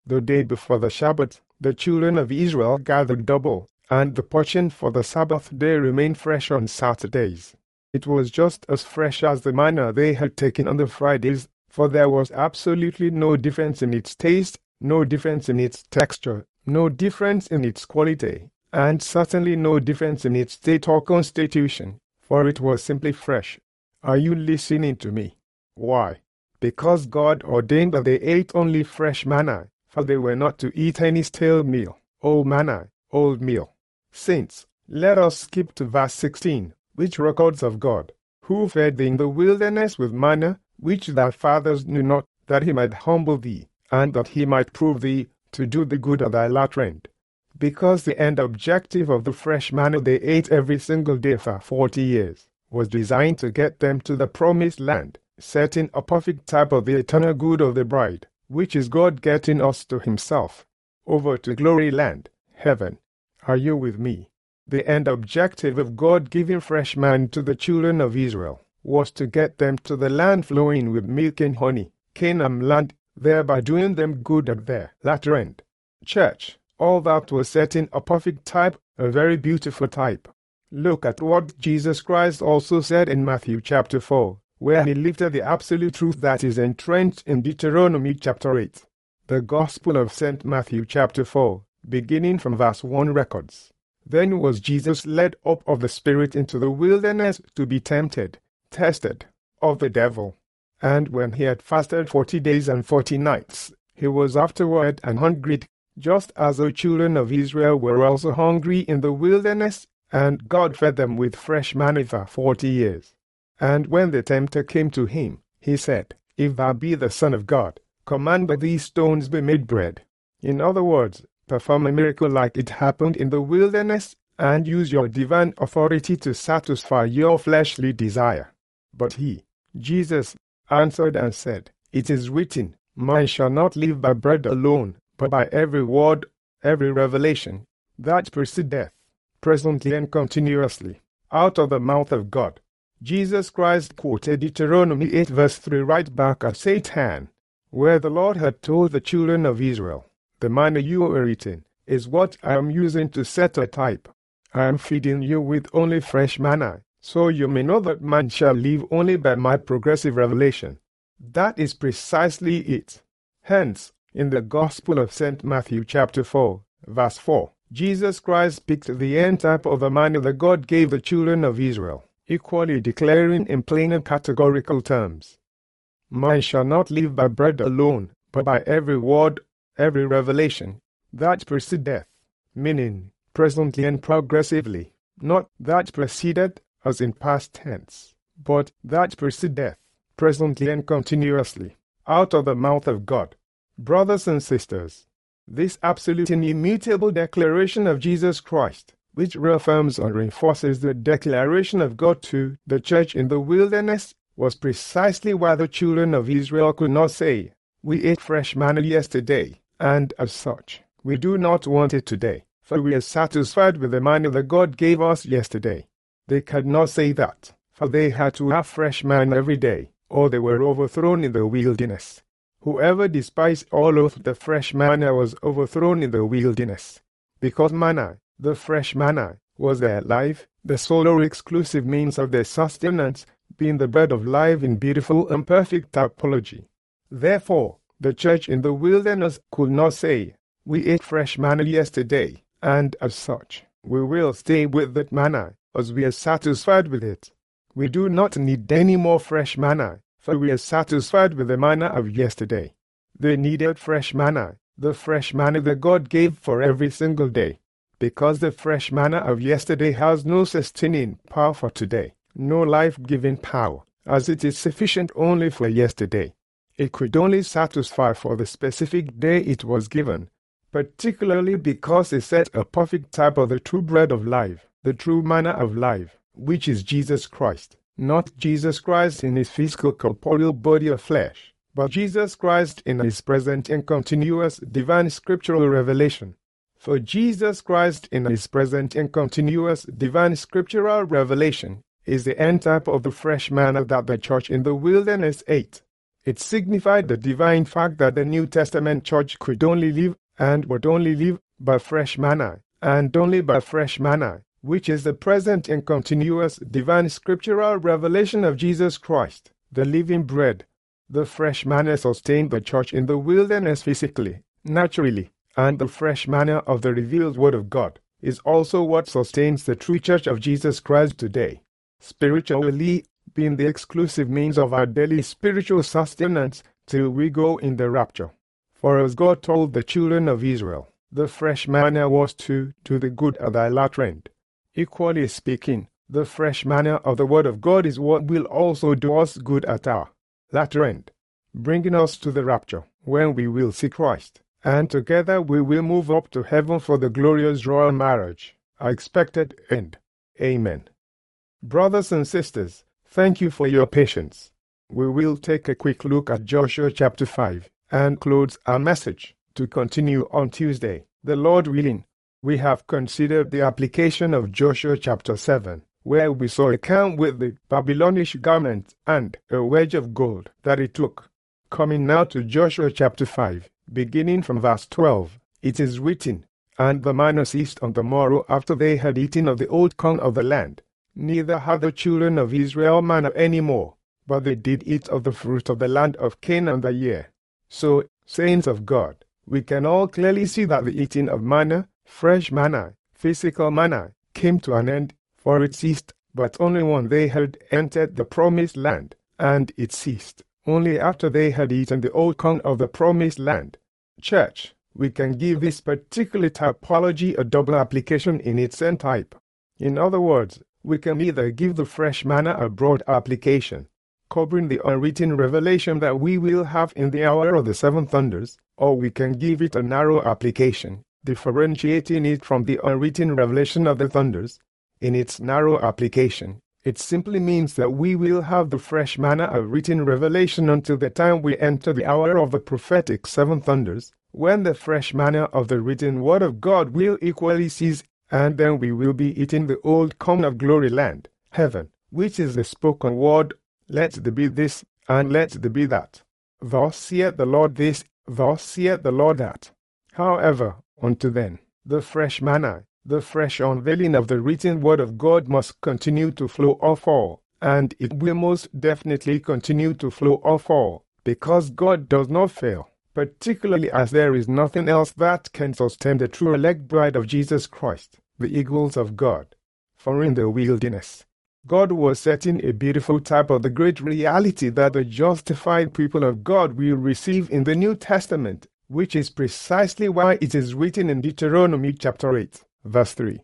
The day before the Shabbat, the children of Israel gathered double, and the portion for the Sabbath day remained fresh on Saturdays. It was just as fresh as the manna they had taken on the Fridays, for there was absolutely no difference in its taste, no difference in its texture, no difference in its quality, and certainly no difference in its state or constitution, for it was simply fresh. Are you listening to me? Why? Because God ordained that they ate only fresh manna, for they were not to eat any stale meal, old manna, old meal. Saints, let us skip to verse 16, which records of God, who fed thee in the wilderness with manna, which thy fathers knew not, that he might humble thee, and that he might prove thee, to do the good of thy latter end. Because the end objective of the fresh manna they ate every single day for 40 years was designed to get them to the promised land, setting a perfect type of the eternal good of the bride, which is God getting us to himself, over to glory land, heaven. Are you with me? The end objective of God giving fresh manna to the children of Israel was to get them to the land flowing with milk and honey, Canaan land, thereby doing them good at their latter end. Church, all that was setting a perfect type, a very beautiful type. Look at what Jesus Christ also said in Matthew chapter 4, where he lifted the absolute truth that is entrenched in Deuteronomy chapter 8. The Gospel of St. Matthew chapter 4, beginning from verse 1 records. Then was Jesus led up of the Spirit into the wilderness to be tempted, tested, of the devil. And when he had fasted 40 days and 40 nights, he was afterward and hungry, just as the children of Israel were also hungry in the wilderness, and God fed them with fresh manna for 40 years. And when the tempter came to him, he said, If thou be the Son of God, command that these stones be made bread. In other words, perform a miracle like it happened in the wilderness, and use your divine authority to satisfy your fleshly desire. But he, Jesus, answered and said, It is written, Man shall not live by bread alone, but by every word, every revelation, that proceedeth, presently and continuously, out of the mouth of God. Jesus Christ quoted Deuteronomy 8 verse 3 right back at Satan, where the Lord had told the children of Israel, The manna you are eating is what I am using to set a type. I am feeding you with only fresh manna, so you may know that man shall live only by my progressive revelation. That is precisely it. Hence, in the Gospel of St. Matthew chapter 4, verse 4, Jesus Christ picked the end type of the manna that God gave the children of Israel, equally declaring in plain and categorical terms, Man shall not live by bread alone, but by every word, every revelation, that proceedeth, meaning, presently and progressively, not that proceeded, as in past tense, but that proceedeth, presently and continuously, out of the mouth of God. Brothers and sisters, this absolute and immutable declaration of Jesus Christ, which reaffirms and reinforces the declaration of God to the church in the wilderness, was precisely why the children of Israel could not say, We ate fresh manna yesterday, and as such, we do not want it today, for we are satisfied with the manna that God gave us yesterday. They could not say that, for they had to have fresh manna every day, or they were overthrown in the wilderness. Whoever despised or loathed the fresh manna was overthrown in the wilderness, because manna, the fresh manna, was their life, the sole or exclusive means of their sustenance, being the bread of life in beautiful and perfect typology. Therefore, the church in the wilderness could not say, We ate fresh manna yesterday, and as such, we will stay with that manna, as we are satisfied with it. We do not need any more fresh manna, for we are satisfied with the manna of yesterday. They needed fresh manna, the fresh manna that God gave for every single day, because the fresh manna of yesterday has no sustaining power for today, no life-giving power, as it is sufficient only for yesterday. It could only satisfy for the specific day it was given, particularly because it set a perfect type of the true bread of life, the true manna of life, which is Jesus Christ. Not Jesus Christ in his physical corporeal body of flesh, but Jesus Christ in his present and continuous divine scriptural revelation. For Jesus Christ in his present and continuous divine scriptural revelation is the end type of the fresh manna that the church in the wilderness ate. It signified the divine fact that the New Testament church could only live and would only live by fresh manna, and only by fresh manna, which is the present and continuous divine scriptural revelation of Jesus Christ, the living bread. The fresh manna sustained the church in the wilderness physically, naturally, and the fresh manna of the revealed Word of God is also what sustains the true church of Jesus Christ today. Spiritually, being the exclusive means of our daily spiritual sustenance till we go in the rapture. For as God told the children of Israel, the fresh manna was to the good at thy latter end. Equally speaking, the fresh manna of the Word of God is what will also do us good at our latter end, bringing us to the rapture, when we will see Christ, and together we will move up to heaven for the glorious royal marriage, our expected end. Amen. Brothers and sisters, thank you for your patience. We will take a quick look at Joshua chapter 5 and close our message to continue on Tuesday, the Lord willing. We have considered the application of Joshua chapter 7, where we saw a camp with the Babylonish garment and a wedge of gold that it took. Coming now to Joshua chapter 5, beginning from verse 12, it is written, And the manna ceased on the morrow after they had eaten of the old corn of the land. Neither had the children of Israel manna any more, but they did eat of the fruit of the land of Canaan that year. So, saints of God, we can all clearly see that the eating of manna, fresh manna, physical manna, came to an end, for it ceased, but only when they had entered the promised land, and it ceased only after they had eaten the old corn of the promised land. Church, we can give this particular typology a double application in its end type. In other words, we can either give the fresh manna a broad application, covering the unwritten revelation that we will have in the hour of the seven thunders, or we can give it a narrow application, differentiating it from the unwritten revelation of the thunders. In its narrow application, it simply means that we will have the fresh manna of written revelation until the time we enter the hour of the prophetic seven thunders, when the fresh manna of the written word of God will equally cease, and then we will be eating the old corn of glory land, heaven, which is the spoken word, let there be this, and let there be that. Thus saith the Lord this, thus saith the Lord that. However, unto then, the fresh manna, the fresh unveiling of the written word of God must continue to flow off all, and it will most definitely continue to flow off all, because God does not fail, particularly as there is nothing else that can sustain the true elect bride of Jesus Christ, the eagles of God. For in the wilderness, God was setting a beautiful type of the great reality that the justified people of God will receive in the New Testament, which is precisely why it is written in Deuteronomy chapter 8, verse 3.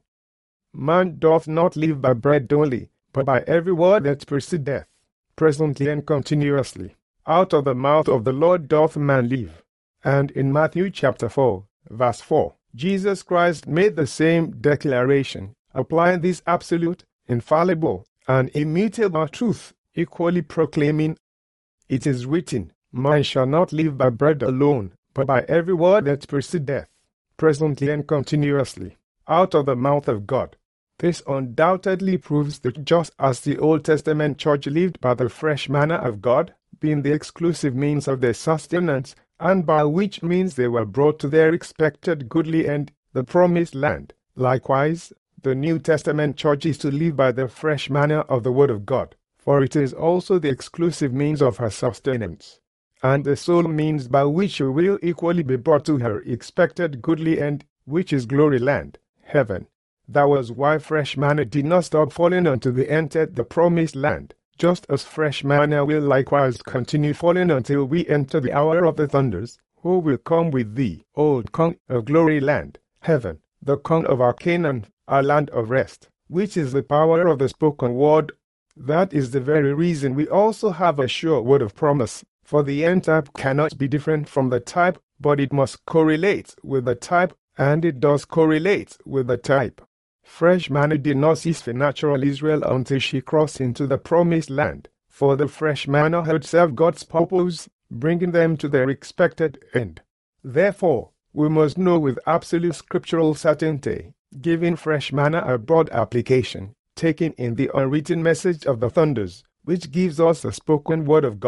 Man doth not live by bread only, but by every word that proceedeth, presently and continuously, out of the mouth of the Lord doth man live. And in Matthew chapter 4, verse 4, Jesus Christ made the same declaration, applying this absolute, infallible, and immutable truth, equally proclaiming, It is written, Man shall not live by bread alone, but by every word that proceedeth, presently and continuously, out of the mouth of God. This undoubtedly proves that just as the Old Testament church lived by the fresh manna of God, being the exclusive means of their sustenance, and by which means they were brought to their expected goodly end, the promised land, likewise, the New Testament church is to live by the fresh manna of the Word of God, for it is also the exclusive means of her sustenance, and the sole means by which she will equally be brought to her expected goodly end, which is glory land, heaven. That was why fresh manna did not stop falling until they entered the promised land, just as fresh manna will likewise continue falling until we enter the hour of the thunders, who will come with the old corn of glory land, heaven, the corn of our Canaan, our land of rest, which is the power of the spoken word. That is the very reason we also have a sure word of promise, for the end type cannot be different from the type, but it must correlate with the type, and it does correlate with the type. Fresh manna did not cease for natural Israel until she crossed into the promised land, for the fresh manna had served God's purpose, bringing them to their expected end. Therefore, we must know with absolute scriptural certainty, giving fresh manna a broad application, taking in the unwritten message of the thunders, which gives us the spoken word of God,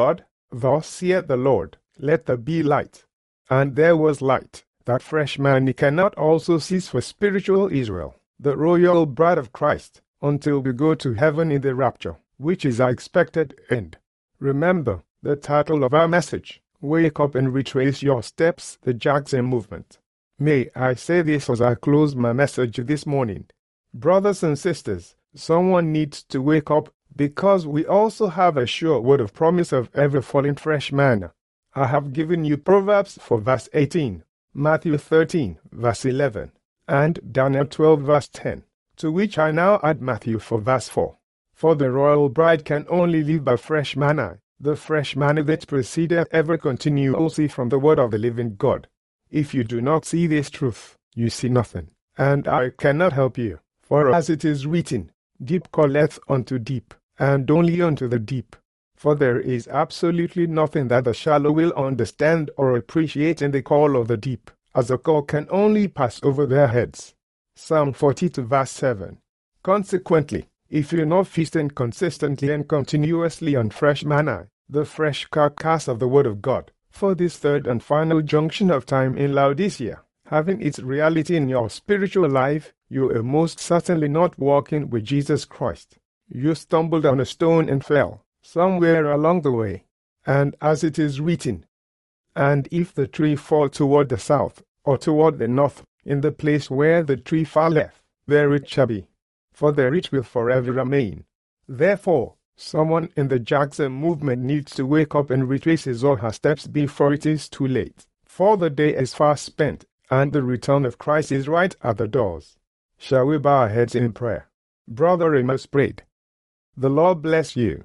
Thus saith the Lord, let there be light. And there was light. That fresh manna cannot also cease for spiritual Israel, the royal bride of Christ, until we go to heaven in the rapture, which is our expected end. Remember, the title of our message, Wake Up and Retrace Your Steps, the Jackson Movement. May I say this as I close my message this morning. Brothers and sisters, someone needs to wake up, because we also have a sure word of promise of ever falling fresh manna. I have given you Proverbs 4 verse 18, Matthew 13 verse 11, and Daniel 12 verse 10, to which I now add Matthew 4 verse 4. For the royal bride can only live by fresh manna, the fresh manna that proceedeth ever continually from the word of the living God. If you do not see this truth, you see nothing, and I cannot help you. For as it is written, deep calleth unto deep, and only unto the deep. For there is absolutely nothing that the shallow will understand or appreciate in the call of the deep, as the call can only pass over their heads. Psalm 42 verse 7. Consequently, if you're not feasting consistently and continuously on fresh manna, the fresh carcass of the Word of God, for this third and final junction of time in Laodicea, having its reality in your spiritual life, you are most certainly not walking with Jesus Christ. You stumbled on a stone and fell somewhere along the way. And as it is written, and if the tree fall toward the south, or toward the north, in the place where the tree falleth, there it shall be. For there it will forever remain. Therefore, someone in the Jackson movement needs to wake up and retrace his or her steps before it is too late. For the day is fast spent, and the return of Christ is right at the doors. Shall we bow our heads in prayer? Brother Amos prayed. The Lord bless you.